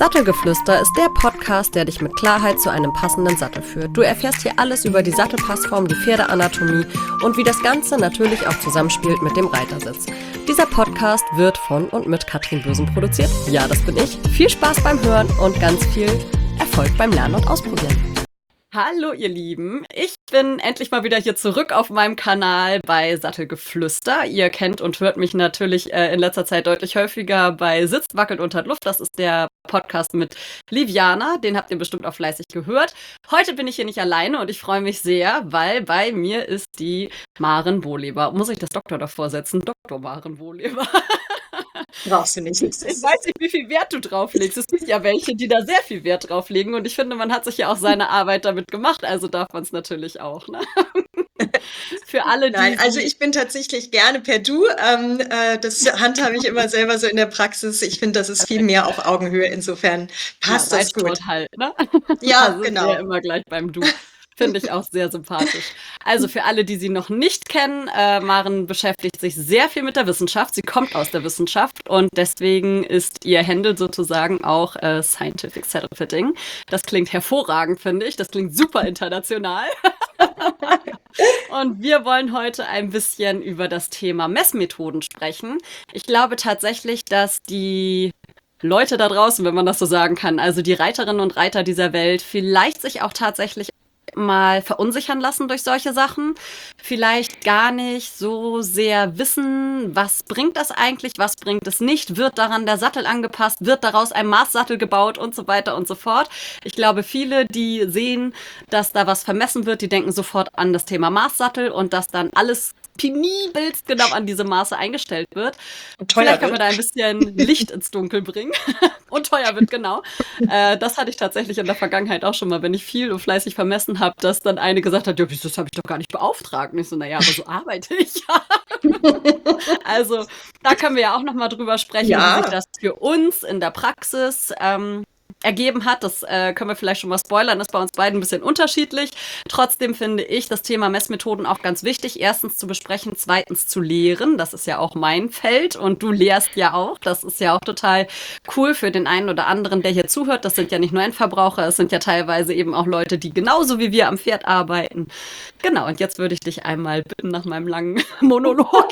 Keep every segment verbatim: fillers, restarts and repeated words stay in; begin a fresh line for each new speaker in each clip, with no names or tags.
Sattelgeflüster ist der Podcast, der dich mit Klarheit zu einem passenden Sattel führt. Du erfährst hier alles über die Sattelpassform, die Pferdeanatomie und wie das Ganze natürlich auch zusammenspielt mit dem Reitersitz. Dieser Podcast wird von und mit Katrin Bösen produziert. Ja, das bin ich. Viel Spaß beim Hören und ganz viel Erfolg beim Lernen und Ausprobieren. Hallo ihr Lieben, ich bin endlich mal wieder hier zurück auf meinem Kanal bei Sattelgeflüster. Ihr kennt und hört mich natürlich äh, in letzter Zeit deutlich häufiger bei Sitzt, Wackelt und hat Luft. Das ist der Podcast mit Liviana, den habt ihr bestimmt auch fleißig gehört. Heute bin ich hier nicht alleine und ich freue mich sehr, weil bei mir ist die Maren Wohleber. Muss ich das Doktor davor setzen? Doktor Maren Wohleber.
Brauchst du nicht.
Ich weiß nicht, wie viel Wert du drauf legst. Es gibt ja welche, die da sehr viel Wert drauf legen. Und ich finde, man hat sich ja auch seine Arbeit damit gemacht. Also darf man es natürlich auch. Ne? Für alle, die...
Nein, also ich bin tatsächlich gerne per Du. Ähm, äh, das handhabe ich immer selber so in der Praxis. Ich finde, das ist viel mehr auf Augenhöhe. Insofern passt
ja,
das gut.
Halt, ne?
Ja,
also
genau.
Ja immer gleich beim Du. Finde ich auch sehr sympathisch. Also für alle, die sie noch nicht kennen, äh, Maren beschäftigt sich sehr viel mit der Wissenschaft. Sie kommt aus der Wissenschaft und deswegen ist ihr Handle sozusagen auch äh, Scientific Saddle Fitting. Das klingt hervorragend, finde ich. Das klingt super international. Und wir wollen heute ein bisschen über das Thema Messmethoden sprechen. Ich glaube tatsächlich, dass die Leute da draußen, wenn man das so sagen kann, also die Reiterinnen und Reiter dieser Welt, vielleicht sich auch tatsächlich mal verunsichern lassen durch solche Sachen. Vielleicht gar nicht so sehr wissen, was bringt das eigentlich, was bringt es nicht, wird daran der Sattel angepasst, wird daraus ein Maßsattel gebaut und so weiter und so fort. Ich glaube, viele, die sehen, dass da was vermessen wird, die denken sofort an das Thema Maßsattel und dass dann alles penibelst genau an diese Maße eingestellt wird.
Und teuer
Vielleicht kann
wird.
man da ein bisschen Licht ins Dunkel bringen. Und teuer wird, genau. Äh, das hatte ich tatsächlich in der Vergangenheit auch schon mal, wenn ich viel und fleißig vermessen habe, dass dann eine gesagt hat, ja, das habe ich doch gar nicht beauftragt. Und ich so, naja, aber so arbeite ich ja. Also da können wir ja auch noch mal drüber sprechen,
Ja.
wie sich das für uns in der Praxis ähm, ergeben hat. Das äh, können wir vielleicht schon mal spoilern, ist bei uns beiden ein bisschen unterschiedlich. Trotzdem finde ich das Thema Messmethoden auch ganz wichtig. Erstens zu besprechen, zweitens zu lehren. Das ist ja auch mein Feld und du lehrst ja auch. Das ist ja auch total cool für den einen oder anderen, der hier zuhört. Das sind ja nicht nur Endverbraucher, es sind ja teilweise eben auch Leute, die genauso wie wir am Pferd arbeiten. Genau, und jetzt würde ich dich einmal bitten, nach meinem langen Monolog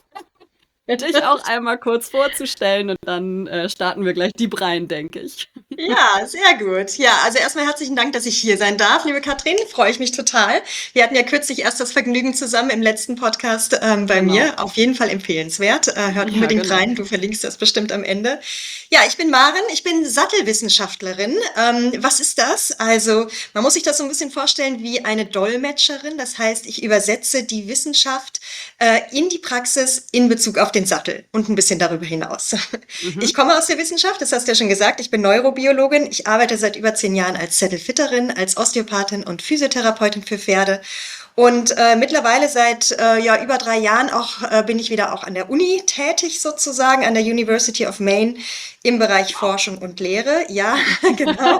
dich auch einmal kurz vorzustellen und dann äh, starten wir gleich deep rein, denke ich.
Ja, sehr gut. Ja, also erstmal herzlichen Dank, dass ich hier sein darf, liebe Katrin. Freue ich mich total. Wir hatten ja kürzlich erst das Vergnügen zusammen im letzten Podcast ähm, bei
Genau.
mir. Auf jeden Fall empfehlenswert. Äh, hört
Ja,
unbedingt
genau.
rein. Du verlinkst das bestimmt am Ende. Ja, ich bin Maren. Ich bin Sattelwissenschaftlerin. Ähm, was ist das? Also man muss sich das so ein bisschen vorstellen wie eine Dolmetscherin. Das heißt, ich übersetze die Wissenschaft äh, in die Praxis in Bezug auf den Sattel und ein bisschen darüber hinaus.
Mhm.
Ich komme aus der Wissenschaft, das hast du ja schon gesagt. Ich bin Neurobiologin. Ich arbeite seit über zehn Jahren als Sattelfitterin, als Osteopathin und Physiotherapeutin für Pferde. Und äh, mittlerweile seit äh, ja, über drei Jahren auch äh, bin ich wieder auch an der Uni tätig sozusagen, an der University of Maine im Bereich Forschung und Lehre. Ja, genau.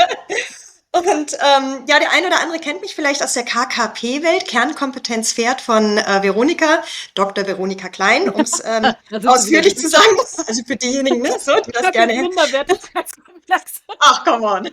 Und ähm, ja, der eine oder andere kennt mich vielleicht aus der K K P-Welt, Kernkompetenz Pferd von äh, Veronika, Doktor Veronika Klein, um es ähm, ausführlich zu sagen. Also für diejenigen, ne, so, die das gerne hätten. Ach, come on.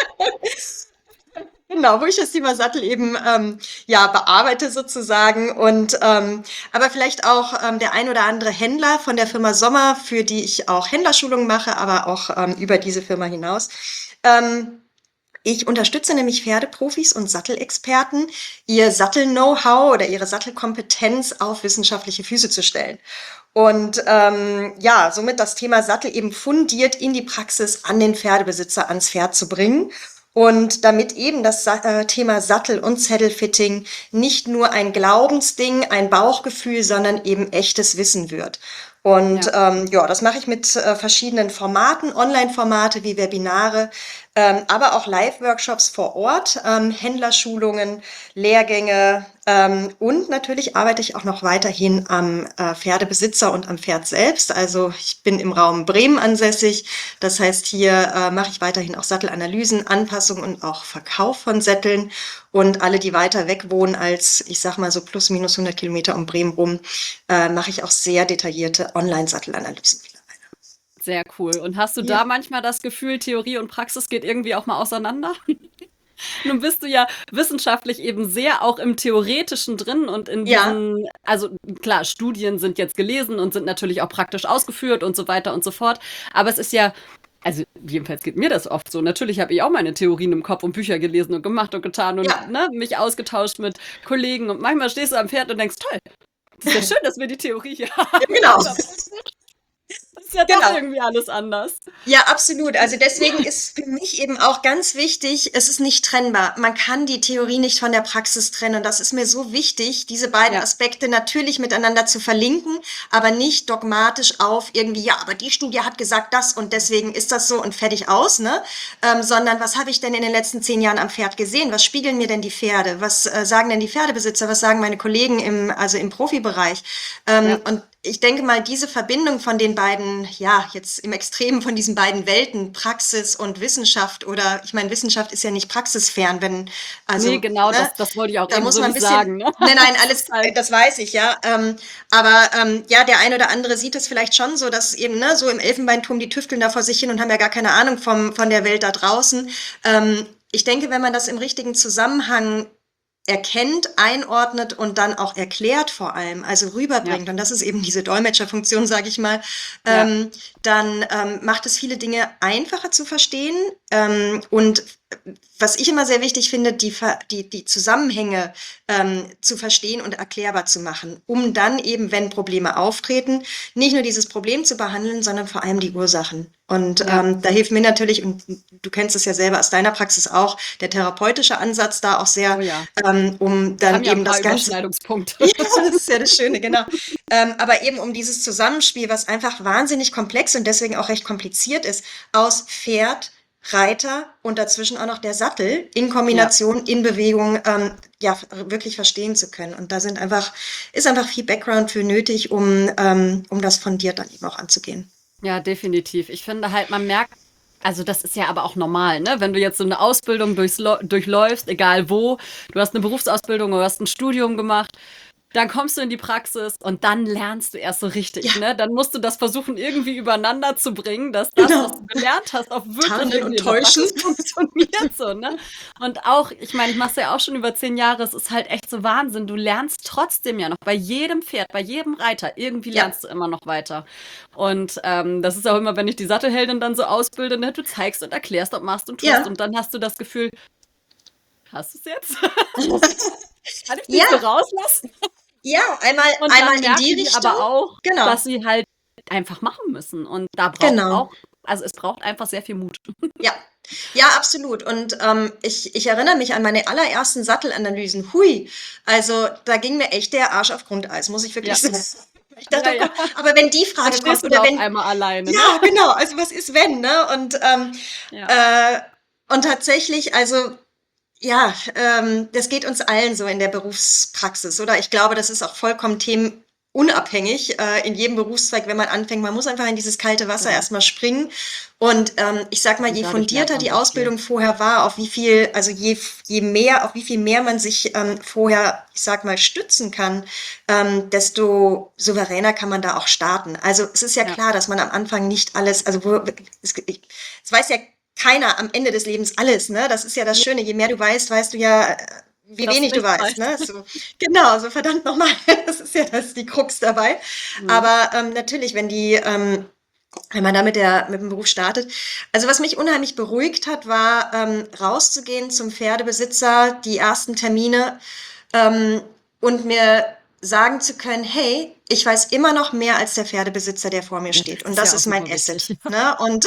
Genau, wo ich das Thema Sattel eben ähm, ja bearbeite sozusagen und ähm, aber vielleicht auch ähm, der ein oder andere Händler von der Firma Sommer, für die ich auch Händlerschulungen mache, aber auch ähm, über diese Firma hinaus. Ähm, Ich unterstütze nämlich Pferdeprofis und Sattelexperten, ihr Sattel-Know-how oder ihre Sattelkompetenz auf wissenschaftliche Füße zu stellen. Und ähm, ja, somit das Thema Sattel eben fundiert in die Praxis an den Pferdebesitzer, ans Pferd zu bringen. Und damit eben das Sa äh, Thema Sattel und Saddle-Fitting nicht nur ein Glaubensding, ein Bauchgefühl, sondern eben echtes Wissen wird. Und ja, ähm, ja das mache ich mit äh, verschiedenen Formaten, Online-Formate wie Webinare, ähm, aber auch Live-Workshops vor Ort, ähm, Händlerschulungen, Lehrgänge ähm, und natürlich arbeite ich auch noch weiterhin am äh, Pferdebesitzer und am Pferd selbst. Also ich bin im Raum Bremen ansässig, das heißt hier äh, mache ich weiterhin auch Sattelanalysen, Anpassung und auch Verkauf von Sätteln. Und alle, die weiter weg wohnen als, ich sag mal so plus minus hundert Kilometer um Bremen rum, äh, mache ich auch sehr detaillierte Online-Sattelanalysen.
Sehr cool. Und hast du
Ja.
da manchmal das Gefühl, Theorie und Praxis geht irgendwie auch mal auseinander? Nun bist du ja wissenschaftlich eben sehr auch im Theoretischen drin und in
Ja,
diesen, also klar, Studien sind jetzt gelesen und sind natürlich auch praktisch ausgeführt und so weiter und so fort. Aber es ist ja, also jedenfalls geht mir das oft so. Natürlich habe ich auch meine Theorien im Kopf und Bücher gelesen und gemacht und getan und
ja,
ne, mich ausgetauscht mit Kollegen. Und manchmal stehst du am Pferd und denkst, toll, das ist ja schön, dass wir die Theorie hier haben.
genau.
Das ist ja doch
Genau.
irgendwie alles anders.
Ja, absolut. Also deswegen ist für mich eben auch ganz wichtig, es ist nicht trennbar. Man kann die Theorie nicht von der Praxis trennen. Und das ist mir so wichtig, diese beiden
Ja.
Aspekte natürlich miteinander zu verlinken, aber nicht dogmatisch auf irgendwie, ja, aber die Studie hat gesagt das und deswegen ist das so und fertig aus, ne? Ähm, sondern was habe ich denn in den letzten zehn Jahren am Pferd gesehen? Was spiegeln mir denn die Pferde? Was äh, sagen denn die Pferdebesitzer? Was sagen meine Kollegen im, also im Profibereich? Ähm,
Ja.
Und ich denke mal, diese Verbindung von den beiden, ja, jetzt im Extremen von diesen beiden Welten, Praxis und Wissenschaft, oder ich meine, Wissenschaft ist ja nicht praxisfern, wenn, also,
Nee, genau,
ne,
das, das wollte ich auch
da
eben
muss
so
man ein
nicht
bisschen,
sagen. Ne?
nein, nein,
Das
alles,
ist halt,
das weiß ich, ja, ähm, aber ähm, ja, der ein oder andere sieht es vielleicht schon so, dass eben, ne, so im Elfenbeinturm, die tüfteln da vor sich hin und haben ja gar keine Ahnung vom, von der Welt da draußen. Ähm, ich denke, wenn man das im richtigen Zusammenhang erkennt, einordnet und dann auch erklärt vor allem, also
ja,
rüberbringt, und das ist eben diese Dolmetscherfunktion, sage ich mal,
ja,
ähm, dann ähm, macht es viele Dinge einfacher zu verstehen. Ähm, und was ich immer sehr wichtig finde, die, Ver- die, die Zusammenhänge ähm, zu verstehen und erklärbar zu machen, um dann eben, wenn Probleme auftreten, nicht nur dieses Problem zu behandeln, sondern vor allem die Ursachen. Und
ja.
ähm, da hilft mir natürlich, und du kennst es ja selber aus deiner Praxis auch, der therapeutische Ansatz da auch sehr,
Oh ja.
ähm, um
Wir
dann
haben ja ein
eben
paar
das Ganze.
Überschneidungspunkte.
Ja, das ist ja das Schöne, genau. Ähm, aber eben um dieses Zusammenspiel, was einfach wahnsinnig komplex und deswegen auch recht kompliziert ist, aus Pferd, Reiter und dazwischen auch noch der Sattel in
Ja,
Kombination, in Bewegung, ähm, ja, wirklich verstehen zu können. Und da sind einfach, ist einfach viel Background für nötig, um, ähm, um das fundiert dann eben auch anzugehen.
ja, definitiv. Ich finde halt, man merkt, also das ist ja aber auch normal, ne? Wenn du jetzt so eine Ausbildung durchs, durchläufst, egal wo, du hast eine Berufsausbildung oder hast ein Studium gemacht, dann kommst du in die Praxis und dann lernst du erst so
Ja,
richtig, ne? Dann musst du das versuchen, irgendwie übereinander zu bringen, dass das, was du
genau.
gelernt hast, auch wirklich
Tarnen
irgendwie
und
in der
täuschen.
Praxis funktioniert, so, ne? Und auch, ich meine, ich mache es ja auch schon über zehn Jahre, es ist halt echt so Wahnsinn. Du lernst trotzdem ja noch bei jedem Pferd, bei jedem Reiter, irgendwie
Ja,
lernst du immer noch weiter. Und ähm, das ist auch immer, wenn ich die Sattelheldin dann so ausbilde, ne? Du zeigst und erklärst und machst und tust
ja,
und dann hast du das Gefühl, hast du es jetzt? Kann ich dich so
ja,
rauslassen?
ja, einmal,
Und
einmal
dann
in die
merken die
Richtung.
aber auch,
Genau,
dass sie halt einfach machen müssen. Und da braucht
genau.
auch, also es braucht einfach sehr viel Mut.
Ja, ja, absolut. Und ähm, ich, ich erinnere mich an meine allerersten Sattelanalysen. Hui, also da ging mir echt der Arsch auf Grundeis, muss ich wirklich
Ja,
sagen. Ich
ja,
dachte, oh
ja.
Gott, aber wenn die
Dann
Frage kommt
stehst du
oder
da auf
wenn,
einmal alleine, ne?
ja, genau, also was ist wenn, ne? Und, ähm,
Ja,
äh, und tatsächlich, also ja, ähm, das geht uns allen so in der Berufspraxis, oder? Ich glaube, das ist auch vollkommen themenunabhängig äh, in jedem Berufszweig, wenn man anfängt. Man muss einfach in dieses kalte Wasser
genau.
erstmal springen. Und ähm, ich sag mal,
Und
je
dadurch lernt
fundierter
man
die
so viel.
Ausbildung vorher war, auf wie viel, also je, je mehr, auf wie viel mehr man sich ähm, vorher, ich sag mal, stützen kann, ähm, desto souveräner kann man da auch starten. Also es ist ja
Ja,
klar, dass man am Anfang nicht alles, also wo, es, ich, es weiß ja keiner am Ende des Lebens alles, ne? Das ist ja das
nee,
Schöne. Je mehr du weißt, weißt du ja, äh, wie
das
wenig du
nicht
weißt,
weiß.
ne? So, genau, so verdammt nochmal. Das ist ja das, die Krux dabei.
Mhm.
Aber ähm, natürlich, wenn die, ähm, wenn man da mit, der, mit dem Beruf startet. Also was mich unheimlich beruhigt hat, war ähm, rauszugehen zum Pferdebesitzer, die ersten Termine ähm, und mir sagen zu können, hey, ich weiß immer noch mehr als der Pferdebesitzer, der vor mir
Ja,
steht.
das
Und
ist
das
ja auch
ist mein
super
Asset.
wichtig.
Ne? Und,
Ja.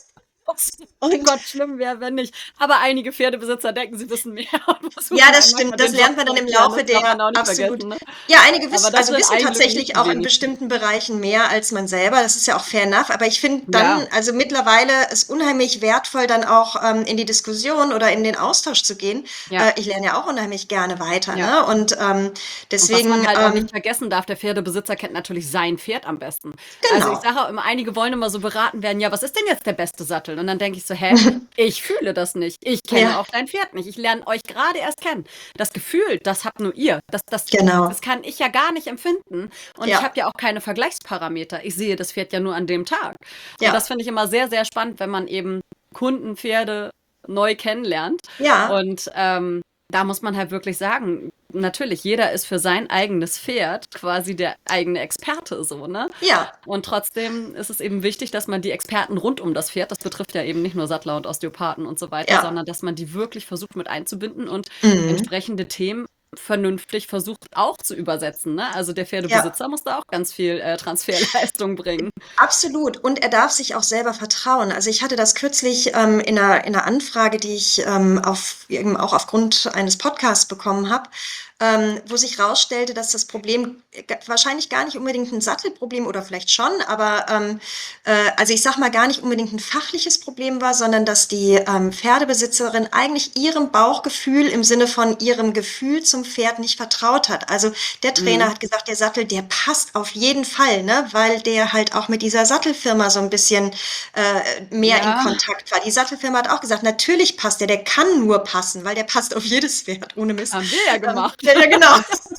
Oh
und
Gott, schlimm wäre, wenn nicht. Aber einige Pferdebesitzer denken, sie wissen mehr und versuchen
ja, das
einem manchmal
stimmt. Das
den
lernt
Job
man
zu
dann im
erklären.
Laufe
Das darf man
der
auch nicht
absolut.
vergessen, ne?
Ja, einige
Aber
wissen,
das
also
sind
wissen
ein Glück nicht
tatsächlich
die
auch in
wenigsten.
bestimmten Bereichen mehr als man selber. Das ist ja auch fair enough. Aber ich finde
Ja,
dann, also mittlerweile ist unheimlich wertvoll, dann auch ähm, in die Diskussion oder in den Austausch zu gehen.
ja,
Äh, ich lerne ja auch unheimlich gerne weiter,
ja.
ne? Und ähm,
Und was
deswegen,
man halt auch nicht
ähm,
vergessen darf, der Pferdebesitzer kennt natürlich sein Pferd am besten. Also ich
genau.
sage auch immer, einige wollen immer so beraten werden, ja, was ist denn jetzt der beste Sattel? Und Und dann denke ich so, hä, ich fühle das nicht. Ich kenne
Ja.
auch dein Pferd nicht. Ich lerne euch gerade erst kennen. Das Gefühl, das habt nur ihr. Das, das,
Genau.
das kann ich ja gar nicht empfinden. Und
Ja.
ich habe ja auch keine Vergleichsparameter. Ich sehe das Pferd ja nur an dem Tag.
Ja.
Und das finde ich immer sehr, sehr spannend, wenn man eben Kundenpferde neu kennenlernt.
Ja.
Und ähm, da muss man halt wirklich sagen, natürlich, jeder ist für sein eigenes Pferd quasi der eigene Experte, so, ne?
Ja.
Und trotzdem ist es eben wichtig, dass man die Experten rund um das Pferd, das betrifft ja eben nicht nur Sattler und Osteopathen und so weiter,
Ja.
sondern dass man die wirklich versucht mit einzubinden und
Mhm.
entsprechende Themen vernünftig versucht auch zu übersetzen, ne? Also der Pferdebesitzer muss da auch ganz viel äh, Transferleistung bringen.
Absolut. Und er darf sich auch selber vertrauen. Also ich hatte das kürzlich ähm, in, einer, in einer Anfrage, die ich ähm, auf, eben auch aufgrund eines Podcasts bekommen habe, ähm, wo sich herausstellte, dass das Problem g- wahrscheinlich gar nicht unbedingt ein Sattelproblem oder vielleicht schon, aber ähm, äh, also ich sag mal gar nicht unbedingt ein fachliches Problem war, sondern dass die ähm, Pferdebesitzerin eigentlich ihrem Bauchgefühl im Sinne von ihrem Gefühl zum Pferd nicht vertraut hat. Also der Trainer
Mhm.
hat gesagt, der Sattel, der passt auf jeden Fall, ne, weil der halt auch mit dieser Sattelfirma so ein bisschen äh, mehr
Ja.
in Kontakt war. Die Sattelfirma hat auch gesagt, natürlich passt der, der kann nur passen, weil der passt auf jedes Pferd, ohne Mist.
Haben wir ja gemacht.
Ja, ja, genau.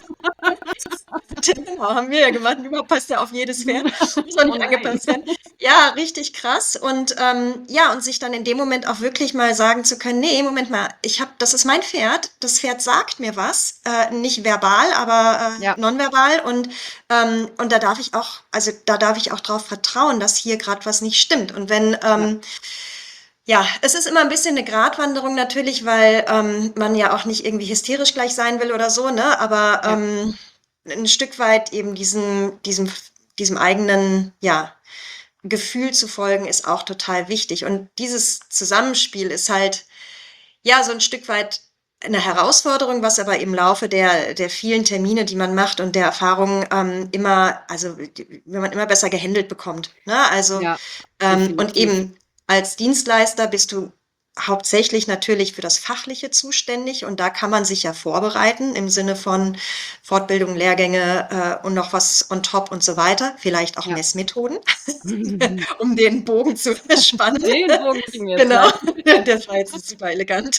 Genau, haben wir ja gemacht. Überhaupt passt ja auf jedes Pferd. Muss auch
Oh
nicht
nein.
angepasst werden. Ja, richtig krass. Und ähm, ja, und sich dann in dem Moment auch wirklich mal sagen zu können, nee, Moment mal, ich habe, das ist mein Pferd. Das Pferd sagt mir was, äh, nicht verbal, aber äh,
Ja.
nonverbal. Und ähm, und da darf ich auch, also da darf ich auch drauf vertrauen, dass hier gerade was nicht stimmt. Und wenn ähm, ja, es ist immer ein bisschen eine Gratwanderung natürlich, weil ähm, man ja auch nicht irgendwie hysterisch gleich sein will oder so, ne? Aber
Ja.
ähm, ein Stück weit eben diesem, diesem, diesem eigenen, ja, Gefühl zu folgen, ist auch total wichtig. Und dieses Zusammenspiel ist halt, ja, so ein Stück weit eine Herausforderung, was aber im Laufe der, der vielen Termine, die man macht und der Erfahrungen ähm, immer, also die- wenn man immer besser gehandelt bekommt. Ne? Also
Ja,
ähm, und
definitiv.
eben als Dienstleister bist du hauptsächlich natürlich für das Fachliche zuständig und da kann man sich ja vorbereiten im Sinne von Fortbildung, Lehrgänge äh, und noch was on top und so weiter, vielleicht auch
Ja.
Messmethoden, um den Bogen zu spannen.
Den Bogen kriegen wir jetzt
Genau,
gleich.
das war jetzt super elegant.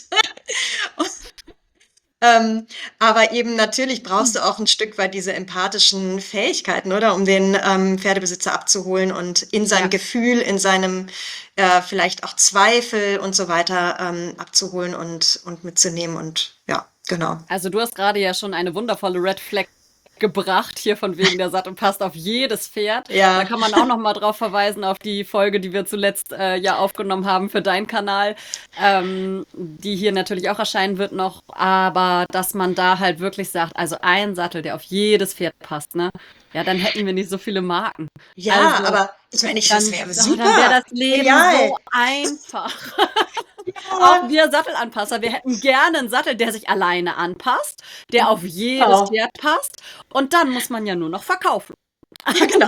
Ähm, aber eben natürlich brauchst du auch ein Stück weit diese empathischen Fähigkeiten, oder? Um den ähm, Pferdebesitzer abzuholen und in seinem
Ja.
Gefühl, in seinem äh, vielleicht auch Zweifel und so weiter ähm, abzuholen und, und mitzunehmen. Und ja, genau.
Also du hast gerade ja schon eine wundervolle Red Flag gebracht, hier von wegen der Sattel passt auf jedes Pferd.
Ja.
Da kann man auch noch mal drauf verweisen, auf die Folge, die wir zuletzt äh, ja aufgenommen haben für deinen Kanal, ähm, die hier natürlich auch erscheinen wird noch, aber dass man da halt wirklich sagt, also ein Sattel, der auf jedes Pferd passt, ne? Ja, dann hätten wir nicht so viele Marken.
Ja,
Also,
aber ich meine, ich, das
Dann,
wäre
oh,
super.
dann wäre das Leben
Genial.
so einfach.
Ja.
Auch wir Sattelanpasser, wir hätten gerne einen Sattel, der sich alleine anpasst, der auf jedes
Genau.
Pferd passt. Und dann muss man ja nur noch verkaufen.
Ja, genau.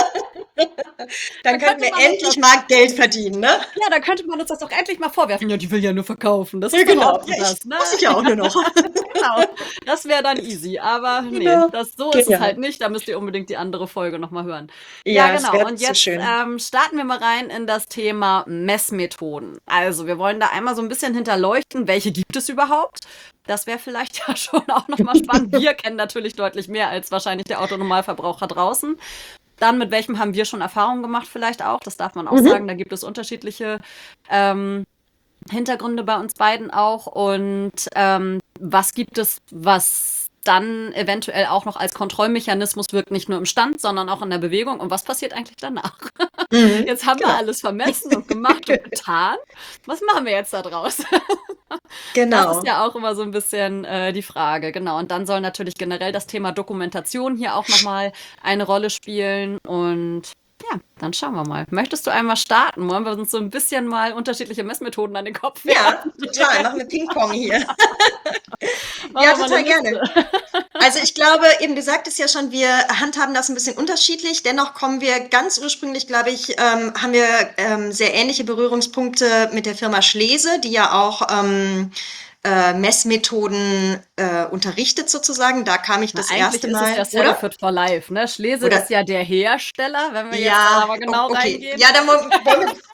Dann
könnte
könnten wir
man uns
endlich mal Geld verdienen, ne?
Ja, da könnte man uns das doch endlich mal vorwerfen. Ja, die will ja nur verkaufen. Das
Ja,
ist doch
genau.
auch so
Ja,
das,
ich,
ne?
muss ich ja auch nur noch.
Genau. Das wäre dann easy. Aber nee,
Genau.
das, so ist es
Genial.
halt nicht. Da müsst ihr unbedingt die andere Folge nochmal hören.
Ja,
Ja,
es
genau.
wäre
Und
so
jetzt
schön.
ähm, starten wir mal rein in das Thema Messmethoden. Also wir wollen da einmal so ein bisschen hinterleuchten, welche gibt es überhaupt? Das wäre vielleicht ja schon auch nochmal spannend. Wir kennen natürlich deutlich mehr als wahrscheinlich der Autonormalverbraucher draußen. Dann, mit welchem haben wir schon Erfahrungen gemacht vielleicht auch? Das darf man auch
Mhm.
sagen. Da gibt es unterschiedliche ähm, Hintergründe bei uns beiden auch. Und ähm, was gibt es, was dann eventuell auch noch als Kontrollmechanismus wirkt, nicht nur im Stand, sondern auch in der Bewegung? Und was passiert eigentlich danach?
Mhm.
Jetzt haben wir
Genau.
alles vermessen und gemacht und getan. Was machen wir jetzt da draus? Das
Genau.
ist ja auch immer so ein bisschen äh, die Frage, genau. Und dann soll natürlich generell das Thema Dokumentation hier auch nochmal eine Rolle spielen. Und ja, dann schauen wir mal. Möchtest du einmal starten? Wollen wir uns so ein bisschen mal unterschiedliche Messmethoden an den Kopf
Ja,
werfen?
total. Machen wir Ping-Pong hier.
Machen
Ja,
wir mal
total
eine
gerne.
Liste.
Also ich glaube, eben du sagtest ja schon, wir handhaben das ein bisschen unterschiedlich. Dennoch kommen wir ganz ursprünglich, glaube ich, ähm, haben wir ähm, sehr ähnliche Berührungspunkte mit der Firma Schlese, die ja auch ähm, äh, Messmethoden äh, unterrichtet sozusagen. Da kam ich
Na,
das
eigentlich
erste
ist es
Mal,
ja
oder?
Certified for Life, ne? Schlese
Oder-
ist ja der Hersteller, wenn wir jetzt da
Ja,
aber genau
o- okay.
reingehen.
Ja, dann wollen, wollen, wir,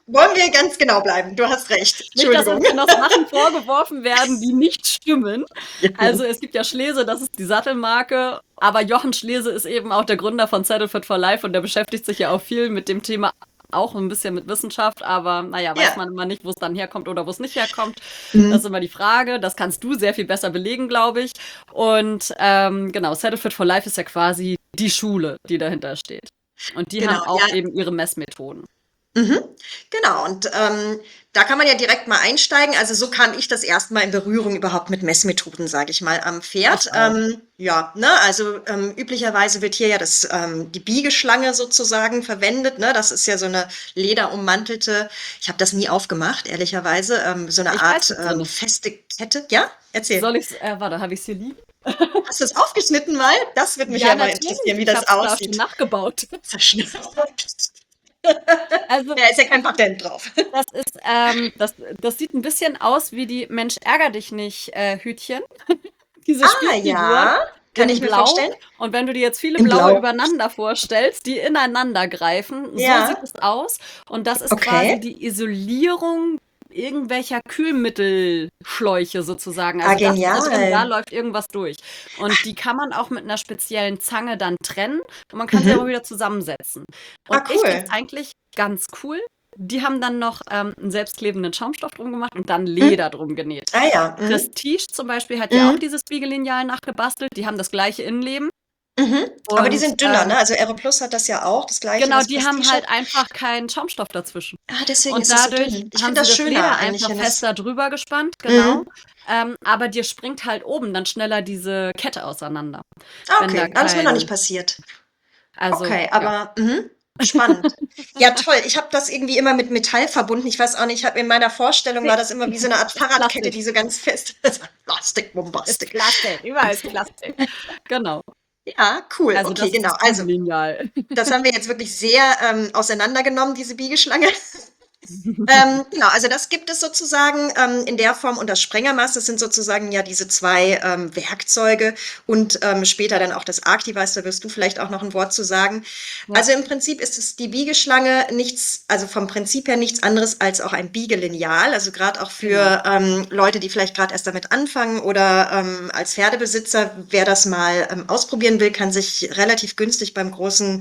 wollen wir ganz genau bleiben. Du hast recht.
Nicht, dass uns
Entschuldigung.
hier noch Sachen vorgeworfen werden, die nicht stimmen.
Ja.
Also es gibt ja Schlese, das ist die Sattelmarke, aber Jochen Schlese ist eben auch der Gründer von Saddle Fit for Life und der beschäftigt sich ja auch viel mit dem Thema, auch ein bisschen mit Wissenschaft, aber naja, weiß
Ja.
man immer nicht, wo es dann herkommt oder wo es nicht herkommt.
Mhm.
Das ist immer die Frage. Das kannst du sehr viel besser belegen, glaube ich. Und ähm, genau, Saddle Fit for Life ist ja quasi die Schule, die dahinter steht. Und die
Genau,
haben auch
ja.
eben ihre Messmethoden.
Mhm. Genau, und ähm, da kann man ja direkt mal einsteigen. Also so kam ich das erste Mal in Berührung überhaupt mit Messmethoden, sage ich mal, am Pferd.
Ach, auch.
Ähm, ja, ne, also ähm, üblicherweise wird hier ja das, ähm, die Biegeschlange sozusagen verwendet. Ne? Das ist ja so eine lederummantelte, ich habe das nie aufgemacht, ehrlicherweise, ähm, so eine
Ich
Art
weiß es
ähm,
nicht.
feste Kette. Ja, erzähl.
Soll ich's, äh, warte, habe ich es hier liegen?
Hast du es aufgeschnitten mal? Das würde mich
Ja,
ja mal
natürlich.
interessieren, wie
Ich
das
habe es da schon
aussieht.
nachgebaut.
Zerschnitten.
Also
Da ist ja kein Patent drauf.
das ist, ähm, das, das sieht ein bisschen aus wie die Mensch ärger dich nicht äh, Hütchen. Diese
Ah,
Spielfiguren
ja, kann
in
ich mir
Blau.
vorstellen.
Und wenn du dir jetzt viele
In
blaue
Blau.
übereinander vorstellst, die ineinander greifen, so
Ja.
sieht es aus. Und das ist
Okay.
quasi die Isolierung irgendwelcher Kühlmittelschläuche sozusagen.
Ah,
Also das ist da drin, da
genial.
läuft irgendwas durch. Und die kann man auch mit einer speziellen Zange dann trennen und man kann sie
Mhm.
auch wieder zusammensetzen.
Ah,
Und ich finde
cool.
es eigentlich ganz cool. Die haben dann noch ähm, einen selbstklebenden Schaumstoff drum gemacht und dann
Mhm.
Leder drum genäht.
Ah ja. Mhm.
Prestige zum Beispiel hat ja auch
Mhm.
dieses Biegelineal nachgebastelt. Die haben das gleiche Innenleben.
Mhm. Aber die
Und
sind dünner,
ähm,
ne? Also Aero Plus hat das ja auch, das gleiche,
genau,
was
die haben
Prestige hat.
halt einfach keinen Schaumstoff dazwischen.
Ah, deswegen
Und
ist es so
dadurch
dünn. Ich
haben
finde
sie
das
das
schöner
Leder
eigentlich,
einfach
wenn das.
fester drüber gespannt, genau.
Mhm.
Ähm, aber dir springt halt oben dann schneller diese Kette auseinander,
Ah,
wenn da
okay. Ah, das ist mir noch nicht
kein,
passiert.
also
Okay,
ja.
aber mhm. Spannend. Ja, toll. Ich habe das irgendwie immer mit Metall verbunden. Ich weiß auch nicht, ich habe in meiner Vorstellung war das immer wie so eine Art Fahrradkette,
Plastik,
die so ganz fest ist. Plastik,
ist
Bombastik.
Plastik, überall ist Plastik. Genau,
Ja, cool.
also
Okay,
das ist
genau.
das
Also,
Biegelineal.
das haben wir jetzt wirklich sehr ähm, auseinandergenommen, diese Biegeschlange. Ähm, genau, also das gibt es sozusagen ähm, in der Form und das Sprengermaß, das sind sozusagen ja diese zwei ähm, Werkzeuge und ähm, später dann auch das Arc-Device, da wirst du vielleicht auch noch ein Wort zu sagen.
Ja,
Also im Prinzip ist es die Biegeschlange nichts, also vom Prinzip her nichts anderes als auch ein Biegelineal, also gerade auch
genau.
für ähm, Leute, die vielleicht gerade erst damit anfangen oder ähm, als Pferdebesitzer, wer das mal ähm, ausprobieren will, kann sich relativ günstig beim großen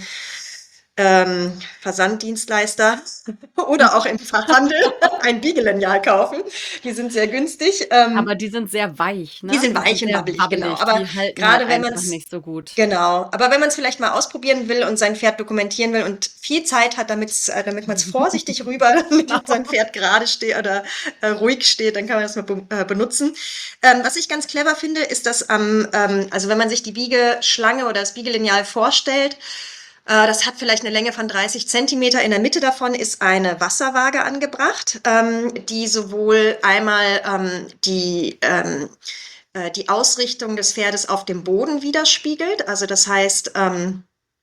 ähm, Versanddienstleister oder auch im Fachhandel ein Biegelineal kaufen. Die sind sehr günstig. Ähm,
Aber die sind sehr weich,
die
ne?
sind
Die
weich
sind
und
sehr
wabbelig, genau.
wabbelig.
Aber
Die halten halt
gerade wenn man
einfach
es,
nicht so gut.
genau, aber wenn man es vielleicht mal ausprobieren will und sein Pferd dokumentieren will und viel Zeit hat, damit's, äh, damit man es vorsichtig rüber, damit sein Pferd gerade steht oder äh, ruhig steht, dann kann man das mal be äh, benutzen. Ähm, was ich ganz clever finde, ist, dass am, ähm, also wenn man sich die Biegeschlange oder das Biegelineal vorstellt, das hat vielleicht eine Länge von dreißig Zentimeter. In der Mitte davon ist eine Wasserwaage angebracht, ähm, die sowohl einmal ähm, die, ähm, äh, die Ausrichtung des Pferdes auf dem Boden widerspiegelt. Also das heißt, ähm,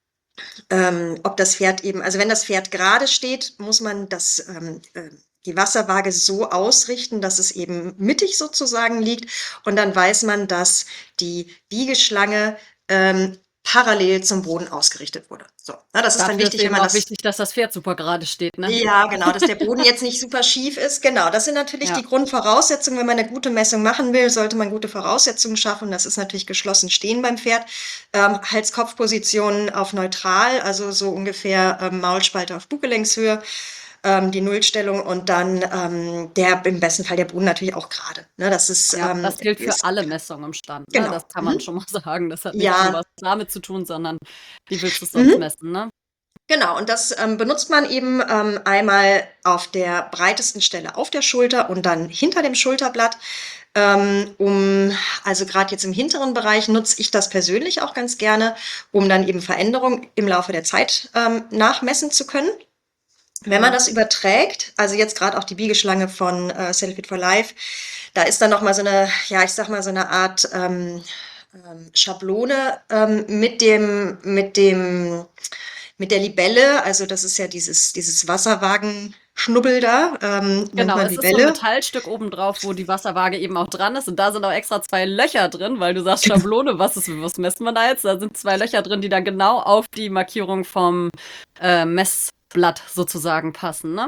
ähm, ob das Pferd eben, also wenn das Pferd gerade steht, muss man das, ähm, äh, die Wasserwaage so ausrichten, dass es eben mittig sozusagen liegt. Und dann weiß man, dass die Biegeschlange ähm, parallel zum Boden ausgerichtet wurde. So, na, das ist dann
Dafür ist
wichtig, wenn
eben
man
auch
das.
wichtig, dass das Pferd super gerade steht, ne?
Ja, genau, dass der Boden jetzt nicht super schief ist. Genau, das sind natürlich
Ja,
die Grundvoraussetzungen. Wenn man eine gute Messung machen will, sollte man gute Voraussetzungen schaffen. Das ist natürlich geschlossen stehen beim Pferd. Ähm, Hals-Kopf-Position auf neutral, also so ungefähr ähm, Maulspalte auf Bugelenkshöhe, ähm, die Nullstellung und dann ähm, der im besten Fall der Boden natürlich auch gerade. Ne, das ist,
ja,
ähm,
das gilt für
ist
alle Messungen im Stand, ne?
genau.
Das kann
Mhm.
man schon mal sagen. Das hat nichts nur
Ja.
was damit zu tun, sondern wie willst du es sonst
Mhm.
messen, ne?
Genau, und das ähm, benutzt man eben ähm, einmal auf der breitesten Stelle auf der Schulter und dann hinter dem Schulterblatt. Ähm, um, also gerade jetzt im hinteren Bereich nutze ich das persönlich auch ganz gerne, um dann eben Veränderungen im Laufe der Zeit ähm, nachmessen zu können. Wenn man
Mhm.
das überträgt, also jetzt gerade auch die Biegeschlange von äh, Saddle Fit for Life, da ist dann noch mal so eine, ja, ich sag mal so eine Art ähm, ähm, Schablone ähm, mit dem, mit dem, mit der Libelle. Also das ist ja dieses, dieses Wasserwagen-Schnubbel da, ähm, nennt
Genau,
man
es ist so ein
Libelle.
Metallstück obendrauf, wo die Wasserwaage eben auch dran ist. Und da sind auch extra zwei Löcher drin, weil du sagst Schablone, was ist, was messen wir da jetzt? Da sind zwei Löcher drin, die dann genau auf die Markierung vom äh, Messblatt sozusagen passen, ne?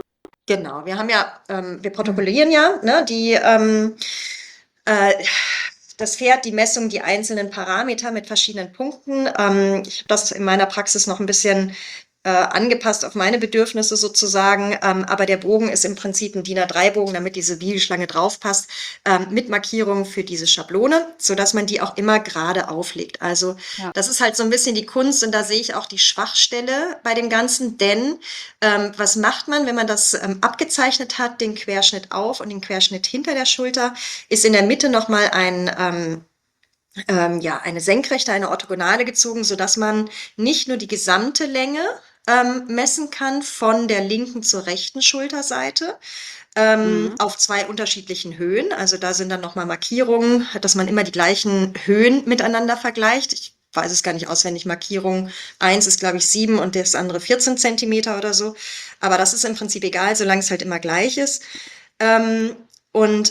Genau, wir haben ja, ähm, wir protokollieren ja, ne, die, ähm, äh, das Pferd, die Messung, die einzelnen Parameter mit verschiedenen Punkten. Ähm, ich habe das in meiner Praxis noch ein bisschen äh, angepasst auf meine Bedürfnisse sozusagen. Ähm, aber der Bogen ist im Prinzip ein DIN A drei Bogen, damit diese Wiegelschlange draufpasst, ähm, mit Markierungen für diese Schablone, sodass man die auch immer gerade auflegt. Also
Ja.
das ist halt so ein bisschen die Kunst und da sehe ich auch die Schwachstelle bei dem Ganzen, denn ähm, was macht man, wenn man das ähm, abgezeichnet hat, den Querschnitt auf und den Querschnitt hinter der Schulter, ist in der Mitte nochmal ein ähm, ähm, ja, eine Senkrechte, eine Orthogonale gezogen, sodass man nicht nur die gesamte Länge ähm, messen kann von der linken zur rechten Schulterseite ähm,
Mhm.
auf zwei unterschiedlichen Höhen. Also da sind dann nochmal Markierungen, dass man immer die gleichen Höhen miteinander vergleicht. Ich weiß es gar nicht auswendig. Markierung eins ist, glaube ich, sieben und das andere vierzehn Zentimeter oder so. Aber das ist im Prinzip egal, solange es halt immer gleich ist. Ähm, und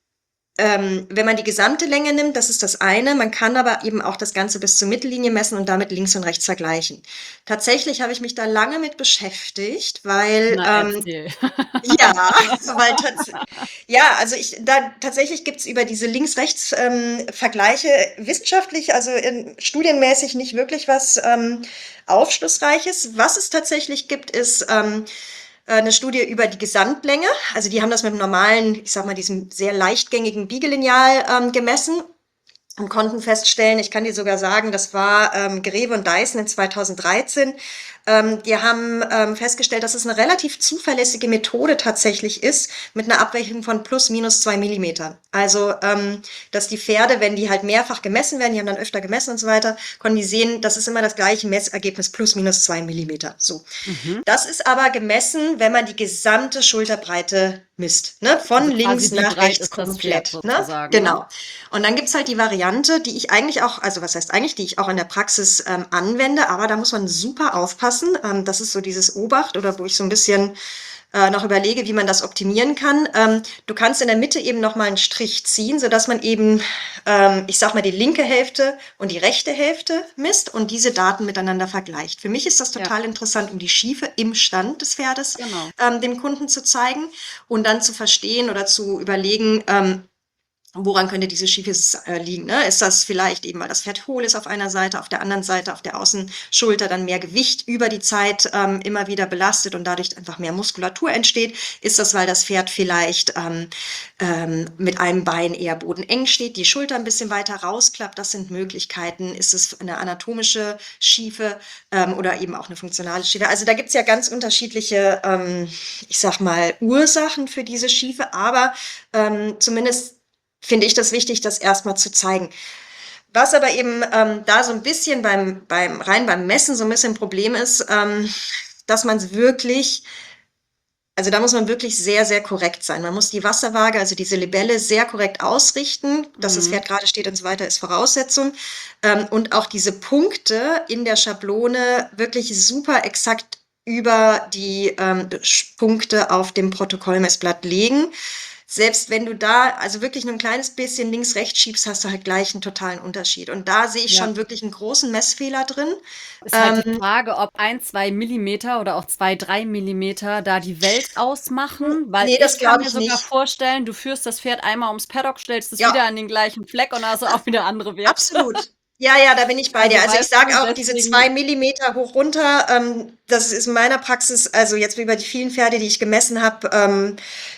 ähm, wenn man die gesamte Länge nimmt, das ist das eine. Man kann aber eben auch das Ganze bis zur Mittellinie messen und damit links und rechts vergleichen. Tatsächlich habe ich mich da lange mit beschäftigt, weil
Na,
ähm,
erzähl.
ja, weil tats ja, also ich da tatsächlich gibt's über diese Links-Rechts-Vergleiche wissenschaftlich, also in, studienmäßig nicht wirklich was ähm, Aufschlussreiches. Was es tatsächlich gibt, ist ähm, äh, eine Studie über die Gesamtlänge. Also die haben das mit dem normalen, ich sag mal, diesem sehr leichtgängigen Biegelineal ähm, gemessen und konnten feststellen, ich kann dir sogar sagen, das war ähm, Greve und Dyson in zweitausenddreizehn. Ähm, die haben ähm, festgestellt, dass es eine relativ zuverlässige Methode tatsächlich ist, mit einer Abweichung von plus minus zwei Millimeter. Also, ähm, dass die Pferde, wenn die halt mehrfach gemessen werden, die haben dann öfter gemessen und so weiter, konnten die sehen, das ist immer das gleiche Messergebnis, plus minus zwei Millimeter. So.
Mhm.
Das ist aber gemessen, wenn man die gesamte Schulterbreite misst, ne? Von
Also quasi,
links
wie
nach
breit
rechts
ist das Pferd
komplett, ne?
sozusagen, ne?
Genau. Und dann gibt's halt die Variante, die ich eigentlich auch, also was heißt eigentlich, die ich auch in der Praxis ähm, anwende, aber da muss man super aufpassen. Ähm, das ist so dieses Obacht oder wo ich so ein bisschen äh, noch überlege, wie man das optimieren kann. Ähm, du kannst in der Mitte eben noch mal einen Strich ziehen, sodass man eben, ähm, ich sag mal, die linke Hälfte und die rechte Hälfte misst und diese Daten miteinander vergleicht. Für mich ist das
Ja,
total interessant, um die Schiefe im Stand des Pferdes
genau.
ähm, dem Kunden zu zeigen und dann zu verstehen oder zu überlegen, ähm, woran könnte diese Schiefe äh, liegen? Ne? Ist das vielleicht eben, weil das Pferd hohl ist auf einer Seite, auf der anderen Seite, auf der Außenschulter dann mehr Gewicht über die Zeit ähm, immer wieder belastet und dadurch einfach mehr Muskulatur entsteht? Ist das, weil das Pferd vielleicht ähm, ähm, mit einem Bein eher bodeneng steht, die Schulter ein bisschen weiter rausklappt? Das sind Möglichkeiten. Ist es eine anatomische Schiefe ähm, oder eben auch eine funktionale Schiefe? Also da gibt's ja ganz unterschiedliche, ähm, ich sag mal, Ursachen für diese Schiefe, aber ähm, zumindest finde ich das wichtig, das erstmal zu zeigen. Was aber eben ähm, da so ein bisschen beim, beim rein beim Messen so ein bisschen ein Problem ist, ähm, dass man es wirklich, also da muss man wirklich sehr, sehr korrekt sein. Man muss die Wasserwaage, also diese Libelle, sehr korrekt ausrichten. Dass das
Mhm.
Pferd gerade steht und so weiter, ist Voraussetzung. Ähm, und auch diese Punkte in der Schablone wirklich super exakt über die ähm, Punkte auf dem Protokollmessblatt legen. Selbst wenn du da also wirklich nur ein kleines bisschen links, rechts schiebst, hast du halt gleich einen totalen Unterschied. Und da sehe ich
Ja.
schon wirklich einen großen Messfehler drin.
Ist halt die
Ähm,
Frage, ob ein, zwei Millimeter oder auch zwei, drei Millimeter da die Welt ausmachen, weil
nee, das
ich kann
glaube
mir
ich
sogar
nicht.
vorstellen, du führst das Pferd einmal ums Paddock, stellst es wieder
Ja,
an den gleichen Fleck und hast du auch wieder andere Werte.
absolut. Ja, ja, da bin ich bei dir.
Also
Also ich
weißt du,
sage auch, diese
deswegen,
zwei Millimeter hoch runter, ähm, das ist in meiner Praxis, also jetzt über die vielen Pferde, die ich gemessen habe, ähm,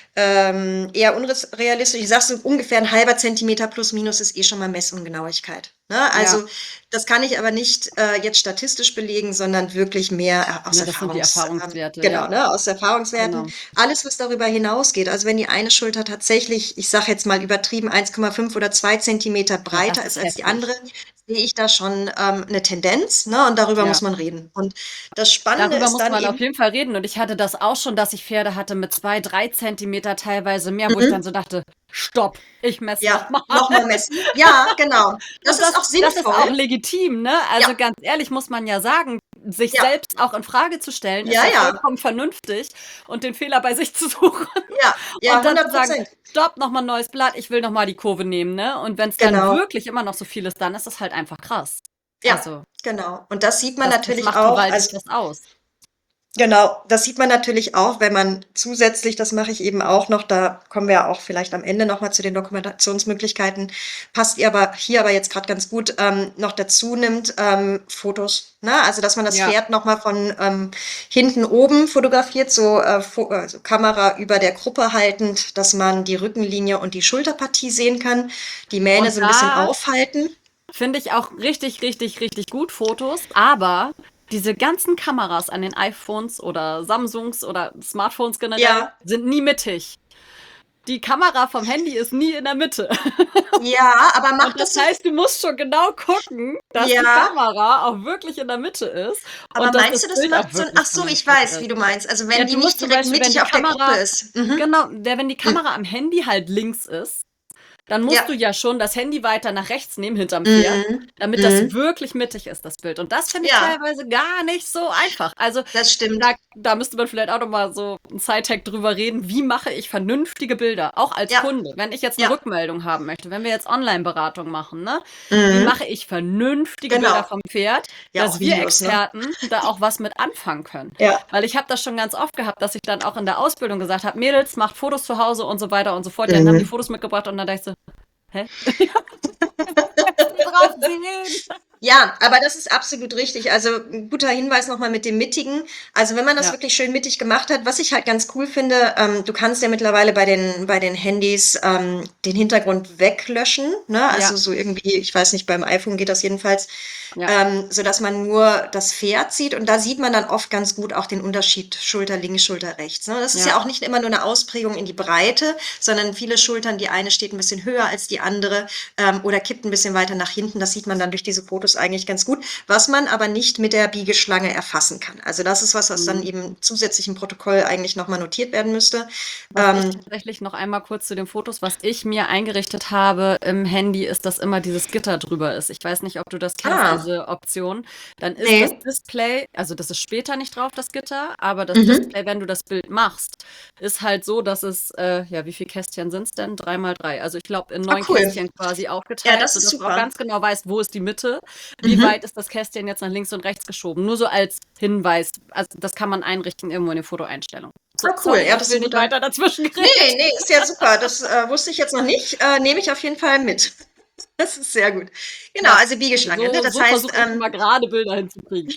ähm, eher unrealistisch. Ich sage so ungefähr ein halber Zentimeter plus minus ist eh schon mal Messungenauigkeit. Ne?
ja,
Also das kann ich aber nicht äh, jetzt statistisch belegen, sondern wirklich mehr äh, aus
ne, das sind die
Erfahrungs, ähm,
Erfahrungswerte,
genau,
ja,
ne, aus Erfahrungswerten.
genau.
Alles, was darüber hinausgeht, also wenn die eine Schulter tatsächlich, ich sage jetzt mal übertrieben, eins Komma fünf oder zwei Zentimeter
Ja, das
breiter ist
ist
als die
heftig.
andere, sehe ich da schon ähm, eine Tendenz, ne? Und darüber
Ja.
muss man reden. Und das Spannende
Darüber
ist
muss
dann
man auf
eben,
jeden Fall reden. Und ich hatte das auch schon, dass ich Pferde hatte mit zwei, drei Zentimeter teilweise mehr, wo ich dann
mhm,
so dachte, stopp, ich messe
ja,
nochmal.
nochmal messen. Ja, genau. Das
Und
ist
das,
auch
das ist auch
sinnvoll.
legitim, ne? Also
Ja,
ganz ehrlich muss man ja sagen, sich
ja,
selbst auch in Frage zu stellen, ist
ja,
ja
ja,
vollkommen vernünftig und den Fehler bei sich zu suchen
ja, ja,
und dann zu
hundert
sagen,
Prozent.
stopp, nochmal neues Blatt, ich will nochmal die Kurve nehmen, ne? Und wenn es dann
Genau.
wirklich immer noch so viel ist, dann ist das halt einfach krass.
Ja,
Also,
genau. Und das sieht man
das, das
natürlich
macht
auch.
gewaltig
Also
was aus.
Genau, das sieht man natürlich auch, wenn man zusätzlich, das mache ich eben auch noch, da kommen wir auch vielleicht am Ende noch mal zu den Dokumentationsmöglichkeiten, passt ihr aber hier aber jetzt gerade ganz gut, ähm, noch dazu nimmt, ähm, Fotos, ne? Also, dass man das
Ja.
Pferd noch mal von ähm, hinten oben fotografiert, so äh, Fo also Kamera über der Gruppe haltend, dass man die Rückenlinie und die Schulterpartie sehen kann, die Mähne
Und
so ein bisschen
da
aufhalten.
finde ich auch richtig, richtig, richtig gut Fotos, aber diese ganzen Kameras an den iPhones oder Samsungs oder Smartphones generell
Ja,
sind nie mittig. Die Kamera vom Handy ist nie in der Mitte.
ja, aber
Und
macht
das
das so,
heißt, du musst schon genau gucken, dass die
ja.
Kamera auch wirklich in der Mitte ist
Aber
und dass das
meinst du, das
Bild auch
macht so 'n, ach
wirklich
so, ich
vernünftig
weiß,
ist.
wie du meinst. Also,
Ja,
wenn die
du musst
nicht
zum
direkt
Beispiel, wenn
mittig
die
auf der Gruppe
Kamera,
ist. Mhm.
genau, der, wenn die Kamera am Handy halt links ist, dann
Ja.
musst du ja schon das Handy weiter nach rechts nehmen hinterm Pferd,
Mhm.
damit das
Mhm.
wirklich mittig ist, das Bild. Und das finde ich
Ja,
teilweise gar nicht so einfach. Also
das
da,
stimmt.
da müsste man vielleicht auch noch mal so ein Side-Hack drüber reden, wie mache ich vernünftige Bilder, auch als
Ja,
Kunde. Wenn ich jetzt eine
ja.
Rückmeldung haben möchte, wenn wir jetzt Online-Beratung machen, ne? Wie
Mhm.
mache ich vernünftige Bilder
Genau.
vom Pferd,
Ja,
dass
auch
wir
Videos, ne?
Experten da auch was mit anfangen können?
Ja.
Weil ich habe das schon ganz oft gehabt, dass ich dann auch in der Ausbildung gesagt habe, Mädels, macht Fotos zu Hause und so weiter und so fort. Ja, dann haben die
Mhm.
Fotos mitgebracht und dann dachte ich so, hä? Drauf sehen.
Ja, aber das ist absolut richtig. Also ein guter Hinweis nochmal mit dem Mittigen. Also wenn man das
Ja,
wirklich schön mittig gemacht hat, was ich halt ganz cool finde, ähm, du kannst ja mittlerweile bei den, bei den Handys ähm, den Hintergrund weglöschen. Ne?
ja,
Also so irgendwie, ich weiß nicht, beim iPhone geht das jedenfalls,
ja.
ähm, so dass man nur das Pferd sieht. Und da sieht man dann oft ganz gut auch den Unterschied Schulter links, Schulter rechts. Ne? Das ist
Ja.
ja auch nicht immer nur eine Ausprägung in die Breite, sondern viele Schultern, die eine steht ein bisschen höher als die andere ähm, oder kippt ein bisschen weiter nach hinten. Das sieht man dann durch diese Fotos eigentlich ganz gut, was man aber nicht mit der Biegeschlange erfassen kann. Also das ist was, was dann
Mhm.
eben zusätzlich im Protokoll eigentlich nochmal notiert werden müsste.
Was ich
Ähm,
tatsächlich noch einmal kurz zu den Fotos, was ich mir eingerichtet habe im Handy, ist, dass immer dieses Gitter drüber ist. Ich weiß nicht, ob du das kennst,
ah,
diese Option. Dann ist das
nee.
Display, also das ist später nicht drauf, das Gitter, aber das
Mhm.
Display, wenn du das Bild machst, ist halt so, dass es, äh, ja, wie viele Kästchen sind es denn? Drei mal drei. Also ich glaube, in
Ah,
neun
cool.
Kästchen quasi
Ja,
aufgeteilt,
das ist
sodass du auch
super.
ganz genau weißt, wo ist die Mitte, wie
Mhm.
weit ist das Kästchen jetzt nach links und rechts geschoben. Nur so als Hinweis. Also das kann man einrichten irgendwo in den Fotoeinstellungen. So,
Ah, cool.
sorry,
Ja,
ich
das ist
will
ein
nicht
guter.
weiter dazwischen
Nee,
reden.
nee, ist ja super. Das äh, wusste ich jetzt noch nicht. Äh, nehme ich auf jeden Fall mit. Das ist sehr gut. Genau,
Ja,
also Biegeschlange. Ne?
so,
Das
so
heißt,
versuche ich
ähm,
immer gerade Bilder hinzukriegen.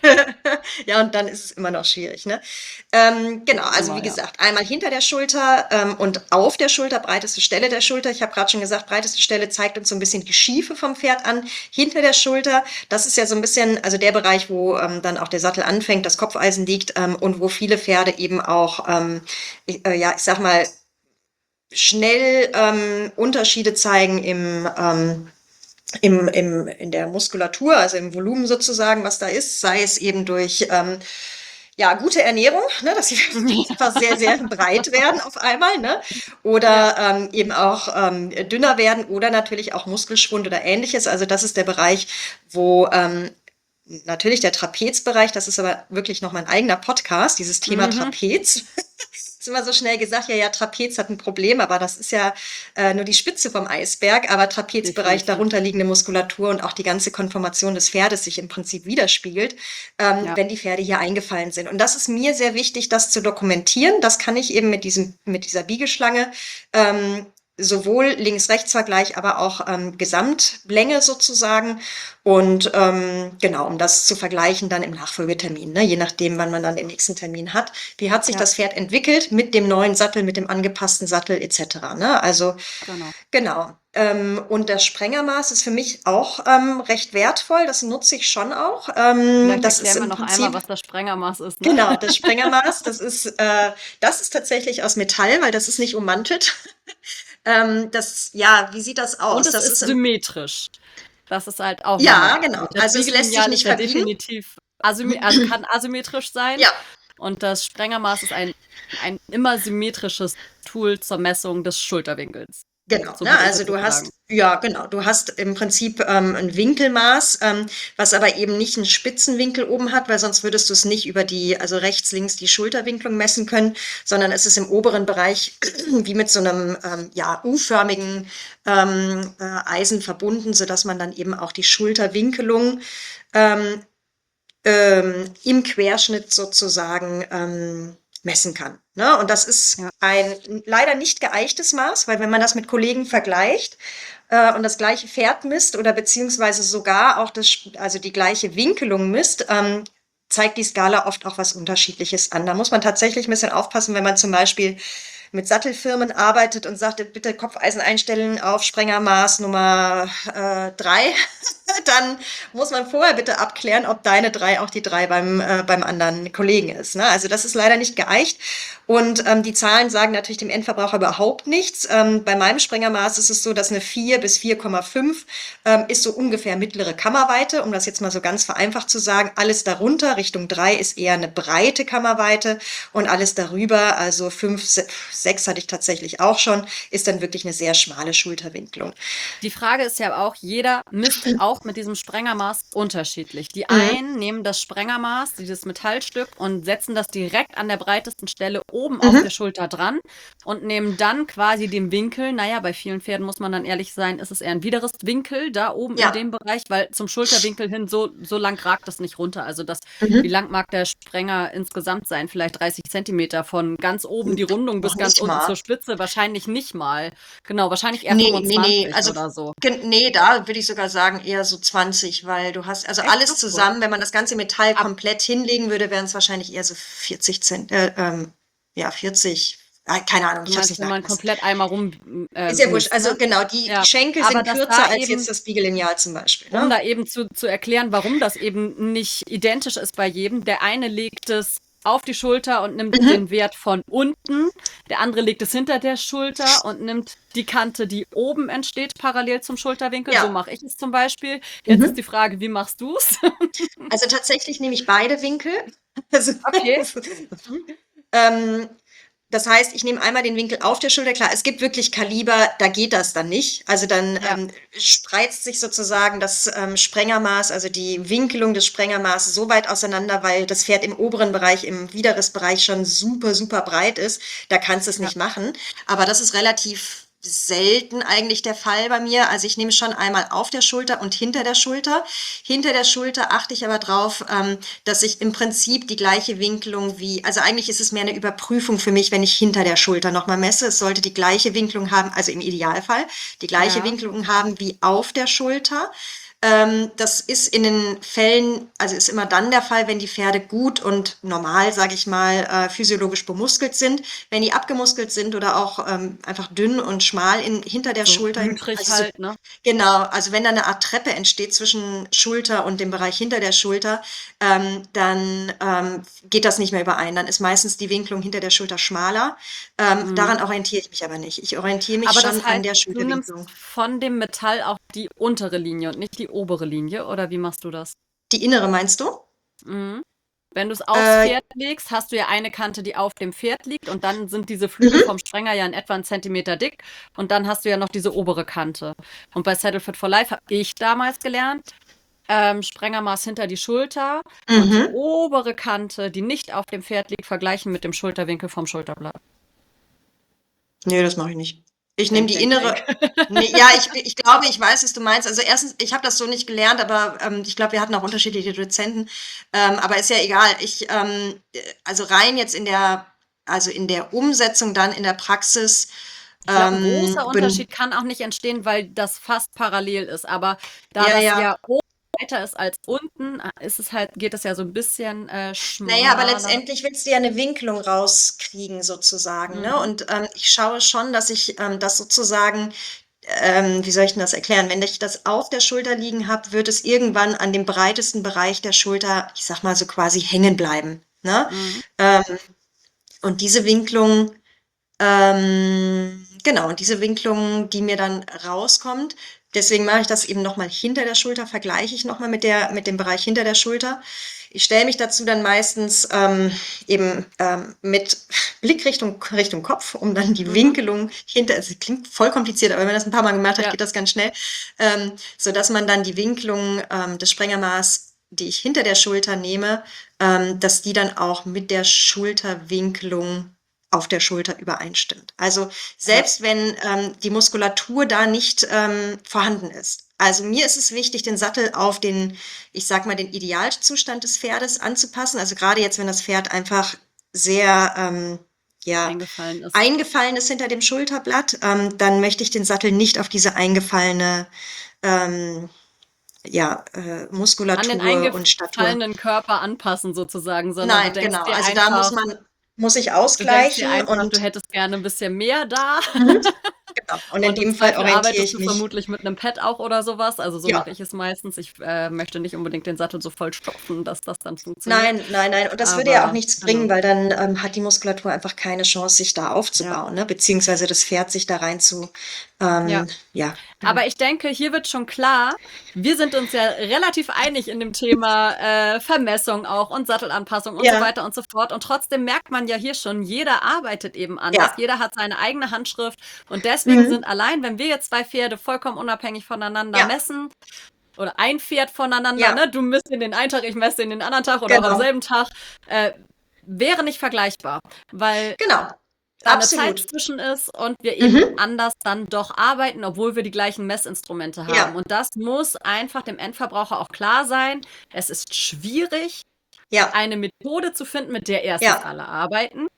ja, und dann ist es immer noch schwierig, ne? Ähm, genau,
Nicht
also wie
immer, ja.
gesagt, einmal hinter der Schulter ähm, und auf der Schulter, breiteste Stelle der Schulter. Ich habe gerade schon gesagt, breiteste Stelle zeigt uns so ein bisschen die Schiefe vom Pferd an. Hinter der Schulter, das ist ja so ein bisschen, also der Bereich, wo ähm, dann auch der Sattel anfängt, das Kopfeisen liegt ähm, und wo viele Pferde eben auch, ähm, ich, äh, ja, ich sag mal, schnell ähm, Unterschiede zeigen im, ähm, im, im, in der Muskulatur, also im Volumen sozusagen, was da ist, sei es eben durch ähm, ja, gute Ernährung, ne, dass sie einfach sehr, sehr breit werden auf einmal, ne?
Ja,
Oder ähm, eben auch ähm, dünner werden oder natürlich auch Muskelschwund oder ähnliches. Also das ist der Bereich, wo ähm, natürlich der Trapezbereich, das ist aber wirklich noch mein eigener Podcast, dieses Thema
mhm.
Trapez. Ist immer so schnell gesagt, ja, ja, Trapez hat ein Problem, aber das ist ja äh, nur die Spitze vom Eisberg, aber Trapezbereich,
Definitiv.
darunter liegende Muskulatur und auch die ganze Konformation des Pferdes sich im Prinzip widerspiegelt, ähm,
Ja,
wenn die Pferde hier eingefallen sind. Und das ist mir sehr wichtig, das zu dokumentieren. Das kann ich eben mit diesem, mit dieser Biegeschlange ähm, sowohl Links-Rechts-Vergleich, aber auch ähm, Gesamtlänge sozusagen. Und ähm, genau, um das zu vergleichen dann im Nachfolgetermin, ne? Je nachdem, wann man dann den nächsten Termin hat. Wie hat sich
ja,
das Pferd entwickelt mit dem neuen Sattel, mit dem angepassten Sattel et cetera. Ne? Also
genau.
genau. Ähm, und das Sprengermaß ist für mich auch ähm, recht wertvoll. Das nutze ich schon auch. Ähm,
Vielleicht
das ist
erklären wir
im
noch einmal,
Prinzip
was das Sprengermaß ist, ne?
genau das Sprengermaß. Das ist äh, das ist tatsächlich aus Metall, weil das ist nicht ummantelt. Ähm, das, ja, wie sieht das
Und
aus?
es
Das
ist
ist im,
symmetrisch. Das ist halt auch nochmal
ja, genau.
wichtig. Das
Also es lässt sich
Biegelineal
nicht
ist ja
verbiegen.
definitiv asymmetrisch, also kann asymmetrisch sein.
Ja,
Und das Sprengermaß ist ein, ein immer symmetrisches Tool zur Messung des Schulterwinkels.
genau.
So
Ne?
würde ich
Also
das
du
jetzt sagen.
hast, ja, genau. Du hast im Prinzip ähm, ein Winkelmaß, ähm, was aber eben nicht einen Spitzenwinkel oben hat, weil sonst würdest du es nicht über die, also rechts, links die Schulterwinklung messen können, sondern es ist im oberen Bereich wie mit so einem ähm, ja, U-förmigen ähm, äh, Eisen verbunden, sodass man dann eben auch die Schulterwinkelung ähm, ähm, im Querschnitt sozusagen ähm, messen kann. Ne? Und das ist
Ja.
ein leider nicht geeichtes Maß, weil wenn man das mit Kollegen vergleicht äh, und das gleiche Pferd misst oder beziehungsweise sogar auch das, also die gleiche Winkelung misst, ähm, zeigt die Skala oft auch was Unterschiedliches an. Da muss man tatsächlich ein bisschen aufpassen, wenn man zum Beispiel mit Sattelfirmen arbeitet und sagt, bitte Kopfeisen einstellen auf Sprengermaß Nummer äh, drei, dann muss man vorher bitte abklären, ob deine drei auch die drei beim, äh, beim anderen Kollegen ist. Ne? Also das ist leider nicht geeicht. Und ähm, die Zahlen sagen natürlich dem Endverbraucher überhaupt nichts. Ähm, bei meinem Sprengermaß ist es so, dass eine vier bis vier Komma fünf ähm, ist so ungefähr mittlere Kammerweite, um das jetzt mal so ganz vereinfacht zu sagen. Alles darunter, Richtung drei, ist eher eine breite Kammerweite und alles darüber, also fünf, sechs hatte ich tatsächlich auch schon, ist dann wirklich eine sehr schmale Schulterwinklung.
Die Frage ist ja auch, jeder misst auch mit diesem Sprengermaß unterschiedlich. Die
Mhm.
einen nehmen das Sprengermaß, dieses Metallstück, und setzen das direkt an der breitesten Stelle oben
Mhm.
auf der Schulter dran und nehmen dann quasi den Winkel. Naja, bei vielen Pferden muss man dann ehrlich sein, ist es eher ein Widerristwinkel da oben
Ja.
in dem Bereich, weil zum Schulterwinkel hin so, so lang ragt das nicht runter. Also das,
Mhm.
wie lang mag der Sprenger insgesamt sein? Vielleicht dreißig Zentimeter von ganz oben die Rundung bis
Noch
ganz
nicht
unten
mal.
zur Spitze? Wahrscheinlich nicht mal. Genau, wahrscheinlich eher
Nee, nee,
fünfundzwanzig
nee, also
oder so.
gen- nee, da würde ich sogar sagen eher so zwanzig, weil du hast, also
Echt?
alles
Ach so.
zusammen, wenn man das ganze Metall
Ab-
komplett hinlegen würde, wären es wahrscheinlich eher so vierzig Cent, äh, ähm, ja, vierzig, ah, keine Ahnung,
Du
ich hab's
meinst,
nicht
wenn man
nachgemessen.
komplett einmal rum äh,
Ist ja wurscht,
misst,
also
ne?
genau, die, die
Ja,
Schenkel
aber
sind
dass
kürzer
da
als
eben,
jetzt das Biegellineal zum Beispiel,
um
ne?
da eben zu, zu erklären, warum das eben nicht identisch ist bei jedem. Der eine legt es auf die Schulter und nimmt
Mhm.
den Wert von unten. Der andere legt es hinter der Schulter und nimmt die Kante, die oben entsteht, parallel zum Schulterwinkel. So
Ja.
mache ich es zum Beispiel. Jetzt ist
Mhm.
die Frage, wie machst du es?
Also tatsächlich nehme ich beide Winkel. Also,
Okay.
ähm, das heißt, ich nehme einmal den Winkel auf der Schulter. Klar, es gibt wirklich Kaliber, da geht das dann nicht. Also dann
Ja.
ähm, spreizt sich sozusagen das ähm, Sprengermaß, also die Winkelung des Sprengermaßes so weit auseinander, weil das Pferd im oberen Bereich, im Widerristbereich schon super, super breit ist. Da kannst du es
Ja.
nicht machen. Aber das ist relativ selten eigentlich der Fall bei mir. Also ich nehme schon einmal auf der Schulter und hinter der Schulter. Hinter der Schulter achte ich aber drauf, ähm, dass ich im Prinzip die gleiche Winkelung wie, also eigentlich ist es mehr eine Überprüfung für mich, wenn ich hinter der Schulter nochmal messe. Es sollte die gleiche Winkelung haben, also im Idealfall, die gleiche
Ja.
Winkelung haben wie auf der Schulter. Ähm, das ist in den Fällen, also ist immer dann der Fall, wenn die Pferde gut und normal, sage ich mal, äh, physiologisch bemuskelt sind. Wenn die abgemuskelt sind oder auch ähm, einfach dünn und schmal in, hinter der
So
Schulter,
hütrig
also so,
halt, ne?
genau, also wenn da eine Art Treppe entsteht zwischen Schulter und dem Bereich hinter der Schulter, ähm, dann ähm, geht das nicht mehr überein. Dann ist meistens die Winkelung hinter der Schulter schmaler. Ähm,
Mhm.
Daran orientiere ich mich aber nicht. Ich orientiere mich
Aber
schon
das
an
heißt,
der
du nimmst
Schulterwinklung.
von dem Metall auch die untere Linie und nicht die obere Linie, oder wie machst du das?
Die innere meinst du?
Mhm. Wenn du es aufs
Äh,
Pferd legst, hast du ja eine Kante, die auf dem Pferd liegt, und dann sind diese Flügel
mhm.
vom Sprenger ja in etwa einen Zentimeter dick, und dann hast du ja noch diese obere Kante. Und bei Saddle Fit for Life habe ich damals gelernt, ähm, Sprengermaß hinter die Schulter und die
Mhm.
obere Kante, die nicht auf dem Pferd liegt, vergleichen mit dem Schulterwinkel vom Schulterblatt.
Nee, das mache ich nicht. Ich nehme
Denk,
die
denk,
innere.
denk.
Nee, ja, ich, ich glaube, ich weiß, was du meinst. Also erstens, ich habe das so nicht gelernt, aber ähm, ich glaube, wir hatten auch unterschiedliche Dozenten. Ähm, aber ist ja egal. Ich, ähm, äh, also rein jetzt in der, also in der Umsetzung dann in der Praxis.
Ich glaube, ein
Ähm,
großer
bin,
Unterschied kann auch nicht entstehen, weil das fast parallel ist. Aber da
ja,
das
ja.
ja oben weiter ist als unten, ist es halt, geht es ja so ein bisschen äh,
Naja, aber
schmaler.
letztendlich willst du ja eine Winkelung rauskriegen, sozusagen. Ne?
Mhm.
Und ähm, ich schaue schon, dass ich ähm, das sozusagen, ähm, wie soll ich denn das erklären? Wenn ich das auf der Schulter liegen habe, wird es irgendwann an dem breitesten Bereich der Schulter, ich sag mal so quasi hängen bleiben. Ne?
Mhm.
Ähm, und diese Winklung, ähm, genau, und diese Winklung, die mir dann rauskommt, deswegen mache ich das eben nochmal hinter der Schulter, vergleiche ich nochmal mit der, mit dem Bereich hinter der Schulter. Ich stelle mich dazu dann meistens ähm, eben ähm, mit Blickrichtung Richtung Kopf, um dann die
Mhm.
Winkelung hinter, es klingt voll kompliziert, aber wenn man das ein paar Mal gemacht hat,
Ja.
geht das ganz schnell, ähm, so dass man dann die Winkelung ähm, des Sprengermaß, die ich hinter der Schulter nehme, ähm, dass die dann auch mit der Schulterwinkelung auf der Schulter übereinstimmt. Also selbst wenn ähm, die Muskulatur da nicht ähm, vorhanden ist, Also mir ist es wichtig, den Sattel auf den, ich sag mal, den Idealzustand des Pferdes anzupassen. Also gerade jetzt, wenn das Pferd einfach sehr, ähm, ja,
Eingefallen ist.
eingefallen ist hinter dem Schulterblatt, ähm, dann möchte ich den Sattel nicht auf diese eingefallene, ähm, ja, äh,
An den
Muskulatur und Statur.
eingefallenen Körper anpassen sozusagen, sondern du
Nein,
denkst
genau.
dir
Also da muss
einfach
man, muss ich
du denkst dir
ausgleichen
einfach, du
und
hättest gerne ein bisschen mehr da.
mhm, genau. Und in
Und im
dem Fall
Zweifel
orientiere
arbeitest
ich
du
mich.
vermutlich mit einem Pad auch oder sowas. Also so
Ja.
mache ich es meistens. Ich äh, möchte nicht unbedingt den Sattel so voll stopfen, dass das dann funktioniert.
Nein, nein, nein. Und das würde ja auch
Aber
nichts bringen,
genau,
weil dann ähm, hat die Muskulatur einfach keine Chance, sich da
ja,
aufzubauen, ne? Beziehungsweise das Pferd sich da rein zu,
ja.
ähm, ja.
Aber ich denke, hier wird schon klar, wir sind uns ja relativ einig in dem Thema äh, Vermessung auch und Sattelanpassung und so
Ja,
weiter und so fort. Und trotzdem merkt man ja hier schon, jeder arbeitet eben anders,
ja.
jeder hat seine eigene Handschrift. Und deswegen
Mhm.
sind allein, wenn wir jetzt zwei Pferde vollkommen unabhängig voneinander
Ja,
messen, oder ein Pferd voneinander,
ja,
ne? Du misst in den einen Tag, ich messe in den anderen Tag oder auch am
genau.
selben Tag, äh, wäre nicht vergleichbar, weil
Genau.
da eine Zeit
Absolut.
zwischen ist und wir eben
Mhm.
anders dann doch arbeiten, obwohl wir die gleichen Messinstrumente haben.
Ja,
Und das muss einfach dem Endverbraucher auch klar sein. Es ist schwierig,
ja,
eine Methode zu finden, mit der erstens
ja,
alle arbeiten.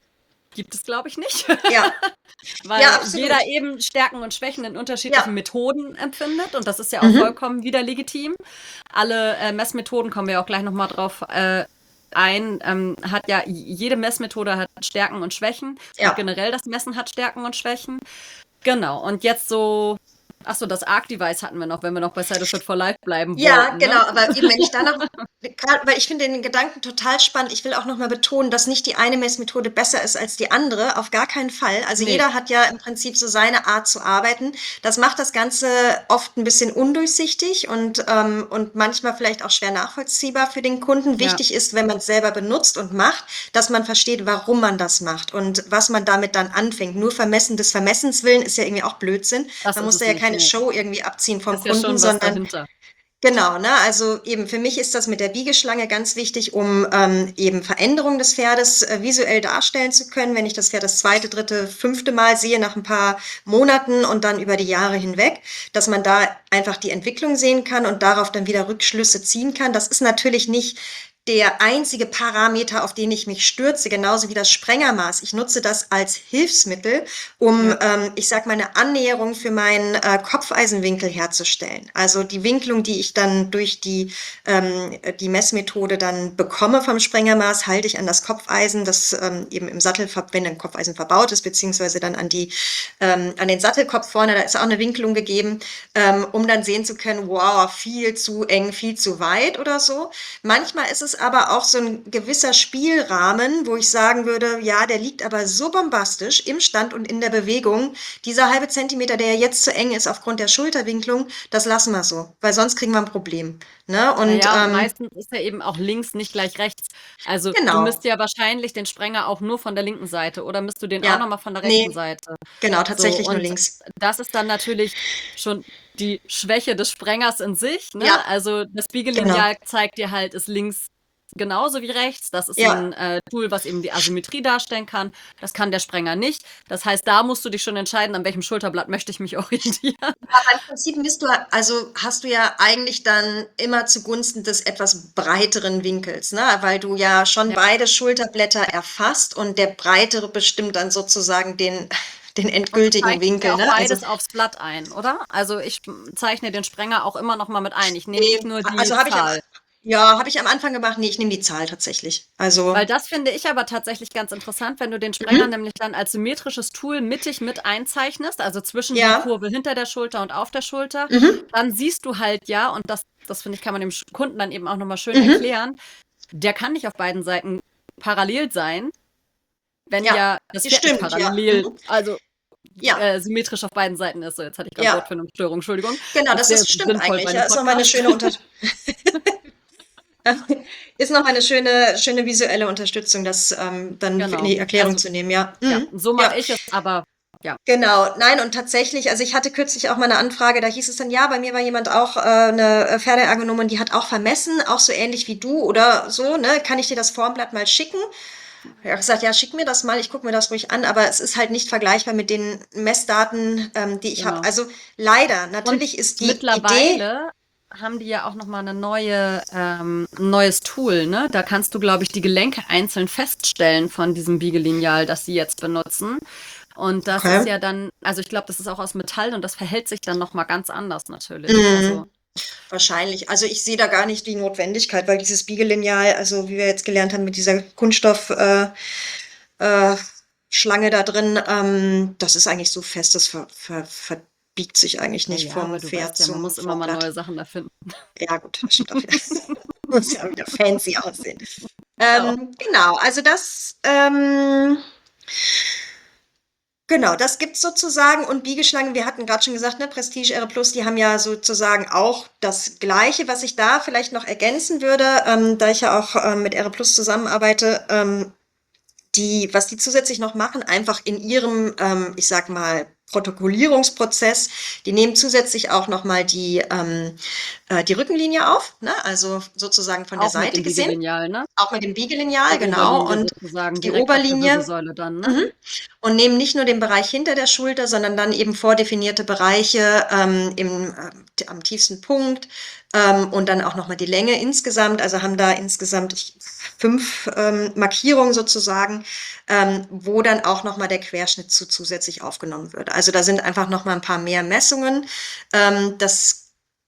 Gibt es, glaube ich, nicht.
ja. Ja,
Weil jeder
absolut.
eben Stärken und Schwächen in unterschiedlichen
Ja.
Methoden empfindet. Und das ist ja auch
Mhm.
vollkommen wieder legitim. Alle äh, Messmethoden, kommen wir auch gleich nochmal drauf äh, ein, ähm, hat ja, jede Messmethode hat Stärken und Schwächen. Und
Ja.
generell das Messen hat Stärken und Schwächen. Genau. Und jetzt so, achso, das Arc-Device hatten wir noch, wenn wir noch bei Cytoshoot for Life bleiben
Ja,
wollten, ne?
genau, aber eben, wenn ich da noch, grad, weil ich finde den Gedanken total spannend. Ich will auch noch mal betonen, dass nicht die eine Messmethode besser ist als die andere, auf gar keinen Fall. Also
Nee,
jeder hat ja im Prinzip so seine Art zu arbeiten. Das macht das Ganze oft ein bisschen undurchsichtig und, ähm, und manchmal vielleicht auch schwer nachvollziehbar für den Kunden.
ja,
Wichtig ist, wenn man es selber benutzt und macht, dass man versteht, warum man das macht und was man damit dann anfängt. Nur Vermessen des Vermessens willen ist ja irgendwie auch Blödsinn.
das
Man
ist
muss
es
da ja
nicht.
keine
Nee.
Show irgendwie abziehen vom
Ist ja
Kunden,
schon was
sondern
dahinter.
genau, ne? Also eben für mich ist das mit der Biegeschlange ganz wichtig, um ähm, eben Veränderungen des Pferdes äh, visuell darstellen zu können, wenn ich das Pferd das zweite, dritte, fünfte Mal sehe nach ein paar Monaten und dann über die Jahre hinweg, dass man da einfach die Entwicklung sehen kann und darauf dann wieder Rückschlüsse ziehen kann. Das ist natürlich nicht der einzige Parameter, auf den ich mich stürze, genauso wie das Sprengermaß. Ich nutze das als Hilfsmittel, um,
Ja.
ähm, ich sag mal, eine Annäherung für meinen äh, Kopfeisenwinkel herzustellen. Also die Winklung, die ich dann durch die, ähm, die Messmethode dann bekomme vom Sprengermaß, halte ich an das Kopfeisen, das ähm, eben im Sattel, wenn ein Kopfeisen verbaut ist, beziehungsweise dann an die, ähm, an den Sattelkopf vorne, da ist auch eine Winklung gegeben, ähm, um dann sehen zu können, wow, viel zu eng, viel zu weit oder so. Manchmal ist es aber auch so ein gewisser Spielrahmen, wo ich sagen würde, ja, der liegt aber so bombastisch im Stand und in der Bewegung. Dieser halbe Zentimeter, der jetzt zu eng ist aufgrund der Schulterwinklung, das lassen wir so, weil sonst kriegen wir ein Problem. Ne? Und
Naja, und
ähm,
meistens ist ja eben auch links nicht gleich rechts. Also du
genau,
misst ja wahrscheinlich den Sprenger auch nur von der linken Seite oder misst du den auch
ja,
nochmal von der rechten
nee,
Seite?
genau,
So,
tatsächlich nur
und
links.
das ist dann natürlich schon die Schwäche des Sprengers in sich, ne?
Ja,
Also das
genau,
Spiegellineal zeigt dir halt, ist links genauso wie rechts. Das ist
ja.
ein äh, Tool, was eben die Asymmetrie darstellen kann. Das kann der Sprenger nicht. Das heißt, da musst du dich schon entscheiden, an welchem Schulterblatt möchte ich mich orientieren.
Aber im Prinzip bist du, also hast du ja eigentlich dann immer zugunsten des etwas breiteren Winkels, ne? Weil du ja schon
Ja.
beide Schulterblätter erfasst und der breitere bestimmt dann sozusagen den, den
Und du
endgültigen
zeichnest
Winkel,
ja auch
ne? Also,
beides aufs Blatt ein, oder? Also ich zeichne den Sprenger auch immer noch mal mit ein. Ich nehme nicht
nee,
nur die
also habe ich am,
Zahl.
ja, habe ich am Anfang gemacht, nee, ich nehme die Zahl tatsächlich.
Weil
Also,
das finde ich aber tatsächlich ganz interessant, wenn du den Sprenger
mhm,
nämlich dann als symmetrisches Tool mittig mit einzeichnest, also zwischen die
ja,
Kurve hinter der Schulter und auf der Schulter,
mhm,
dann siehst du halt ja, und das, das finde ich, kann man dem Sch- Kunden dann eben auch nochmal schön
mhm,
erklären, der kann nicht auf beiden Seiten parallel sein, wenn
ja,
ja das Pferd nicht
stimmt, ja,
parallel,
mhm,
also
ja,
äh, symmetrisch auf beiden Seiten ist. So, jetzt hatte ich gerade
ja,
Wortfindungsstörung, Entschuldigung.
genau,
Das ist
das
sehr
ist, stimmt
sinnvoll bei
eigentlich,
einem
ja, ist nochmal eine
Podcast.
schöne Unter ist noch mal eine schöne, schöne visuelle Unterstützung, das ähm, dann in
Genau.
die Erklärung
Also
zu nehmen, ja.
ja,
Mhm.
so
Ja,
mache ich es, aber ja.
genau. Nein, und tatsächlich, also ich hatte kürzlich auch mal eine Anfrage, da hieß es dann, ja, bei mir war jemand auch, äh, eine Pferdeergonomin, die hat auch vermessen, auch so ähnlich wie du oder so, ne? Kann ich dir das Formblatt mal schicken? Ich habe gesagt, ja, schick mir das mal, ich gucke mir das ruhig an, aber es ist halt nicht vergleichbar mit den Messdaten, ähm, die ich habe.
Genau.
Also leider,
Und
natürlich ist die Idee,
mittlerweile haben die ja auch noch mal eine neue, ähm, ein neues Tool, ne? Da kannst du, glaube ich, die Gelenke einzeln feststellen von diesem Biegelineal, das sie jetzt benutzen. Und das ist
okay.
ja dann, also ich glaube, das ist auch aus Metall und das verhält sich dann noch mal ganz anders natürlich. Also
Mhm. Wahrscheinlich. Also ich sehe da gar nicht die Notwendigkeit, weil dieses Biegelineal, also wie wir jetzt gelernt haben mit dieser Kunststoff, äh, äh, Schlange da drin, ähm, das ist eigentlich so fest, das ver ver verbiegt sich eigentlich
ja,
nicht
ja, aber
vom
du
Pferd
weißt ja, man
zum
muss immer mal
Vorblatt.
neue Sachen erfinden.
Ja gut, das stimmt auch wieder. Muss ja wieder fancy aussehen.
Genau.
Ähm, genau, also das, ähm, genau, das gibt's sozusagen. Und Biegeschlangen, wir hatten gerade schon gesagt, ne, Prestige R Plus, die haben ja sozusagen auch das Gleiche. Was ich da vielleicht noch ergänzen würde, ähm, da ich ja auch ähm, mit R Plus zusammenarbeite, ähm, die, was die zusätzlich noch machen, einfach in ihrem, ähm, ich sag mal, Protokollierungsprozess, die nehmen zusätzlich auch nochmal die, ähm, äh, die Rückenlinie auf, ne? Also sozusagen von der
Auch mit
Seite
dem
gesehen,
Biegelineal, ne?
auch mit dem Biegelineal,
Die
genau,
Oberlinie
und
sozusagen
die
direkt auf der
Oberlinie.
Wirbelsäule dann, ne?
Mhm. Und nehmen nicht nur den Bereich hinter der Schulter, sondern dann eben vordefinierte Bereiche ähm, im, äh, am tiefsten Punkt ähm, und dann auch nochmal die Länge insgesamt. Also haben da insgesamt ich, fünf ähm, Markierungen sozusagen, ähm, wo dann auch nochmal der Querschnitt zu, zusätzlich aufgenommen wird. Also da sind einfach nochmal ein paar mehr Messungen. Ähm, das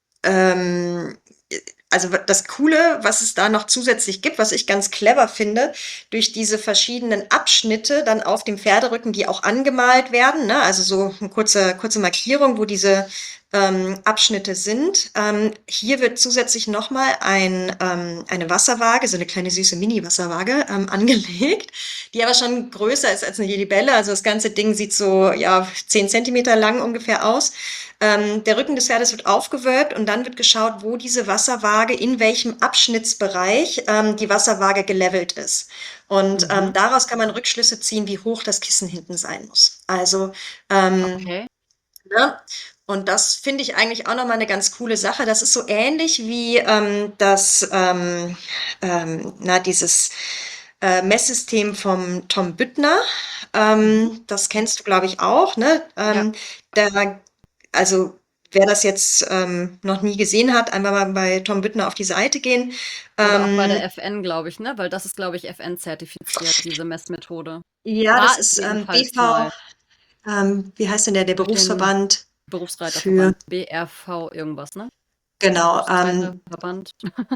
ähm, also das Coole, was es da noch zusätzlich gibt, was ich ganz clever finde, durch diese verschiedenen Abschnitte dann auf dem Pferderücken, die auch angemalt werden, ne? Also so eine kurze, kurze Markierung, wo diese ähm, Abschnitte sind. Ähm, hier wird zusätzlich nochmal ein, ähm, eine Wasserwaage, so eine kleine süße Mini-Wasserwaage ähm, angelegt, die aber schon größer ist als eine Jedibelle. Also das ganze Ding sieht so ja zehn Zentimeter lang ungefähr aus. Ähm, der Rücken des Pferdes wird aufgewölbt und dann wird geschaut, wo diese Wasserwaage, in welchem Abschnittsbereich ähm, die Wasserwaage gelevelt ist. Und ähm,
Mhm.
daraus kann man Rückschlüsse ziehen, wie hoch das Kissen hinten sein muss. Also, ähm,
Okay.
ne? Und das finde ich eigentlich auch nochmal eine ganz coole Sache. Das ist so ähnlich wie ähm, das, ähm, ähm, na, dieses äh, Messsystem vom Tom Büttner.
Mhm.
Ähm, das kennst du, glaube ich, auch, ne?
Ja.
Ähm, da, also wer das jetzt ähm, noch nie gesehen hat, einfach mal bei Tom Büttner auf die Seite gehen.
Oder auch bei
Ähm,
der F N, glaube ich, ne? Weil das ist, glaube ich, F N-zertifiziert, diese Messmethode.
ja, das
War es
ist ähm,
jedenfalls
B V,
mal
ähm, wie heißt denn der, der
durch den
Berufsverband für,
Berufsreiterverband, B R V irgendwas, ne?
genau, ähm,
Berufsreiterverband.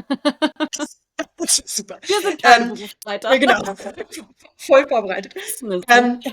super.
Wir sind keine
Ähm,
Berufsreiter.
ja, genau, voll vorbereitet.
Wissen es nicht.
Ähm,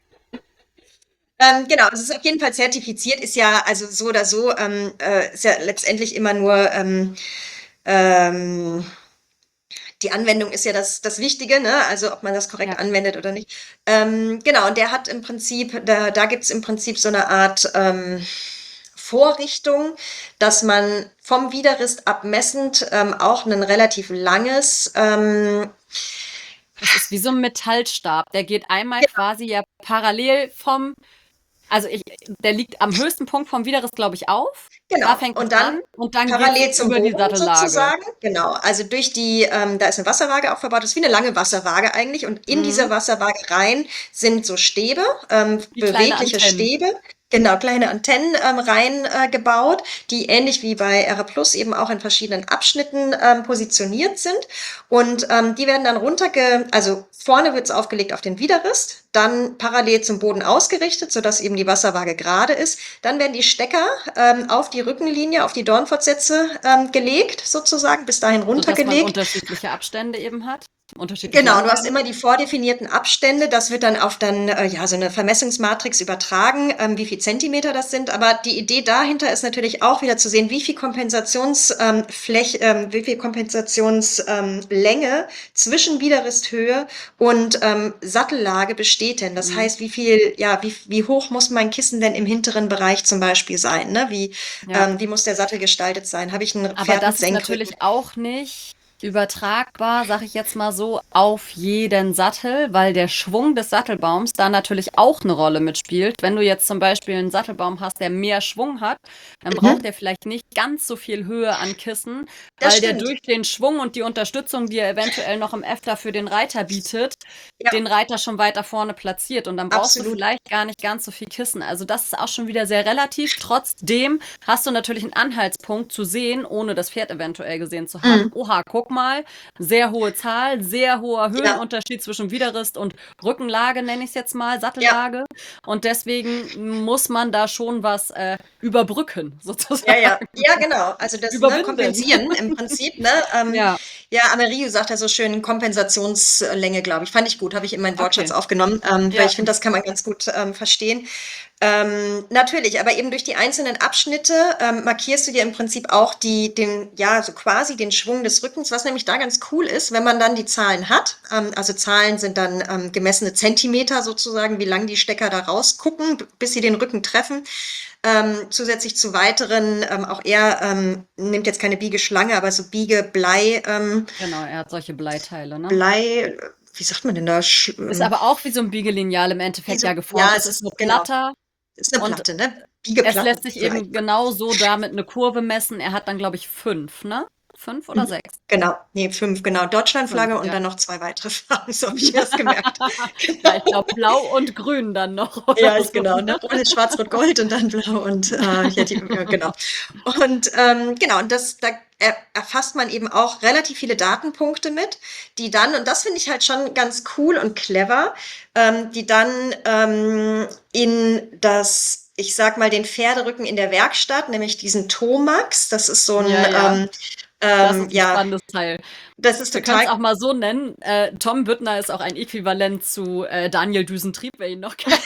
ähm, genau, es ist auf jeden Fall zertifiziert, ist ja also so oder so, ähm, äh, ist ja letztendlich immer nur ähm, ähm, die Anwendung ist ja das, das Wichtige, ne? Also ob man das korrekt
Ja.
anwendet oder nicht. Ähm, genau, und der hat im Prinzip, da, da gibt es im Prinzip so eine Art ähm, Vorrichtung, dass man vom Widerrist abmessend ähm, auch ein relativ langes ähm,
Das ist wie so ein Metallstab. Der geht einmal quasi ja parallel vom, also ich, der liegt am höchsten Punkt vom Widerriss, glaube ich, auf. Da
genau.
fängt es
Und dann
an und dann geht's
parallel zum
über die
Boden
Sattellage.
sozusagen. Genau. Also durch die, ähm, da ist eine Wasserwaage auch verbaut. Das ist wie eine lange Wasserwaage eigentlich. Und in
Mhm.
dieser Wasserwaage rein sind so Stäbe, ähm,
Wie kleine
bewegliche
Antennen.
Stäbe. Genau, kleine Antennen ähm, rein äh, gebaut, die ähnlich wie bei R Plus eben auch in verschiedenen Abschnitten ähm, positioniert sind. Und ähm, die werden dann runterge, also vorne wird es aufgelegt auf den Widerrist, dann parallel zum Boden ausgerichtet, sodass eben die Wasserwaage gerade ist. Dann werden die Stecker ähm, auf die Rückenlinie, auf die Dornfortsätze ähm, gelegt, sozusagen, bis dahin
Sodass man
runtergelegt.
unterschiedliche Abstände eben hat. Unterschiedliche
Genau, du hast
Langweiten.
immer die vordefinierten Abstände. Das wird dann auf dann äh, ja so eine Vermessungsmatrix übertragen, ähm, wie viel Zentimeter das sind. Aber die Idee dahinter ist natürlich auch wieder zu sehen, wie viel Kompensationsfläche, ähm, ähm, wie viel Kompensationslänge ähm, zwischen Widerristhöhe und ähm, Sattellage besteht denn. Das
Mhm.
heißt, wie viel, ja, wie, wie hoch muss mein Kissen denn im hinteren Bereich zum Beispiel sein? Ne? Wie,
Ja.
ähm, wie muss der Sattel gestaltet sein? Habe ich ein
Aber
Pferd mit
das ist
Senkrücken?
natürlich auch nicht übertragbar, sag ich jetzt mal so, auf jeden Sattel, weil der Schwung des Sattelbaums da natürlich auch eine Rolle mitspielt. Wenn du jetzt zum Beispiel einen Sattelbaum hast, der mehr Schwung hat, dann braucht
Mhm.
der vielleicht nicht ganz so viel Höhe an Kissen,
Das
weil der
stimmt.
durch den Schwung und die Unterstützung, die er eventuell noch im F dafür den Reiter bietet,
Ja,
den Reiter schon weiter vorne platziert. Und dann brauchst du
absolut.
vielleicht gar nicht ganz so viel Kissen. Also das ist auch schon wieder sehr relativ. Trotzdem hast du natürlich einen Anhaltspunkt zu sehen, ohne das Pferd eventuell gesehen zu haben.
Mhm.
Oha, guck mal, sehr hohe Zahl, sehr hoher
Ja,
Höhenunterschied zwischen Widerrist und Rückenlage, nenne ich es jetzt mal,
ja.
Sattellage. Und deswegen muss man da schon was äh, überbrücken,
Ja,
sozusagen.
ja, ja, genau. Also das, ne,
Überwinden.
kompensieren im Prinzip, ne? Ähm,
Ja,
ja, Amerio sagt ja so schön Kompensationslänge, glaube ich. Fand ich gut, habe ich in meinen Wortschatz
okay.
aufgenommen, ähm, weil
Ja,
ich finde, das kann man ganz gut ähm, verstehen. Ähm, natürlich, aber eben durch die einzelnen Abschnitte ähm, markierst du dir im Prinzip auch die, den, ja, so quasi den Schwung des Rückens, was nämlich da ganz cool ist, wenn man dann die Zahlen hat. Ähm, also Zahlen sind dann ähm, gemessene Zentimeter sozusagen, wie lang die Stecker da rausgucken, b- bis sie den Rücken treffen. Ähm, zusätzlich zu weiteren, ähm, auch er ähm, nimmt jetzt keine Biegeschlange, aber so Biegeblei, ähm,
genau, er hat solche Bleiteile, ne?
Blei, wie sagt man denn da? Sch
Ist
ähm,
aber auch wie so ein Biegelineal im
wie
Endeffekt
so,
ja
ja,
geformt. Es
es
ist nur
ist, genau,
platter
ist eine
und
Platte, ne?
es
Biegeplatten
lässt sich
vielleicht.
eben genau so damit eine Kurve messen. Er hat dann, glaube ich, fünf, ne? Fünf oder
Mhm.
sechs?
Genau, nee, fünf, genau.
Fünf,
Deutschlandflagge und
ja.
dann noch zwei weitere Farben, so habe ich mir das gemerkt.
Ja, ich
Genau.
glaube, blau und grün dann noch oder
Ja, ist
so,
genau,
ne?
ne? Rot, Schwarz, Rot, Gold und dann Blau und äh, ja, die, ja, genau. Und ähm, genau, und das, da er, erfasst man eben auch relativ viele Datenpunkte mit, die dann, und das finde ich halt schon ganz cool und clever, ähm, die dann ähm, in das, ich sag mal, den Pferderücken in der Werkstatt, nämlich diesen Tomax, das ist so
Ja,
ein,
ja,
ähm,
das
ähm,
ist ein
ja,
spannendes Teil.
das ist
Wir können es
total.
auch mal so nennen. Äh, Tom Büttner ist auch ein Äquivalent zu äh, Daniel Düsentrieb, wer ihn noch kennt.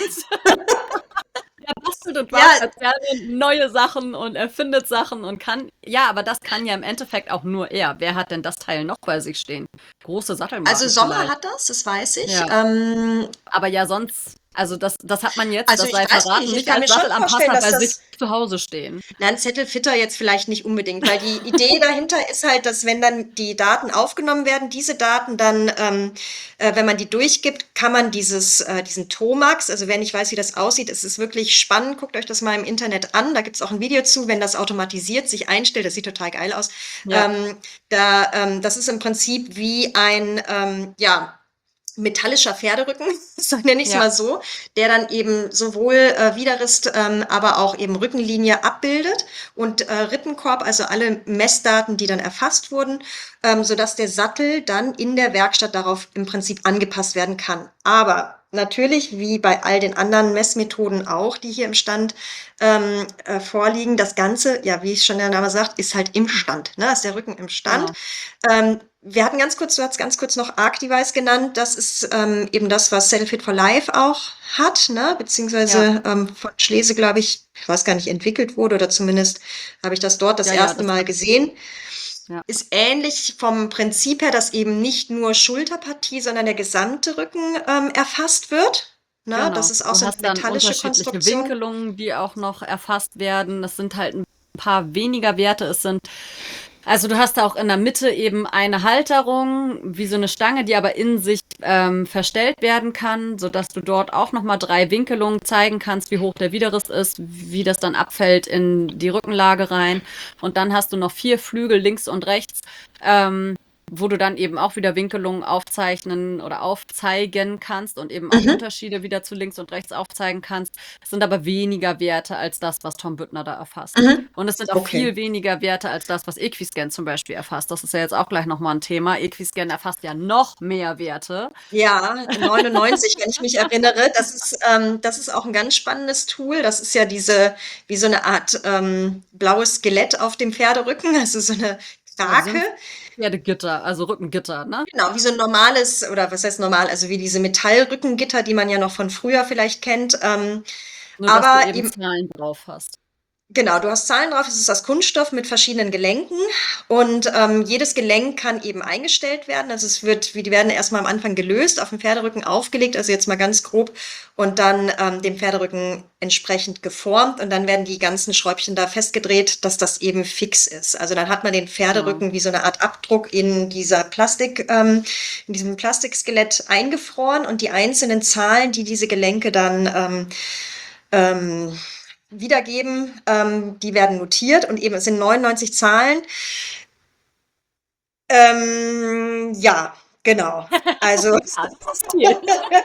Er bastelt und
Ja,
wagt als gerne neue Sachen und erfindet Sachen und kann. Ja, aber das kann ja im Endeffekt auch nur er. Wer hat denn das Teil noch bei sich stehen? Große
also
Sattelmarken
Sommer
vielleicht.
hat das, das weiß ich.
Ja.
Ähm,
Aber ja, sonst, also das, das hat man jetzt,
also
das
ich
sei
weiß nicht,
verraten,
ich
nicht
kann
als
mir schon vorstellen,
Sattelanpasser
dass
bei sich
das,
zu Hause stehen.
na, ein Zettelfitter jetzt vielleicht nicht unbedingt, weil die Idee dahinter ist halt, dass wenn dann die Daten aufgenommen werden, diese Daten dann, ähm, äh, wenn man die durchgibt, kann man dieses, äh, diesen Tomax, also wer nicht weiß, wie das aussieht, es ist wirklich spannend, guckt euch das mal im Internet an, da gibt es auch ein Video zu, wenn das automatisiert sich einstellt, das sieht total geil aus.
Ja,
Ähm, da, ähm, das ist im Prinzip wie ein, ähm, ja, metallischer Pferderücken, so nenne ich es
ja,
mal so, der dann eben sowohl äh, Widerrist, ähm, aber auch eben Rückenlinie abbildet und äh, Rittenkorb, also alle Messdaten, die dann erfasst wurden, ähm, sodass der Sattel dann in der Werkstatt darauf im Prinzip angepasst werden kann. Aber natürlich, wie bei all den anderen Messmethoden auch, die hier im Stand ähm, äh, vorliegen, das Ganze, ja, wie schon der Name sagt, ist halt im Stand. Ne? Ist der Rücken im Stand.
genau.
Ähm, wir hatten ganz kurz, du hast ganz kurz noch Arc-Device genannt. Das ist ähm, eben das, was Saddle Fit for Life auch hat, ne?
Ja,
Beziehungsweise ähm, von Schlese, glaube ich, ich weiß gar nicht, entwickelt wurde oder zumindest habe ich das dort das
ja, ja,
erste
das
Mal
hat,
gesehen.
ja,
Ist ähnlich vom Prinzip her, dass eben nicht nur Schulterpartie, sondern der gesamte Rücken ähm, erfasst wird. Ne?
genau.
Das ist auch
Du
so eine
hast dann
metallische
unterschiedliche
Konstruktion.
Winkelungen, die auch noch erfasst werden. Das sind halt ein paar weniger Werte. Es sind Also du hast da auch in der Mitte eben eine Halterung, wie so eine Stange, die aber in sich ähm, verstellt werden kann, sodass du dort auch nochmal drei Winkelungen zeigen kannst, wie hoch der Widerrist ist, wie das dann abfällt in die Rückenlage rein. Und dann hast du noch vier Flügel links und rechts, ähm, wo du dann eben auch wieder Winkelungen aufzeichnen oder aufzeigen kannst und eben auch
Mhm.
Unterschiede wieder zu links und rechts aufzeigen kannst. Es sind aber weniger Werte als das, was Tom Büttner da erfasst.
Mhm.
Und es sind auch
Okay.
viel weniger Werte als das, was Equiscan zum Beispiel erfasst. Das ist ja jetzt auch gleich nochmal ein Thema. Equiscan erfasst ja noch mehr Werte.
Ja, neunundneunzig, wenn ich mich erinnere. Das ist, ähm, das ist auch ein ganz spannendes Tool. Das ist ja diese, wie so eine Art ähm, blaues Skelett auf dem Pferderücken, also so eine
Ja, wie so
Krake.
ein Pferdegitter, also Rückengitter, ne?
Genau, wie so ein normales, oder was heißt normal, also wie diese Metallrückengitter, die man ja noch von früher vielleicht kennt. Ähm,
Nur, dass du
aber
eben
eben
Zahlen drauf hast.
genau, du hast Zahlen drauf, es ist aus Kunststoff mit verschiedenen Gelenken und ähm, jedes Gelenk kann eben eingestellt werden. Also es wird, wie die werden erstmal am Anfang gelöst, auf dem Pferderücken aufgelegt, also jetzt mal ganz grob, und dann ähm, dem Pferderücken entsprechend geformt und dann werden die ganzen Schräubchen da festgedreht, dass das eben fix ist. Also dann hat man den
Genau.
Pferderücken wie so eine Art Abdruck in dieser Plastik, ähm, in diesem Plastikskelett eingefroren und die einzelnen Zahlen, die diese Gelenke dann ähm, ähm, wiedergeben, ähm, die werden notiert und eben es sind neunundneunzig Zahlen. Ähm, ja, genau. Also
Ja, das ist viel.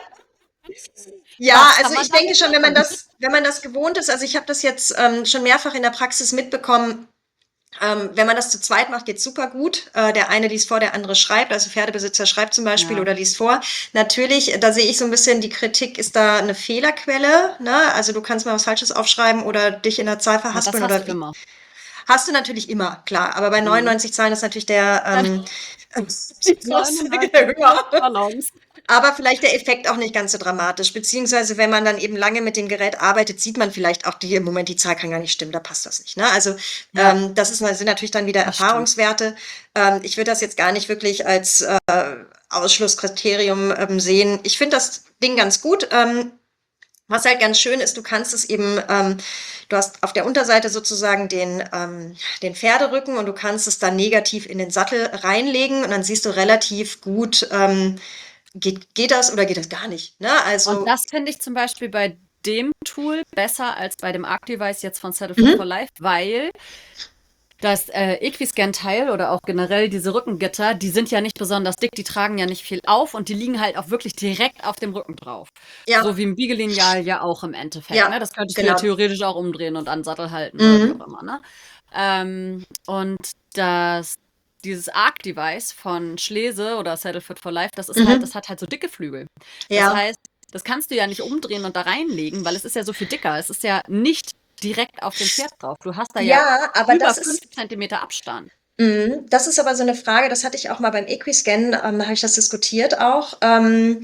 ja,
Was kann
also
man
ich denke
damit
schon, wenn man
machen?
das, wenn man das gewohnt ist, also ich habe das jetzt ähm, schon mehrfach in der Praxis mitbekommen, ähm, wenn man das zu zweit macht, geht's super gut. Äh, der eine liest vor, der andere schreibt. Also Pferdebesitzer schreibt zum Beispiel
Ja,
oder liest vor. Natürlich, da sehe ich so ein bisschen die Kritik, ist da eine Fehlerquelle. Ne? Also du kannst mal was Falsches aufschreiben oder dich in der Zahl
aber das
verhaspeln
hast
oder
du
wie.
immer.
Hast du natürlich immer, klar. Aber bei
Mhm.
neunundneunzig Zahlen ist natürlich der, ähm, die Aussage
neunundneunzig plus
höher.
Ballons.
Aber vielleicht der Effekt auch nicht ganz so dramatisch. Beziehungsweise, wenn man dann eben lange mit dem Gerät arbeitet, sieht man vielleicht auch, die, im Moment, die Zahl kann gar nicht stimmen, da passt das nicht. Ne? Also
Ja,
ähm, das ist, sind natürlich dann wieder
das stimmt.
Erfahrungswerte. Ähm, ich würde das jetzt gar nicht wirklich als äh, Ausschlusskriterium ähm, sehen. Ich finde das Ding ganz gut. Ähm, was halt ganz schön ist, du kannst es eben, ähm, du hast auf der Unterseite sozusagen den, ähm, den Pferderücken und du kannst es dann negativ in den Sattel reinlegen und dann siehst du relativ gut, ähm, geht, geht das oder geht das gar nicht. Ne?
Und
Also,
das finde ich zum Beispiel bei dem Tool besser als bei dem Arc-Device jetzt von Saddle Fit for
mhm,
Life, weil das äh, Equiscan-Teil oder auch generell diese Rückengitter, die sind ja nicht besonders dick, die tragen ja nicht viel auf und die liegen halt auch wirklich direkt auf dem Rücken drauf. So
ja,
wie ein Biegelineal ja auch im Endeffekt. Ne?
ja,
Das könntest du ja
genau.
theoretisch auch umdrehen und an den Sattel halten oder wie auch
Mhm,
immer. Ne? Ähm, und das, dieses Arc-Device von Schlese oder Saddle Fit for Life, das ist halt,
mhm,
das hat halt so dicke Flügel. Das
ja.
heißt, das kannst du ja nicht umdrehen und da reinlegen, weil es ist ja so viel dicker. Es ist ja nicht direkt auf dem Pferd drauf. Du hast da ja
Ja, aber
über
das
fünf
ist,
Zentimeter Abstand.
mhm, das ist aber so eine Frage, das hatte ich auch mal beim Equiscan, ähm, habe ich das diskutiert auch. Ähm,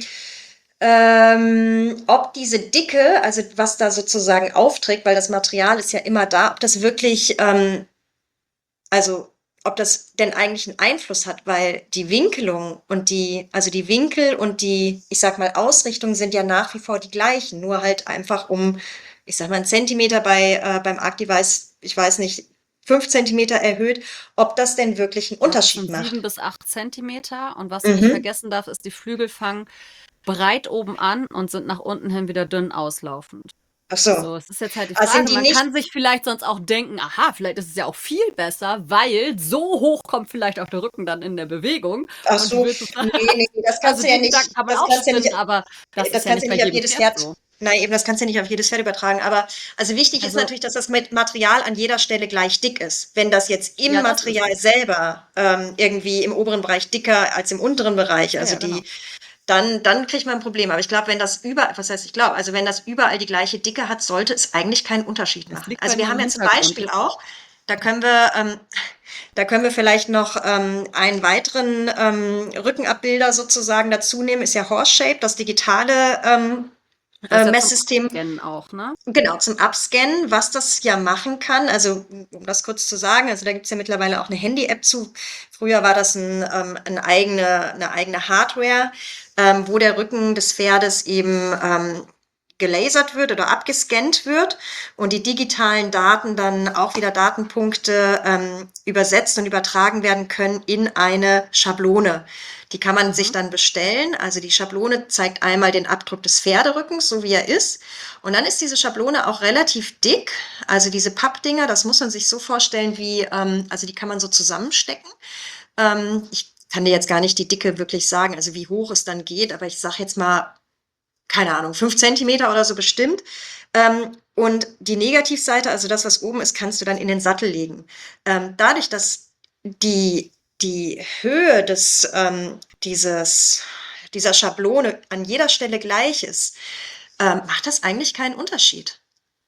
ähm, ob diese Dicke, also was da sozusagen aufträgt, weil das Material ist ja immer da, ob das wirklich, ähm, also ob das denn eigentlich einen Einfluss hat, weil die Winkelung und die, also die Winkel und die, ich sag mal, Ausrichtung sind ja nach wie vor die gleichen, nur halt einfach um, ich sag mal, einen Zentimeter bei, äh, beim Arc-Device, ich weiß nicht, fünf Zentimeter erhöht, ob das denn wirklich einen
Ich glaube, das
Unterschied
sind sieben
macht.
bis acht Zentimeter. Und was du nicht
Mhm.
vergessen darfst, ist, die Flügel fangen breit oben an und sind nach unten hin wieder dünn auslaufend.
Ach so.
So, es ist jetzt halt die
Ah, sind
Frage,
die
man
nicht,
kann sich vielleicht sonst auch denken, aha, vielleicht ist es ja auch viel besser, weil so hoch kommt vielleicht auch der Rücken dann in der Bewegung
ach
und du
so,
willst es dann,
nee, nee, das
also
kannst du ja
den Gedanken
nicht,
kann man
das
auch
kannst du ja nicht,
spinnen, aber das ist
das
ja
kannst
nicht
du
bei
nicht auf
jedem
jedes
Pferd
Pferd,
so.
nein, eben, das kannst du nicht auf jedes Pferd übertragen. Aber also wichtig ist
Also,
natürlich, dass das mit Material an jeder Stelle gleich dick ist. Wenn das jetzt im
ja, das ist
Material
es.
selber ähm, irgendwie im oberen Bereich dicker als im unteren Bereich,
Ja,
also
ja, genau.
die, dann, dann kriegt man ein Problem. Aber ich glaube, wenn das überall, was heißt ich glaube, also wenn das überall die gleiche Dicke hat, sollte es eigentlich keinen Unterschied
Das
machen.
liegt bei
Also wir
mir im
haben ja zum
Hintergrund.
Beispiel auch, da können wir, ähm, da können wir vielleicht noch ähm, einen weiteren ähm, Rückenabbilder sozusagen dazu nehmen, ist ja Horse Shape, das digitale ähm,
Das
äh,
ist ja zum
Messsystem.
Scannen auch, ne?
Genau, zum Abscannen, was das ja machen kann. Also, um das kurz zu sagen, also da gibt's ja mittlerweile auch eine Handy-App zu. Früher war das ein, ähm, ein eigene, eine eigene Hardware, ähm, wo der Rücken des Pferdes eben ähm, gelasert wird oder abgescannt wird und die digitalen Daten dann auch wieder Datenpunkte ähm, übersetzt und übertragen werden können in eine Schablone. Die kann man sich
Mhm.
dann bestellen. Also die Schablone zeigt einmal den Abdruck des Pferderückens, so wie er ist. Und dann ist diese Schablone auch relativ dick. Also diese Pappdinger, das muss man sich so vorstellen wie, ähm, also die kann man so zusammenstecken. Ähm, ich kann dir jetzt gar nicht die Dicke wirklich sagen, also wie hoch es dann geht, aber ich sage jetzt mal, keine Ahnung, fünf Zentimeter oder so bestimmt. Ähm, und die Negativseite, also das, was oben ist, kannst du dann in den Sattel legen. Ähm, dadurch, dass die, die Höhe des, ähm, dieses, dieser Schablone an jeder Stelle gleich ist, ähm, macht das eigentlich keinen Unterschied.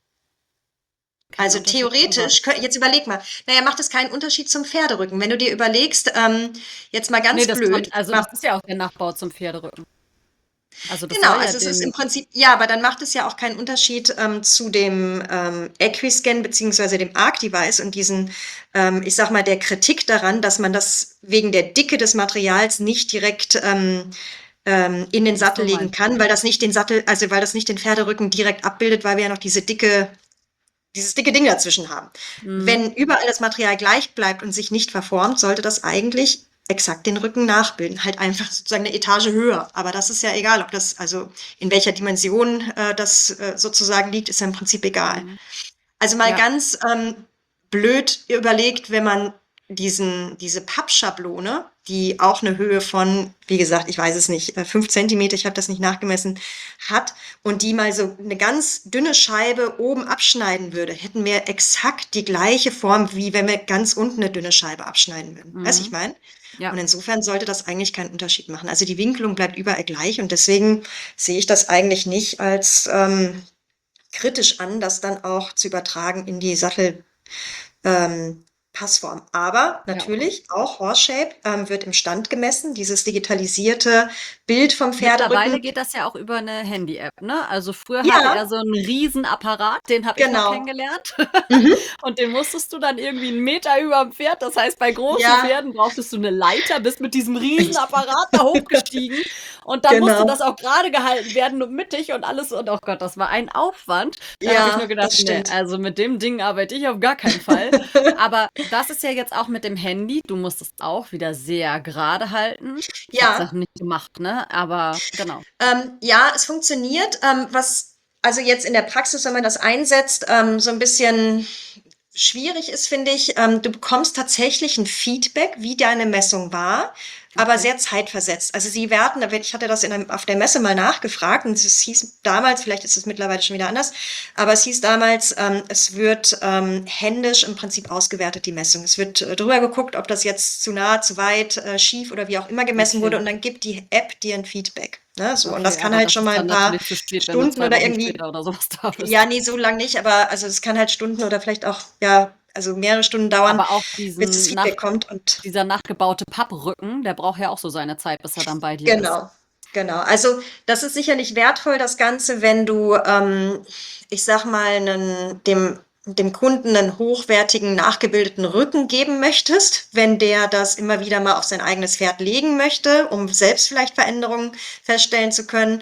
Kein
Also
Unterschied zu was.
theoretisch, kö- jetzt überleg mal, naja, macht es keinen Unterschied zum Pferderücken. Wenn du dir überlegst, ähm, jetzt mal
Nee,
ganz
das kann,
blöd,
also
mal
das ist ja auch der Nachbau zum Pferderücken. Also das
genau,
soll ja
also es ist im
den,
Prinzip, ja, aber dann macht es ja auch keinen Unterschied ähm, zu dem ähm, Equiscan beziehungsweise dem Arc-Device und diesen, ähm, ich sag mal, der Kritik daran, dass man das wegen der Dicke des Materials nicht direkt ähm, ähm, in den
ach
Sattel
so
legen
meinst
kann,
du.
weil das nicht den Sattel, also weil das nicht den Pferderücken direkt abbildet, weil wir ja noch diese dicke, dieses dicke Ding dazwischen haben.
Mhm.
Wenn überall das Material gleich bleibt und sich nicht verformt, sollte das eigentlich exakt den Rücken nachbilden. Halt einfach sozusagen eine Etage höher. Aber das ist ja egal, ob das, also in welcher Dimension äh, das äh, sozusagen liegt, ist ja im Prinzip egal.
Mhm.
Also mal
Ja,
ganz ähm, blöd überlegt, wenn man diesen, diese Pappschablone, die auch eine Höhe von, wie gesagt, ich weiß es nicht, äh, fünf Zentimeter, ich habe das nicht nachgemessen, hat und die mal so eine ganz dünne Scheibe oben abschneiden würde, hätten wir exakt die gleiche Form, wie wenn wir ganz unten eine dünne Scheibe abschneiden würden. Weißt du, ich
Mhm.
meine?
Ja.
Und insofern sollte das eigentlich keinen Unterschied machen. Also die Winkelung bleibt überall gleich und deswegen sehe ich das eigentlich nicht als ähm, kritisch an, das dann auch zu übertragen in die Sattel, ähm, Passform. Aber
Ja, okay.
natürlich auch Horse Shape ähm, wird im Stand gemessen. Dieses digitalisierte Bild vom
Mittlerweile
Pferderücken.
geht das ja auch über eine Handy-App, ne? Also früher hatte
Ja,
er so einen Riesenapparat, den habe ich noch
genau.
kennengelernt.
Mhm.
Und den musstest du dann irgendwie einen Meter überm Pferd. Das heißt, bei großen
Ja,
Pferden brauchtest du eine Leiter, bist mit diesem Riesenapparat da hochgestiegen und dann musste
genau.
das auch gerade gehalten werden und mittig und alles und oh Gott, das war ein Aufwand. Da habe ich nur
Ja,
gedacht,
das
ne,
stimmt.
also mit dem Ding arbeite ich auf gar keinen Fall. Aber das ist ja jetzt auch mit dem Handy. Du musst es auch wieder sehr gerade halten. Ich habe es noch
Ja,
nicht gemacht, ne? Aber genau.
ähm, ja, es funktioniert. Ähm, was also jetzt in der Praxis, wenn man das einsetzt, ähm, so ein bisschen schwierig ist, finde ich, ähm, du bekommst tatsächlich ein Feedback, wie deine Messung war, aber
Okay.
sehr zeitversetzt. Also sie werten, ich hatte das in einem, auf der Messe mal nachgefragt und es hieß damals, vielleicht ist es mittlerweile schon wieder anders, aber es hieß damals, ähm, es wird ähm, händisch im Prinzip ausgewertet, die Messung. Es wird äh, drüber geguckt, ob das jetzt zu nah, zu weit, äh, schief oder wie auch immer gemessen wurde
Okay.
und dann gibt die App dir ein Feedback. Ne, so, und das
Okay,
kann
aber
halt
das
schon
ist
mal ein
dann
paar
natürlich zu spät, wenn du
Stunden
zwei
oder
Wochen
irgendwie,
später oder sowas da
ja,
bist.
nee, so lang nicht, aber also es kann halt Stunden oder vielleicht auch, ja, also mehrere Stunden dauern,
Aber auch
bis das
diesen nach
Feedback kommt und
dieser nachgebaute Papprücken, der braucht ja auch so seine Zeit, bis er dann bei dir ist.
genau, genau. Also das ist sicherlich wertvoll, das Ganze, wenn du, ähm, ich sag mal, einen, dem, dem Kunden einen hochwertigen, nachgebildeten Rücken geben möchtest, wenn der das immer wieder mal auf sein eigenes Pferd legen möchte, um selbst vielleicht Veränderungen feststellen zu können.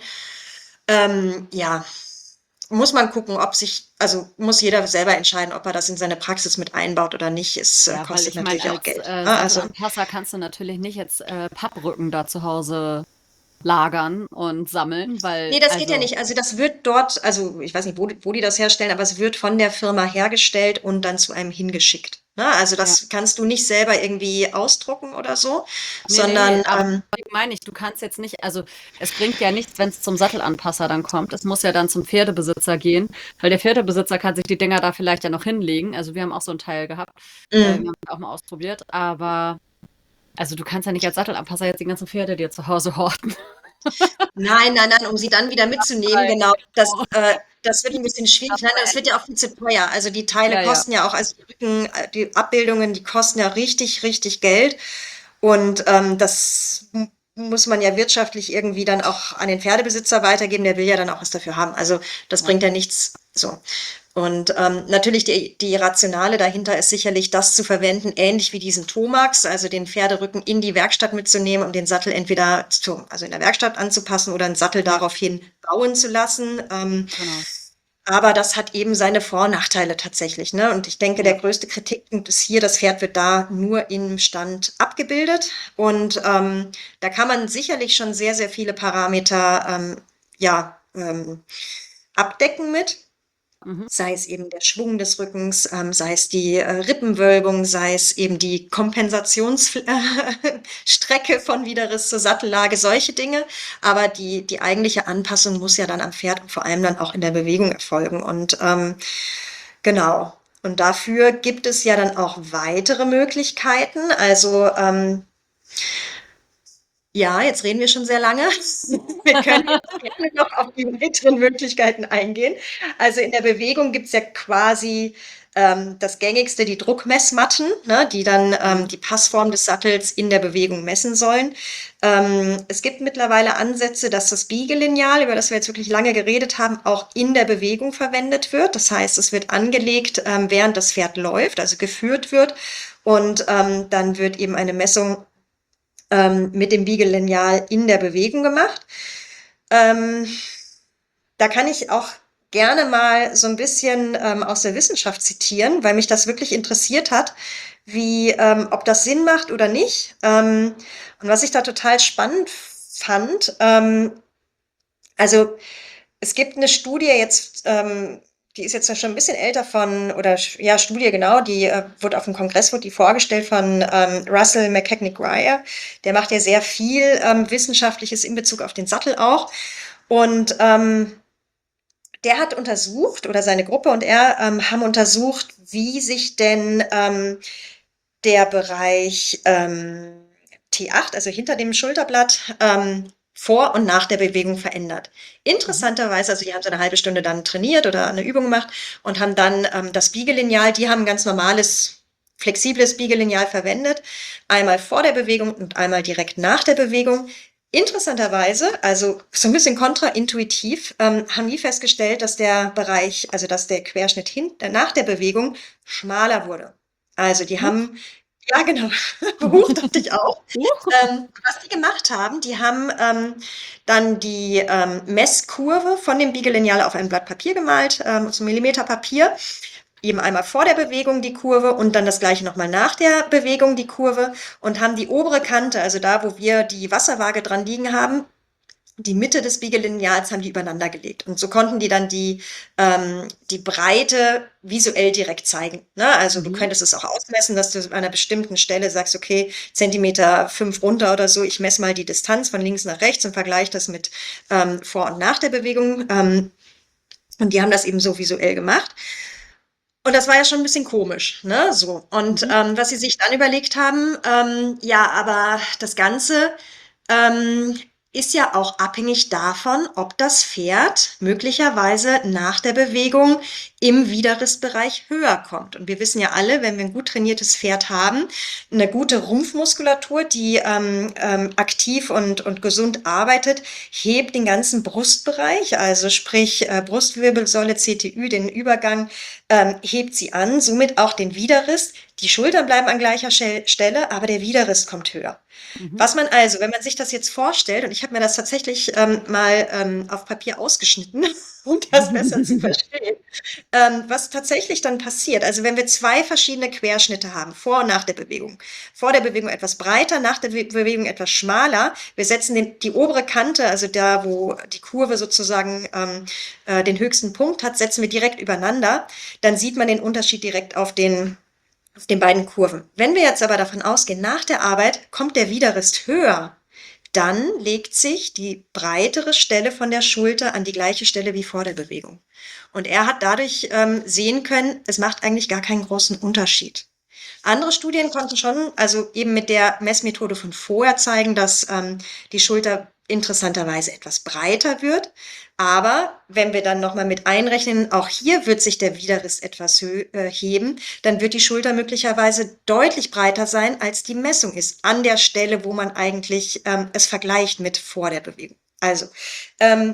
Ähm, ja, muss man gucken, ob sich, also muss jeder selber entscheiden, ob er das in seine Praxis mit einbaut oder nicht. Es äh,
Ja, weil
kostet
ich meine,
natürlich auch
als
Geld.
äh,
Ne? Also,
Sattelanpasser kannst du natürlich nicht jetzt äh, Papprücken da zu Hause lagern und sammeln, weil,
nee, das geht ja
also,
nicht. Also das wird dort, also ich weiß nicht, wo, die- wo die das herstellen, aber es wird von der Firma hergestellt und dann zu einem hingeschickt. Ne? Also
ja.
das kannst du nicht selber irgendwie ausdrucken oder so,
Nee, nee, nee,
sondern
aber
ähm,
deswegen meine ich, du kannst jetzt nicht, also es bringt ja nichts, wenn es zum Sattelanpasser dann kommt. Es muss ja dann zum Pferdebesitzer gehen, weil der Pferdebesitzer kann sich die Dinger da vielleicht ja noch hinlegen. Also wir haben auch so ein Teil gehabt, äh, wir
mh.
haben es auch mal ausprobiert, aber also du kannst ja nicht als Sattelanpasser jetzt die ganzen Pferde dir zu Hause horten.
Nein, nein, nein, um sie dann wieder mitzunehmen,
Nein,
genau. Das,
genau.
äh, das wird ein bisschen
Das
schwierig. Nein, das wird ja auch viel zu teuer. Also die Teile
Ja, ja.
kosten ja auch, also die Rücken, äh, die Abbildungen, die kosten ja richtig, richtig Geld. Und ähm, das m- muss man ja wirtschaftlich irgendwie dann auch an den Pferdebesitzer weitergeben. Der will ja dann auch was dafür haben. Also das
Ja.
bringt ja nichts so. Und ähm, natürlich die, die Rationale dahinter ist sicherlich, das zu verwenden, ähnlich wie diesen Tomax, also den Pferderücken in die Werkstatt mitzunehmen und den Sattel entweder zu, also in der Werkstatt anzupassen oder einen Sattel
Ja,
daraufhin bauen zu lassen. Ähm,
genau.
aber das hat eben seine Vor- und Nachteile tatsächlich. Ne? Und ich denke, der
Ja.
größte Kritikpunkt ist hier, das Pferd wird da nur im Stand abgebildet. Und ähm, da kann man sicherlich schon sehr, sehr viele Parameter ähm, ja, ähm, abdecken mit.
Mhm.
Sei es eben der Schwung des Rückens, ähm, sei es die äh, Rippenwölbung, sei es eben die Kompensationsstrecke von Widerriss zur Sattellage, solche Dinge. Aber die, die eigentliche Anpassung muss ja dann am Pferd und vor allem dann auch in der Bewegung erfolgen. Und ähm, genau. Und dafür gibt es ja dann auch weitere Möglichkeiten. Also ähm, ja, jetzt reden wir schon sehr lange. Wir können jetzt gerne noch auf die weiteren Möglichkeiten eingehen. Also in der Bewegung gibt's ja quasi ähm, das gängigste, die Druckmessmatten, ne, die dann ähm,
Mhm.
die Passform des Sattels in der Bewegung messen sollen. Ähm, es gibt mittlerweile Ansätze, dass das Biegelineal, über das wir jetzt wirklich lange geredet haben, auch in der Bewegung verwendet wird. Das heißt, es wird angelegt, ähm, während das Pferd läuft, also geführt wird. Und ähm, dann wird eben eine Messung ähm, mit dem Biegelineal in der Bewegung gemacht. Ähm, da kann ich auch gerne mal so ein bisschen ähm, aus der Wissenschaft zitieren, weil mich das wirklich interessiert hat, wie, ähm, ob das Sinn macht oder nicht. Ähm, und was ich da total spannend fand, ähm, also es gibt eine Studie jetzt, ähm, die ist jetzt schon ein bisschen älter von, oder ja, Studie genau, die äh, wurde auf dem Kongress, wurde die vorgestellt von ähm, Russell McKechnie-Grier. Der macht ja sehr viel ähm, Wissenschaftliches in Bezug auf den Sattel auch. Und ähm, der hat untersucht, oder seine Gruppe und er ähm, haben untersucht, wie sich denn ähm, der Bereich ähm, T acht, also hinter dem Schulterblatt, ähm, vor und nach der Bewegung verändert. Interessanterweise, also die haben so eine halbe Stunde dann trainiert oder eine Übung gemacht und haben dann ähm, das Biegelineal, die haben ein ganz normales, flexibles Biegelineal verwendet, einmal vor der Bewegung und einmal direkt nach der Bewegung. Interessanterweise, also so ein bisschen kontraintuitiv, ähm, haben die festgestellt, dass der Bereich, also dass der Querschnitt hin, äh, nach der Bewegung schmaler wurde. Also die haben, ja genau, Huch, dachte ich auch. Ähm, was die gemacht haben, die haben ähm, dann die ähm, Messkurve von dem Biegelineal auf ein Blatt Papier gemalt, ähm, so Millimeter Papier, eben einmal vor der Bewegung die Kurve und dann das gleiche nochmal nach der Bewegung die Kurve und haben die obere Kante, also da, wo wir die Wasserwaage dran liegen haben, die Mitte des Biegelineals haben die übereinander gelegt. Und so konnten die dann die, ähm, die Breite visuell direkt zeigen. Ne? Also du könntest es auch ausmessen, dass du an einer bestimmten Stelle sagst, okay, Zentimeter fünf runter oder so, ich messe mal die Distanz von links nach rechts und vergleiche das mit ähm, vor und nach der Bewegung. Ähm, und die haben das eben so visuell gemacht. Und das war ja schon ein bisschen komisch, ne? So. Und ähm, was sie sich dann überlegt haben, ähm, ja, aber das Ganze ähm, ist ja auch abhängig davon, ob das Pferd möglicherweise nach der Bewegung im Widerristbereich höher kommt. Und wir wissen ja alle, wenn wir ein gut trainiertes Pferd haben, eine gute Rumpfmuskulatur, die ähm, ähm, aktiv und, und gesund arbeitet, hebt den ganzen Brustbereich, also sprich äh, Brustwirbelsäule, C T Ü, den Übergang, ähm, hebt sie an, somit auch den Widerrist. Die Schultern bleiben an gleicher Stelle, aber der Widerrist kommt höher. Mhm. Was man also, wenn man sich das jetzt vorstellt, und ich habe mir das tatsächlich ähm, mal ähm, auf Papier ausgeschnitten, um das besser zu verstehen, ähm, was tatsächlich dann passiert. Also wenn wir zwei verschiedene Querschnitte haben, vor und nach der Bewegung. Vor der Bewegung etwas breiter, nach der Bewegung etwas schmaler. Wir setzen den, die obere Kante, also da, wo die Kurve sozusagen ähm, äh, den höchsten Punkt hat, setzen wir direkt übereinander. Dann sieht man den Unterschied direkt auf den auf den beiden Kurven. Wenn wir jetzt aber davon ausgehen, nach der Arbeit kommt der Widerrist höher, dann legt sich die breitere Stelle von der Schulter an die gleiche Stelle wie vor der Bewegung. Und er hat dadurch ähm, sehen können, es macht eigentlich gar keinen großen Unterschied. Andere Studien konnten schon, also eben mit der Messmethode von vorher zeigen, dass ähm, die Schulter interessanterweise etwas breiter wird. Aber wenn wir dann nochmal mit einrechnen, auch hier wird sich der Widerrist etwas äh, heben, dann wird die Schulter möglicherweise deutlich breiter sein, als die Messung ist, an der Stelle, wo man eigentlich ähm, es vergleicht mit vor der Bewegung. Also, ähm,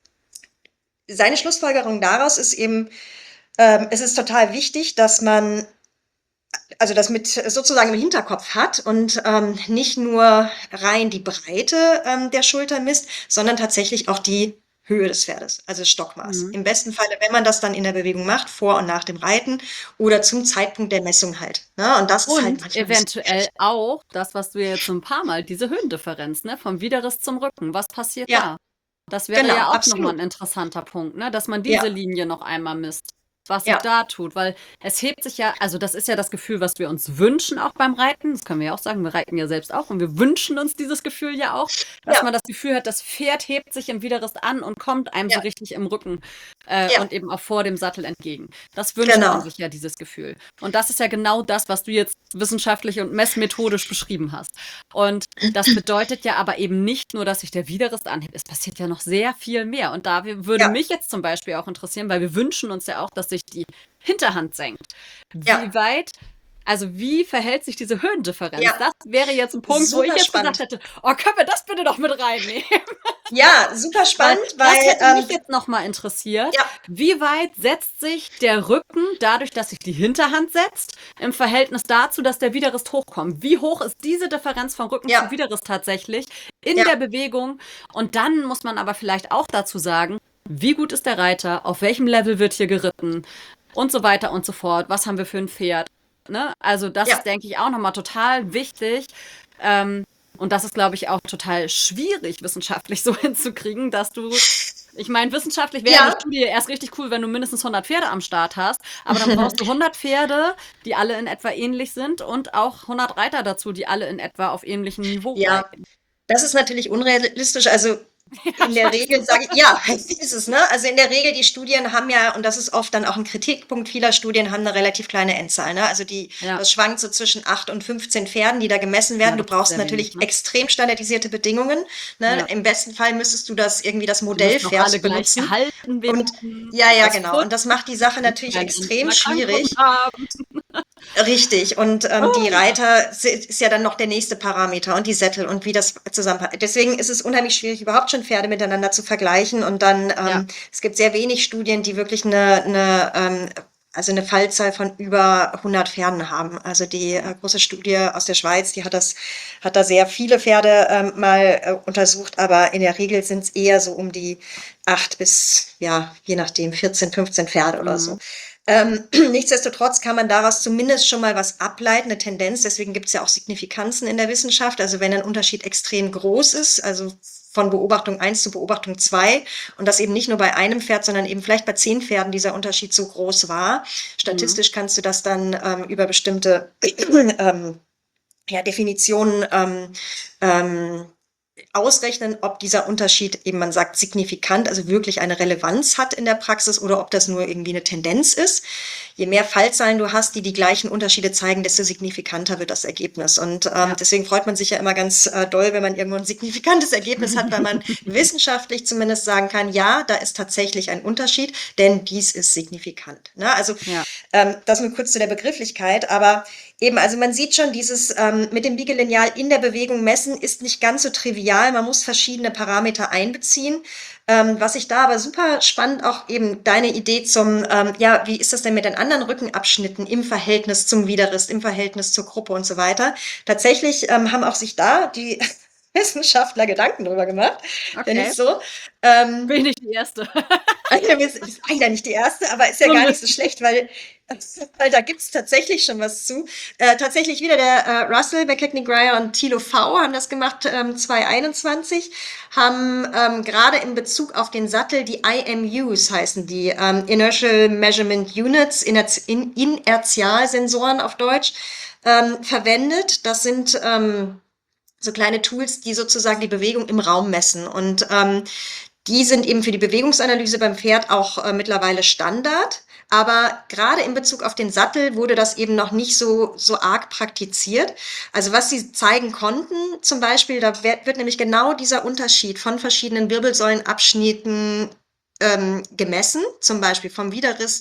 seine Schlussfolgerung daraus ist eben, ähm, es ist total wichtig, dass man also das mit sozusagen im Hinterkopf hat und ähm, nicht nur rein die Breite ähm, der Schulter misst, sondern tatsächlich auch die Höhe des Pferdes, also das Stockmaß. Mhm. Im besten Falle, wenn man das dann in der Bewegung macht, vor und nach dem Reiten oder zum Zeitpunkt der Messung halt. Ne? Und das
und
ist halt manchmal
eventuell auch das, was du jetzt so ein paar Mal, diese Höhendifferenz, ne, vom Widerrist zum Rücken. Was passiert
ja.
da? Das wäre
Genau,
ja auch
absolut.
nochmal ein interessanter Punkt, ne, dass man diese
Ja.
Linie noch einmal misst, was
Ja.
sich da tut, weil es hebt sich ja, also das ist ja das Gefühl, was wir uns wünschen auch beim Reiten. Das können wir ja auch sagen, wir reiten ja selbst auch und wir wünschen uns dieses Gefühl ja auch, dass
Ja.
man das Gefühl hat, das Pferd hebt sich im Widerrist an und kommt einem so
Ja.
richtig im Rücken äh,
Ja.
und eben auch vor dem Sattel entgegen. Das wünscht
Genau.
man sich ja, dieses Gefühl. Und das ist ja genau das, was du jetzt wissenschaftlich und messmethodisch beschrieben hast. Und das bedeutet ja aber eben nicht nur, dass sich der Widerrist anhebt. Es passiert ja noch sehr viel mehr. Und da würde
Ja.
mich jetzt zum Beispiel auch interessieren, weil wir wünschen uns ja auch, dass sich die Hinterhand senkt. Wie
Ja.
weit, also wie verhält sich diese Höhendifferenz?
Ja.
Das wäre jetzt ein Punkt, wo
Super
ich jetzt
spannend.
gesagt hätte, oh, können wir das bitte doch mit reinnehmen?
Ja, super spannend,
Weil
weil,
das hätte
ähm,
mich jetzt nochmal interessiert.
Ja.
Wie weit setzt sich der Rücken, dadurch, dass sich die Hinterhand setzt, im Verhältnis dazu, dass der Widerrist hochkommt? Wie hoch ist diese Differenz vom Rücken
Ja.
zum Widerrist tatsächlich in
Ja.
der Bewegung? Und dann muss man aber vielleicht auch dazu sagen, wie gut ist der Reiter, auf welchem Level wird hier geritten und so weiter und so fort. Was haben wir für ein Pferd? Ne? Also das
Ja.
ist, denke ich, auch nochmal total wichtig. Ähm, und das ist, glaube ich, auch total schwierig, wissenschaftlich so hinzukriegen, dass du Ich meine, wissenschaftlich wäre
Ja.
eine Studie erst richtig cool, wenn du mindestens hundert Pferde am Start hast. Aber dann brauchst du hundert Pferde, die alle in etwa ähnlich sind und auch hundert Reiter dazu, die alle in etwa auf ähnlichem Niveau
Ja,
reiten.
das ist natürlich unrealistisch. Also in der Regel sage ich, ja, ist es, ne? Also in der Regel, die Studien haben ja, und das ist oft dann auch ein Kritikpunkt vieler Studien, haben eine relativ kleine Endzahl, ne? Also die,
Ja.
das schwankt so zwischen acht und fünfzehn Pferden, die da gemessen werden.
Ja,
Du
das ist
brauchst
sehr
natürlich
wenig, ne?
extrem standardisierte Bedingungen, ne?
Ja.
Im besten Fall müsstest du das irgendwie das
Die müssen auch alle
Modellpferd
gleich
benutzen.
gehalten werden.
Und ja, ja,
das
genau.
Futter
Und das macht die Sache natürlich
keinen
extrem
Erkrankung
schwierig.
haben.
Richtig, und ähm,
Oh,
die
ja.
Reiter si- ist ja dann noch der nächste Parameter und die Sättel und wie das zusammenpasst. Deswegen ist es unheimlich schwierig, überhaupt schon Pferde miteinander zu vergleichen. Und dann, ähm,
Ja.
es gibt sehr wenig Studien, die wirklich eine, eine ähm, also eine Fallzahl von über hundert Pferden haben. Also die äh, große Studie aus der Schweiz, die hat das, hat da sehr viele Pferde ähm, mal äh, untersucht, aber in der Regel sind es eher so um die acht bis, ja, je nachdem, vierzehn, fünfzehn Pferde oder so.
Mhm.
Ähm, nichtsdestotrotz kann man daraus zumindest schon mal was ableiten, eine Tendenz. Deswegen gibt es ja auch Signifikanzen in der Wissenschaft. Also wenn ein Unterschied extrem groß ist, also von Beobachtung eins zu Beobachtung zwei und das eben nicht nur bei einem Pferd, sondern eben vielleicht bei zehn Pferden dieser Unterschied so groß war. Statistisch kannst du das dann ähm, über bestimmte ähm, ja, Definitionen ähm, ähm, ausrechnen, ob dieser Unterschied eben, man sagt, signifikant, also wirklich eine Relevanz hat in der Praxis oder ob das nur irgendwie eine Tendenz ist. Je mehr Fallzahlen du hast, die die gleichen Unterschiede zeigen, desto signifikanter wird das Ergebnis. Und ähm,
Ja.
deswegen freut man sich ja immer ganz äh, doll, wenn man irgendwo ein signifikantes Ergebnis hat, weil man wissenschaftlich zumindest sagen kann, ja, da ist tatsächlich ein Unterschied, denn dies ist signifikant. Ne? Also
Ja.
ähm, das nur kurz zu der Begrifflichkeit, aber eben, also man sieht schon, dieses ähm, mit dem Biegelineal in der Bewegung messen ist nicht ganz so trivial. Man muss verschiedene Parameter einbeziehen. Ähm, was ich da aber super spannend, auch eben deine Idee zum, ähm, ja, wie ist das denn mit den anderen Rückenabschnitten im Verhältnis zum Widerriss, im Verhältnis zur Gruppe und so weiter. Tatsächlich ähm, haben auch sich da die Wissenschaftler Gedanken drüber gemacht, wenn
Okay.
ich so. Ähm,
Bin ich nicht die Erste.
ist leider nicht die erste, aber ist ja gar nicht so schlecht, weil, weil da gibt's tatsächlich schon was zu. Äh, tatsächlich wieder der äh, Russell, McKechnie Greyer und Thilo V. haben das gemacht, ähm, zwanzig einundzwanzig, haben ähm, gerade in Bezug auf den Sattel die I M Us heißen die, ähm, Inertial Measurement Units, Inerz in Inertialsensoren auf Deutsch, ähm, verwendet. Das sind ähm, so kleine Tools, die sozusagen die Bewegung im Raum messen. Und ähm, die sind eben für die Bewegungsanalyse beim Pferd auch äh, mittlerweile Standard. Aber gerade in Bezug auf den Sattel wurde das eben noch nicht so, so arg praktiziert. Also was sie zeigen konnten, zum Beispiel, da wird, wird nämlich genau dieser Unterschied von verschiedenen Wirbelsäulenabschnitten ähm, gemessen, zum Beispiel vom Widerriss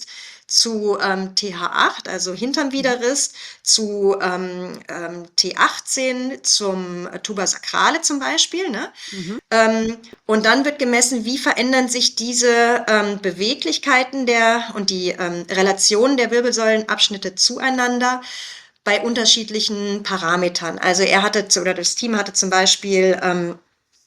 zu ähm, T H acht, also hinterm Widerriss, zu ähm, ähm, T achtzehn, zum äh, Tuba sacrale zum Beispiel. Ne?
Mhm.
Ähm, und dann wird gemessen, wie verändern sich diese ähm, Beweglichkeiten der und die ähm, Relationen der Wirbelsäulenabschnitte zueinander bei unterschiedlichen Parametern. Also er hatte, zu- oder das Team hatte zum Beispiel ähm,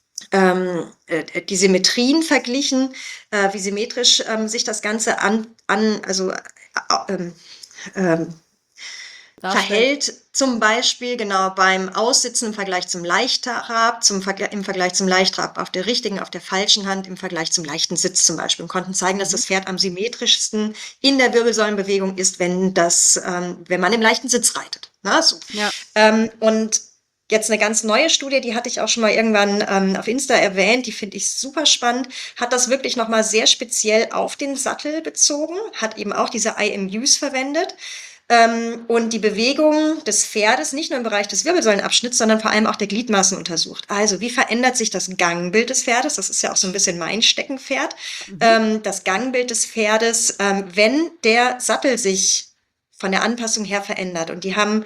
ähm, äh, die Symmetrien verglichen, äh, wie symmetrisch ähm, sich das Ganze an, an also äh, ähm, ähm,
Darstellt.
verhält, zum Beispiel genau beim Aussitzen im Vergleich zum Leichttrab, zum Vergle im Vergleich zum Leichttrab auf der richtigen, auf der falschen Hand, im Vergleich zum leichten Sitz zum Beispiel, und konnten zeigen, dass das Pferd am symmetrischsten in der Wirbelsäulenbewegung ist, wenn das, ähm, wenn man im leichten Sitz reitet. Na, so.
Ja.
Ähm, und jetzt eine ganz neue Studie, die hatte ich auch schon mal irgendwann ähm, auf Insta erwähnt, die finde ich super spannend, hat das wirklich nochmal sehr speziell auf den Sattel bezogen, hat eben auch diese I M Us verwendet. Ähm, und die Bewegung des Pferdes nicht nur im Bereich des Wirbelsäulenabschnitts, sondern vor allem auch der Gliedmaßen untersucht. Also wie verändert sich das Gangbild des Pferdes? Das ist ja auch so ein bisschen mein Steckenpferd.
Mhm.
Ähm, das Gangbild des Pferdes, ähm, wenn der Sattel sich von der Anpassung her verändert. Und die haben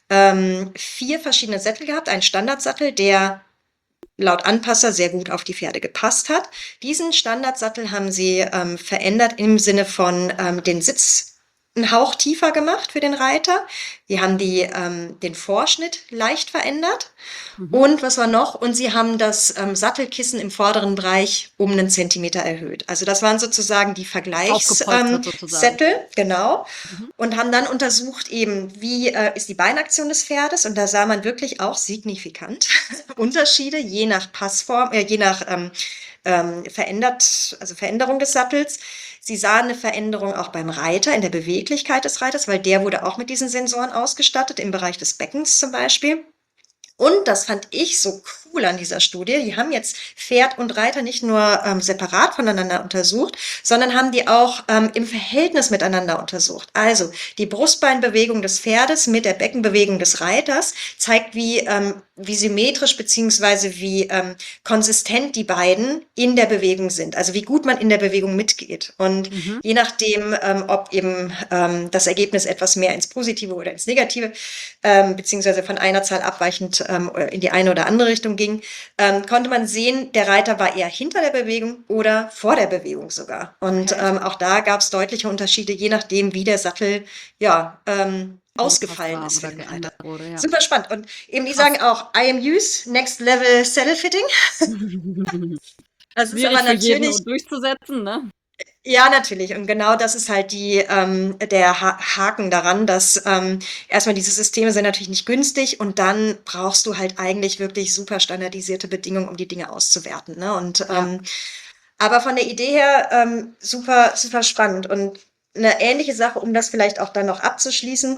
ähm, vier verschiedene Sättel gehabt. Einen Standardsattel, der laut Anpasser sehr gut auf die Pferde gepasst hat. Diesen Standardsattel haben sie ähm, verändert im Sinne von ähm, den Sitz einen Hauch tiefer gemacht für den Reiter. Die haben die, ähm, den Vorschnitt leicht verändert.
Mhm.
Und was war noch? Und sie haben das ähm, Sattelkissen im vorderen Bereich um einen Zentimeter erhöht. Also das waren sozusagen die
Aufgepolstert sozusagen.
Vergleichssättel, genau.
Mhm.
Und haben dann untersucht eben, wie äh, ist die Beinaktion des Pferdes. Und da sah man wirklich auch signifikant Unterschiede, je nach Passform, äh, je nach ähm, ähm, verändert, also Veränderung des Sattels. Sie sahen eine Veränderung auch beim Reiter, in der Beweglichkeit des Reiters, weil der wurde auch mit diesen Sensoren ausgestattet, im Bereich des Beckens zum Beispiel. Und das fand ich so cool an dieser Studie. Die haben jetzt Pferd und Reiter nicht nur ähm, separat voneinander untersucht, sondern haben die auch ähm, im Verhältnis miteinander untersucht. Also die Brustbeinbewegung des Pferdes mit der Beckenbewegung des Reiters zeigt, wie, ähm, wie symmetrisch beziehungsweise wie ähm, konsistent die beiden in der Bewegung sind. Also wie gut man in der Bewegung mitgeht. Und
Mhm.
je nachdem, ähm, ob eben ähm, das Ergebnis etwas mehr ins Positive oder ins Negative, ähm, beziehungsweise von einer Zahl abweichend ähm, in die eine oder andere Richtung ging, ähm, konnte man sehen, der Reiter war eher hinter der Bewegung oder vor der Bewegung sogar. Und
Okay.
ähm, auch da gab es deutliche Unterschiede, je nachdem, wie der Sattel ja ähm, ausgefallen ist für
oder
den Reiter.
geändert wurde, ja.
Super spannend. Und eben die
Krass.
sagen auch, I am use, Next Level Saddle Fitting. Das ist
Schwierig
aber
für jeden
natürlich,
durchzusetzen, ne?
ja, natürlich. Und genau das ist halt die, ähm, der ha Haken daran, dass ähm, erstmal diese Systeme sind natürlich nicht günstig und dann brauchst du halt eigentlich wirklich super standardisierte Bedingungen, um die Dinge auszuwerten. Ne? Und
Ja.
ähm, aber von der Idee her ähm, super, super spannend. Und eine ähnliche Sache, um das vielleicht auch dann noch abzuschließen,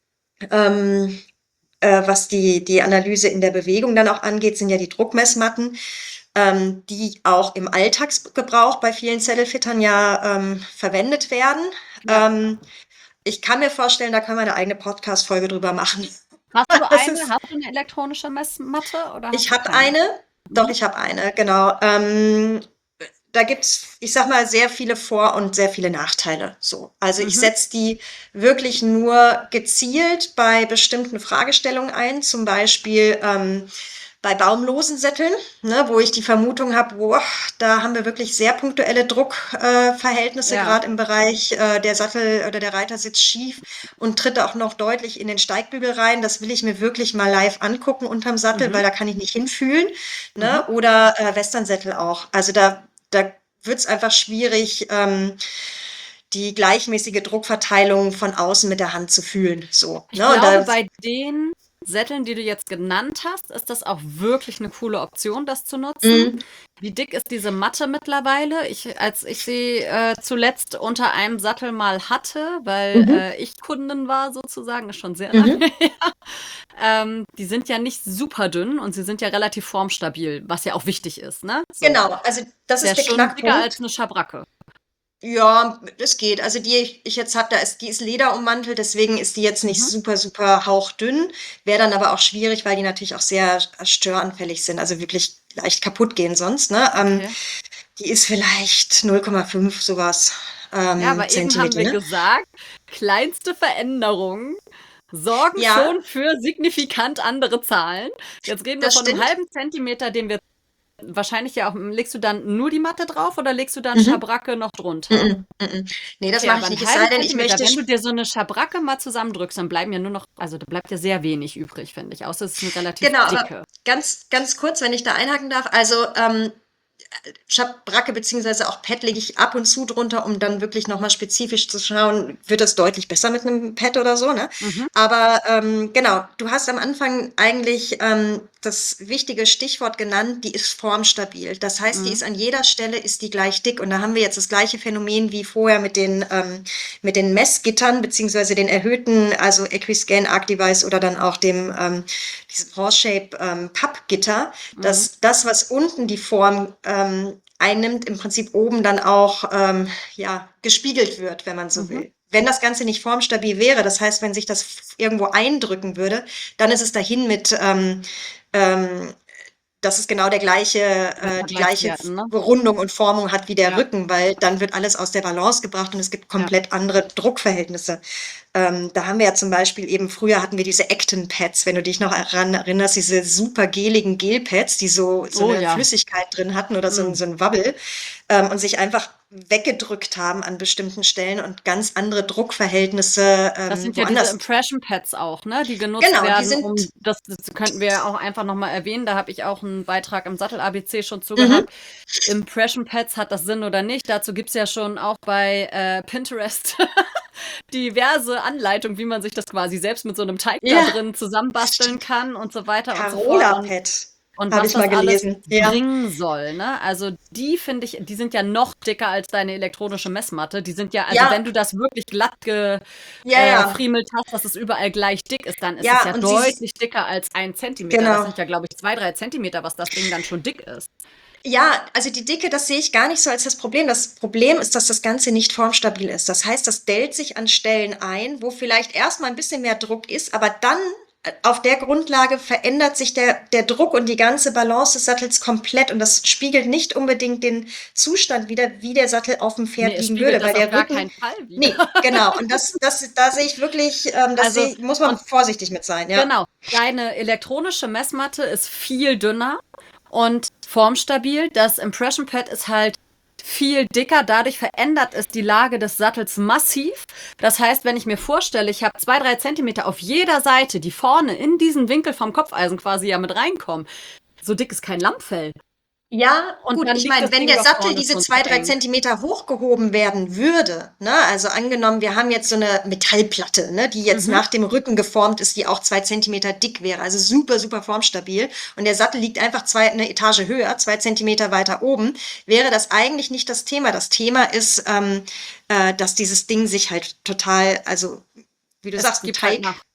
ähm, äh, was die, die Analyse in der Bewegung dann auch angeht, sind ja die Druckmessmatten, ähm, die auch im Alltagsgebrauch bei vielen Saddlefittern ja ähm, verwendet werden.
Ja.
Ähm, ich kann mir vorstellen, da können wir eine eigene Podcast-Folge drüber machen.
Hast du
Das
eine?
ist,
Hast du eine elektronische Messmatte oder hast
ich
du
habe
keine?
eine, doch,
Mhm.
ich habe eine, genau. Ähm, da gibt's, ich sag mal, sehr viele Vor- und sehr viele Nachteile. So, also ich
Mhm.
setze die wirklich nur gezielt bei bestimmten Fragestellungen ein, zum Beispiel ähm, bei baumlosen Sätteln, ne, wo ich die Vermutung habe, boah, da haben wir wirklich sehr punktuelle Druckverhältnisse, äh, Verhältnisse,
Ja.
gerade im Bereich äh, der Sattel oder der Reiter sitzt schief und tritt auch noch deutlich in den Steigbügel rein. Das will ich mir wirklich mal live angucken unterm Sattel,
Mhm.
weil da kann ich nicht hinfühlen. Ne?
Mhm.
Oder äh, Westernsättel auch. Also da, da wird es einfach schwierig, ähm, die gleichmäßige Druckverteilung von außen mit der Hand zu fühlen. So,
Ich
ne? Und
glaube,
da,
bei den Sätteln, die du jetzt genannt hast, ist das auch wirklich eine coole Option, das zu nutzen.
mh,
Wie dick ist diese Matte mittlerweile? Ich, als ich sie äh, zuletzt unter einem Sattel mal hatte, weil
mhm,
äh, ich Kundin war sozusagen, ist schon sehr lange
mhm.
her. Ähm, die sind ja nicht super dünn und sie sind ja relativ formstabil, was ja auch wichtig ist, ne? So.
Genau, also das
Ist ja
ist der
schon dicker
Knackpunkt.
als eine Schabracke.
Ja, es geht. Also die ich ich jetzt habe, da ist, die ist lederummantelt, deswegen ist die jetzt nicht
Mhm.
super, super hauchdünn. Wäre dann aber auch schwierig, weil die natürlich auch sehr störanfällig sind, also wirklich leicht kaputt gehen sonst. Ne? Ähm,
Okay.
die ist vielleicht null Komma fünf sowas
Ja,
ähm,
aber eben haben
Zentimeter.
wir
Ne?
gesagt, kleinste Veränderungen sorgen
Ja,
schon für signifikant andere Zahlen. Jetzt reden wir
das
von einem
stimmt.
halben Zentimeter, den wir wahrscheinlich ja auch. Legst du dann nur die Matte drauf oder legst du dann
Mhm.
Schabracke noch drunter?
Mhm. Mhm. Nee, das
Okay,
mache
aber
ich
einen
nicht. Es sei
halben
denn, ich
Zentimeter,
möchte.
wenn du
sp-
dir so eine Schabracke mal zusammendrückst, dann bleiben ja nur noch, also da bleibt ja sehr wenig übrig, finde ich. Außer es ist eine relativ
Genau, aber
dicke.
ganz, ganz kurz, wenn ich da einhaken darf. Also ähm, Schabracke beziehungsweise auch Pad lege ich ab und zu drunter, um dann wirklich nochmal spezifisch zu schauen, wird das deutlich besser mit einem Pad oder so, ne?
Mhm.
Aber ähm, genau, du hast am Anfang eigentlich ähm, das wichtige Stichwort genannt, die ist formstabil. Das heißt, die
Mhm.
ist an jeder Stelle ist die gleich dick. Und da haben wir jetzt das gleiche Phänomen wie vorher mit den, ähm, mit den Messgittern beziehungsweise den erhöhten, also Equiscan Arc Device oder dann auch dem ähm, diesem Horse-Shape ähm, Pappgitter,
Mhm.
dass das, was unten die Form ähm, einnimmt, im Prinzip oben dann auch ähm, ja, gespiegelt wird, wenn man so
Mhm.
will. Wenn das Ganze nicht formstabil wäre, das heißt, wenn sich das irgendwo eindrücken würde, dann ist es dahin mit, ähm, ähm, dass es genau der gleiche,
Mit
äh, die gleiche
Vergleichswerten, ne?
Rundung und Formung hat wie der
Ja,
Rücken, weil dann wird alles aus der Balance gebracht und es gibt
ja.
komplett andere Druckverhältnisse. Ähm, da haben wir ja zum Beispiel eben, früher hatten wir diese Acton-Pads, wenn du dich noch daran erinnerst, diese super geligen Gel-Pads, die so, so
Oh
eine
ja.
Flüssigkeit drin hatten oder so, ein-
Mhm.
so ein Wabbel ähm, und sich einfach weggedrückt haben an bestimmten Stellen und ganz andere Druckverhältnisse
Das
ähm,
sind ja diese
woanders.
Impression Pads auch, ne, die genutzt
Genau, die
werden,
sind,
um das, das könnten wir auch einfach nochmal erwähnen. Da habe ich auch einen Beitrag im Sattel-A B C schon
mhm,
zugehabt. Impression Pads, hat das Sinn oder nicht? Dazu gibt es ja schon auch bei äh, Pinterest diverse Anleitungen, wie man sich das quasi selbst mit so einem Teig da
ja,
drin zusammenbasteln
stimmt.
kann und so weiter und so fort. Und
Carola-Pad.
und
Habe
was
ich mal
das alles
gelesen. Ja.
bringen soll, ne? Also die finde ich, die sind ja noch dicker als deine elektronische Messmatte. Die sind ja, also
Ja,
wenn du das wirklich glatt
ja, ja.
gefriemelt hast, dass es überall gleich dick ist, dann ist es
Ja,
ja
und sie,
deutlich dicker als ein Zentimeter. Das
genau.
sind ja, glaube ich, zwei, drei Zentimeter, was das Ding dann schon dick ist.
Ja, also die Dicke, das sehe ich gar nicht so als das Problem. Das Problem ist, dass das Ganze nicht formstabil ist. Das heißt, das dellt sich an Stellen ein, wo vielleicht erstmal ein bisschen mehr Druck ist, aber dann äh, auf der Grundlage verändert sich der, der Druck und die ganze Balance des Sattels komplett. Und das spiegelt nicht unbedingt den Zustand wider, wie der Sattel auf dem Pferd
Nee, es
liegen
spiegelt
würde, weil
das auf
der
gar
Rücken.
keinen Fall
Nee,
wider.
genau. Und das, das, da sehe ich wirklich, ähm, das
Also,
sehe, muss man
und
vorsichtig mit sein, ja.
genau, deine elektronische Messmatte ist viel dünner und formstabil. Das Impression Pad ist halt viel dicker. Dadurch verändert es die Lage des Sattels massiv. Das heißt, wenn ich mir vorstelle, ich habe zwei, drei Zentimeter auf jeder Seite, die vorne in diesen Winkel vom Kopfeisen quasi ja mit reinkommen, so dick ist kein Lammfell.
Ja,
Und
gut,
dann
ich
liegt
meine,
das
wenn
Ding
der
da
Sattel
vorne
diese
schon
zwei,
zu
drei
eng.
Zentimeter hochgehoben werden würde, ne, also angenommen, wir haben jetzt so eine Metallplatte, ne, die jetzt
Mhm.
nach dem Rücken geformt ist, die auch zwei Zentimeter dick wäre, also super, super formstabil, und der Sattel liegt einfach zwei, eine Etage höher, zwei Zentimeter weiter oben, wäre das eigentlich nicht das Thema. Das Thema ist, ähm, äh, dass dieses Ding sich halt total, also wie du
Es
sagst, ein
gibt halt
Teig,
nach.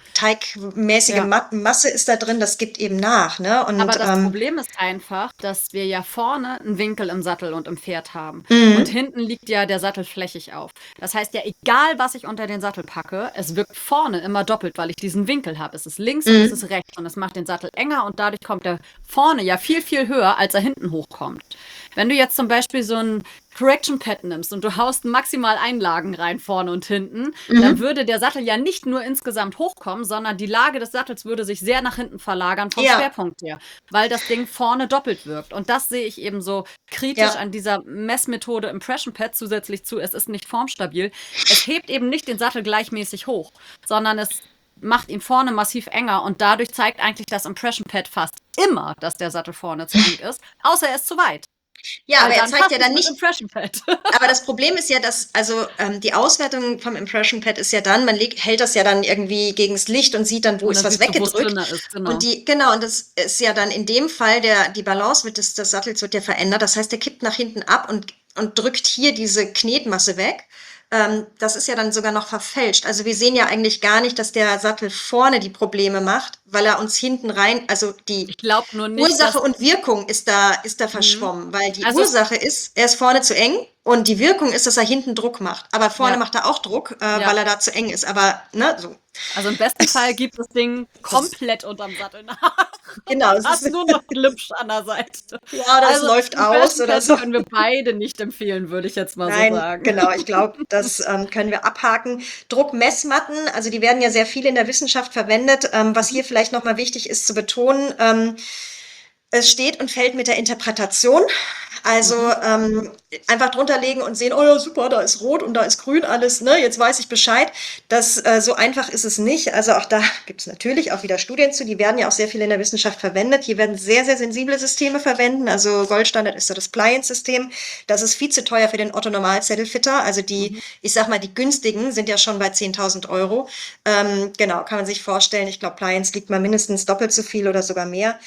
teigmäßige
Ja.
Ma- Masse ist da drin, das gibt eben nach, ne,
Aber
und
das
ähm,
Problem ist einfach, dass wir ja vorne einen Winkel im Sattel und im Pferd haben. Und
mhm,
hinten liegt ja der Sattel flächig auf. Das heißt ja, egal was ich unter den Sattel packe, es wirkt vorne immer doppelt, weil ich diesen Winkel habe. Es ist links und es
mhm,
ist rechts und es macht den Sattel enger und dadurch kommt er vorne ja viel, viel höher, als er hinten hochkommt. Wenn du jetzt zum Beispiel so ein Correction Pad nimmst und du haust maximal Einlagen rein, vorne und hinten, dann
mhm.
würde der Sattel ja nicht nur insgesamt hochkommen, sondern die Lage des Sattels würde sich sehr nach hinten verlagern vom
Ja,
Schwerpunkt her, weil das Ding vorne doppelt wirkt. Und das sehe ich eben so kritisch
ja.
an dieser Messmethode Impression Pad zusätzlich zu, es ist nicht formstabil. Es hebt eben nicht den Sattel gleichmäßig hoch, sondern es macht ihn vorne massiv enger und dadurch zeigt eigentlich das Impression Pad fast immer, dass der Sattel vorne zu eng ist, außer er ist zu weit.
Ja,
Weil
aber er
dann
zeigt
passt
ja
es
dann
mit
nicht,
Impression Pad.
aber das Problem ist ja, dass, also ähm, die Auswertung vom Impression Pad ist ja dann, man legt, hält das ja dann irgendwie gegens Licht und sieht dann, wo
Und
ist
dann
was
siehst du, wo es
weggedrückt.
dünner ist,
Und
genau.
die, genau, und das ist ja dann in dem Fall, der, die Balance wird des, des Sattels wird ja verändert. Das heißt, der kippt nach hinten ab und, und drückt hier diese Knetmasse weg. Ähm, das ist ja dann sogar noch verfälscht. Also wir sehen ja eigentlich gar nicht, dass der Sattel vorne die Probleme macht, weil er uns hinten rein, also die
Ich glaube nur nicht,
Ursache
dass.
und Wirkung ist da, ist da
Mhm.
verschwommen, weil die
Also, es,
Ursache ist, er ist vorne zu eng und die Wirkung ist, dass er hinten Druck macht. Aber vorne
ja,
macht er auch Druck, äh,
ja.
weil er da zu eng ist. Aber, ne, so.
Also im besten Fall gibt das Ding
Das,
komplett unterm Sattel nach.
genau,
Und
es
hast
ist,
nur noch Glipsch an der Seite.
ja, oder es
Also
läuft aus
Impression
oder
Pad
so.
können wir beide nicht empfehlen, würde ich jetzt mal so
Nein,
sagen.
genau, ich glaube, das ähm, können wir abhaken. Druckmessmatten, also die werden ja sehr viel in der Wissenschaft verwendet. Ähm, was hier vielleicht nochmal wichtig ist zu betonen, ähm, es steht und fällt mit der Interpretation. Also
Mhm.
ähm, einfach drunter legen und sehen, oh ja, super, da ist rot und da ist grün, alles, ne, jetzt weiß ich Bescheid. Das, äh, so einfach ist es nicht. Also auch da gibt es natürlich auch wieder Studien zu, die werden ja auch sehr viel in der Wissenschaft verwendet. Hier werden sehr, sehr sensible Systeme verwenden. Also Goldstandard ist da das Pliance-System. Das ist viel zu teuer für den Otto-Normal-Zettelfitter. Also die,
Mhm.
ich sag mal, die günstigen sind ja schon bei zehntausend Euro. Ähm, genau, kann man sich vorstellen. Ich glaube, Pliance liegt mal mindestens doppelt so viel oder sogar mehr.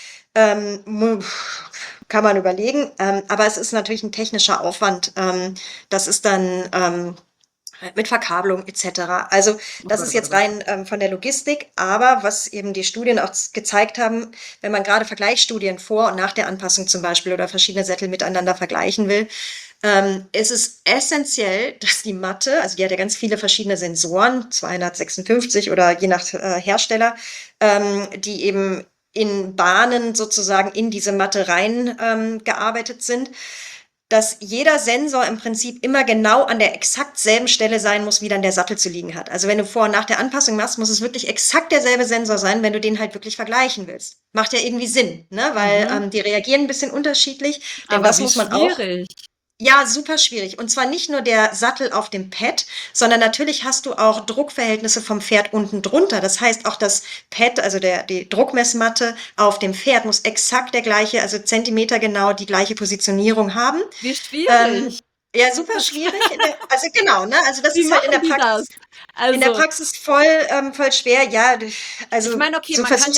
Ähm, kann man überlegen, ähm, aber es ist natürlich ein technischer Aufwand. Ähm, das ist dann ähm, mit Verkabelung et cetera. Also
Oh
das
Gott,
ist
oh Gott,
jetzt
oh Gott.
rein ähm, von der Logistik, aber was eben die Studien auch z- gezeigt haben, wenn man gerade Vergleichsstudien vor und nach der Anpassung zum Beispiel oder verschiedene Sättel miteinander vergleichen will, ähm, ist es essentiell, dass die Matte, also die hat ja ganz viele verschiedene Sensoren, zweihundertsechsundfünfzig oder je nach äh, Hersteller, ähm, die eben in Bahnen sozusagen in diese Matte rein ähm, gearbeitet sind, dass jeder Sensor im Prinzip immer genau an der exakt selben Stelle sein muss, wie dann der Sattel zu liegen hat. Also wenn du vor und nach der Anpassung machst, muss es wirklich exakt derselbe Sensor sein, wenn du den halt wirklich vergleichen willst. Macht ja irgendwie Sinn, ne? Weil
Mhm.
ähm, die reagieren ein bisschen unterschiedlich, denn
Aber
das
wie
muss man auch.
schwierig.
Ja, super schwierig. Und zwar nicht nur der Sattel auf dem Pad, sondern natürlich hast du auch Druckverhältnisse vom Pferd unten drunter. Das heißt, auch das Pad, also der, die Druckmessmatte auf dem Pferd muss exakt der gleiche, also Zentimeter genau die gleiche Positionierung haben.
Wie
Ähm,
schwierig.
ja, super schwierig. In der, also genau, ne? Also das
Wie
ist halt in der
machen die das?
Praxis, in der
Also,
Praxis voll, ähm, voll schwer. Ja,
ich
also
meine, okay,
so
man kann ja,
versuchst.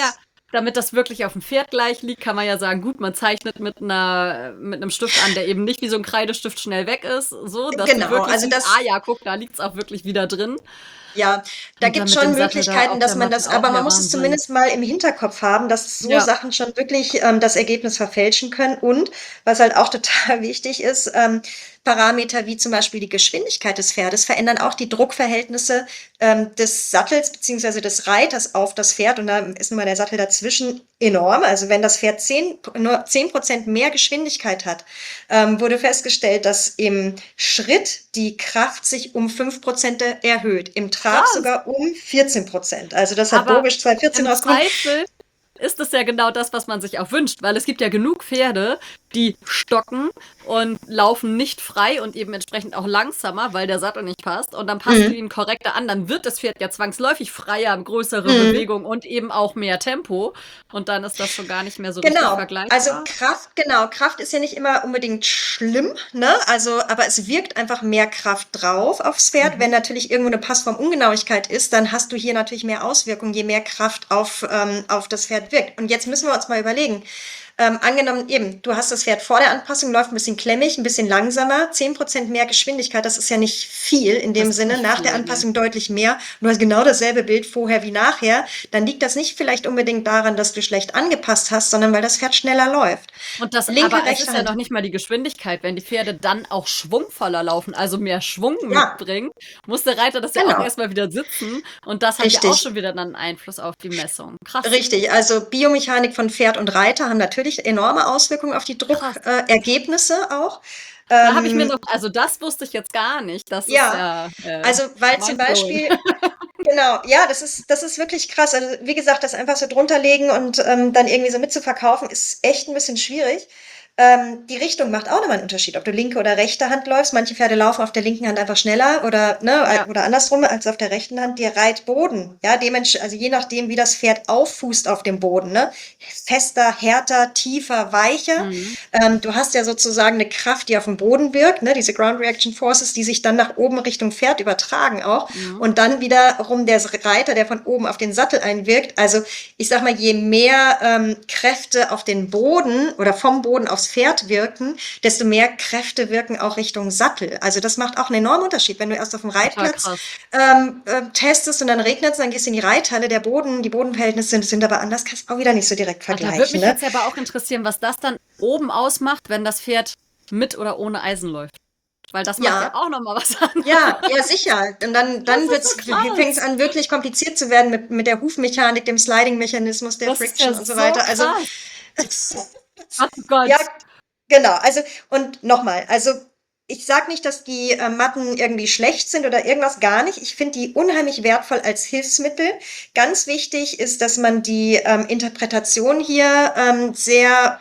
damit das wirklich auf dem Pferd gleich liegt, kann man ja sagen, gut, man zeichnet mit einer mit einem Stift an, der eben nicht wie so ein Kreidestift schnell weg ist, so, dass du
Genau,
wirklich
also
siehst,
das,
ah ja, guck, da liegt's auch wirklich wieder drin.
ja, da
Und dann
gibt's
mit
schon
dem Sattel da
Möglichkeiten,
auf
dass
der
man
Matte
das,
auch,
aber man
ja,
muss es
Wahnsinn.
zumindest mal im Hinterkopf haben, dass so
Ja.
Sachen schon wirklich ähm, das Ergebnis verfälschen können. Und was halt auch total wichtig ist, ähm, Parameter wie zum Beispiel die Geschwindigkeit des Pferdes verändern auch die Druckverhältnisse ähm, des Sattels beziehungsweise des Reiters auf das Pferd. Und da ist nun mal der Sattel dazwischen enorm. Also wenn das Pferd zehn, nur zehn Prozent mehr Geschwindigkeit hat, ähm, wurde festgestellt, dass im Schritt die Kraft sich um fünf Prozent erhöht. Im Trab
Krass.
sogar um vierzehn Prozent. Also das hat
Aber
Bobisch zweitausendvierzehn
im
rausgefunden.
Zweifel ist es ja genau das, was man sich auch wünscht, weil es gibt ja genug Pferde, die stocken und laufen nicht frei und eben entsprechend auch langsamer, weil der Sattel nicht passt. Und dann passt du
Mhm.
ihn korrekter an, dann wird das Pferd ja zwangsläufig freier, größere
Mhm.
Bewegung und eben auch mehr Tempo. Und dann ist das schon gar nicht mehr so richtig
Genau, also
vergleichbar.
Kraft, genau, Kraft ist ja nicht immer unbedingt schlimm, ne? Also, aber es wirkt einfach mehr Kraft drauf aufs Pferd. Wenn
Mhm.
natürlich irgendwo eine Passformungenauigkeit ist, dann hast du hier natürlich mehr Auswirkungen, je mehr Kraft auf, ähm, auf das Pferd wirkt. Und jetzt müssen wir uns mal überlegen, ähm, angenommen eben, du hast das Pferd vor der Anpassung, läuft ein bisschen klemmig, ein bisschen langsamer, zehn Prozent mehr Geschwindigkeit, das ist ja nicht viel in dem
Das ist
Sinne,
nicht
nach der
viel, nee.
Anpassung deutlich mehr. Und du hast genau dasselbe Bild vorher wie nachher, dann liegt das nicht vielleicht unbedingt daran, dass du schlecht angepasst hast, sondern weil das Pferd schneller läuft.
Und das,
Linke,
aber es
rechte
ist ja
Hand.
noch nicht mal die Geschwindigkeit. Wenn die Pferde dann auch schwungvoller laufen, also mehr Schwung
Ja,
mitbringen, muss der Reiter das ja auch
genau.
erstmal wieder sitzen. Und das hat ja auch
Richtig.
schon wieder dann einen Einfluss auf die Messung. Krass,
Richtig, also Biomechanik von Pferd und Reiter haben natürlich enorme Auswirkungen auf die
krass.
Druckergebnisse auch.
Da habe ich mir
Ähm,
noch, also das wusste ich jetzt gar nicht. Das ist
ja,
ja äh,
also weil zum
mindblowing.
Beispiel, genau, ja, das ist, das ist wirklich krass. Also wie gesagt, das einfach so drunter legen und ähm, dann irgendwie so mitzuverkaufen, ist echt ein bisschen schwierig. Ähm, die Richtung macht auch nochmal einen Unterschied, ob du linke oder rechte Hand läufst. Manche Pferde laufen auf der linken Hand einfach schneller oder, ne,
Ja.
oder andersrum als auf der rechten Hand. Der Reitboden, ja, dementsprechend, also je nachdem, wie das Pferd auffußt auf dem Boden, ne, fester, härter, tiefer, weicher.
Mhm.
Ähm, du hast ja sozusagen eine Kraft, die auf dem Boden wirkt, ne, diese Ground Reaction Forces, die sich dann nach oben Richtung Pferd übertragen auch.
Mhm.
Und dann wiederum der Reiter, der von oben auf den Sattel einwirkt. Also ich sag mal, je mehr ähm, Kräfte auf den Boden oder vom Boden aufs Pferd wirken, desto mehr Kräfte wirken auch Richtung Sattel. Also das macht auch einen enormen Unterschied. Wenn du erst auf dem
Total
Reitplatz
krass.
ähm, äh, testest und dann regnet es, dann gehst du in die Reithalle, der Boden, die Bodenverhältnisse sind, sind aber anders, kannst du auch wieder nicht so direkt
Ach, da würde
vergleichen.
mich
Ne?
jetzt aber auch interessieren, was das dann oben ausmacht, wenn das Pferd mit oder ohne Eisen läuft. Weil das macht ja
Ja,
auch nochmal was an.
ja, ja, sicher. Und dann,
Das
dann
ist so
fängt es
krass.
an, wirklich kompliziert zu werden mit, mit der Hufmechanik, dem Sliding-Mechanismus, der
Das ist ja
Friction und so
so
weiter. Also,
krass. Oh Gott.
ja, genau. Also, und nochmal, also ich sage nicht, dass die äh, Matten irgendwie schlecht sind oder irgendwas, gar nicht. Ich finde die unheimlich wertvoll als Hilfsmittel. Ganz wichtig ist, dass man die ähm, Interpretation hier ähm, sehr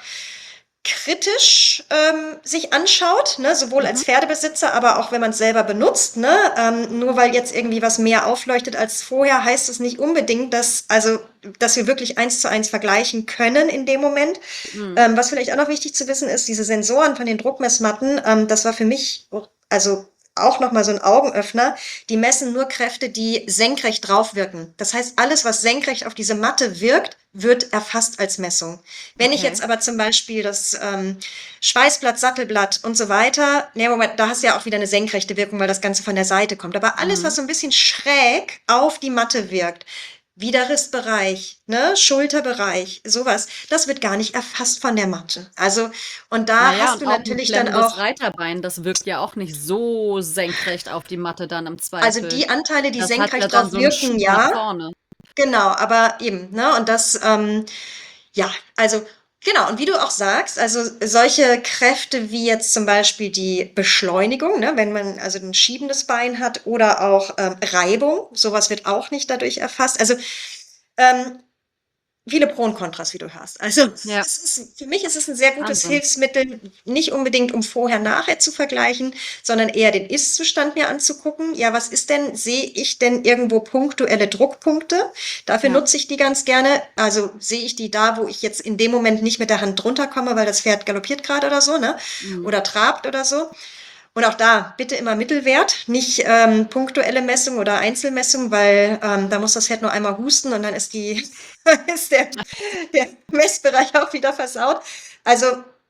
kritisch ähm, sich anschaut, ne? Sowohl als
Mhm.
Pferdebesitzer, aber auch wenn man es selber benutzt. Ne? Ähm, nur weil jetzt irgendwie was mehr aufleuchtet als vorher, heißt es nicht unbedingt, dass, also, dass wir wirklich eins zu eins vergleichen können in dem Moment.
Mhm.
Ähm, was vielleicht auch noch wichtig zu wissen ist, diese Sensoren von den Druckmessmatten, ähm, das war für mich, also auch nochmal so ein Augenöffner, die messen nur Kräfte, die senkrecht draufwirken. Das heißt, alles, was senkrecht auf diese Matte wirkt, wird erfasst als Messung. Wenn ich
Okay.
jetzt aber zum Beispiel das ähm, Schweißblatt, Sattelblatt und so weiter, ne, Moment, da hast du ja auch wieder eine senkrechte Wirkung, weil das Ganze von der Seite kommt. Aber alles,
Mhm.
was so ein bisschen schräg auf die Matte wirkt, Widerrissbereich, ne, Schulterbereich, sowas, das wird gar nicht erfasst von der Matte. Also, und da
Naja,
hast
und
du
auch ein
natürlich dann
klemmendes
auch,
Reiterbein, das wirkt ja auch nicht so senkrecht auf die Matte dann im
also
Zweifel.
die Anteile, die
Das hat ja
senkrecht
dann
drauf
so einen
wirken,
Schub nach
ja,
vorne.
genau, aber eben, ne, und das, ähm, ja, also genau, und wie du auch sagst, also solche Kräfte wie jetzt zum Beispiel die Beschleunigung, ne, wenn man also ein schiebendes Bein hat oder auch ähm, Reibung, sowas wird auch nicht dadurch erfasst. Also ähm, viele Pro und Kontras, wie du hörst. Also
Ja,
es ist, für mich ist es ein sehr gutes
Wahnsinn.
Hilfsmittel, nicht unbedingt um vorher-nachher zu vergleichen, sondern eher den Ist-Zustand mir anzugucken. Ja, was ist denn, sehe ich denn irgendwo punktuelle Druckpunkte? Dafür
Ja.
nutze ich die ganz gerne. Also sehe ich die da, wo ich jetzt in dem Moment nicht mit der Hand drunter komme, weil das Pferd galoppiert gerade oder so, ne?
Mhm.
Oder trabt oder so. Und auch da bitte immer Mittelwert, nicht ähm, punktuelle Messung oder Einzelmessung, weil ähm, da muss das Pferd nur einmal husten und dann ist, die, ist der, der Messbereich auch wieder versaut. Also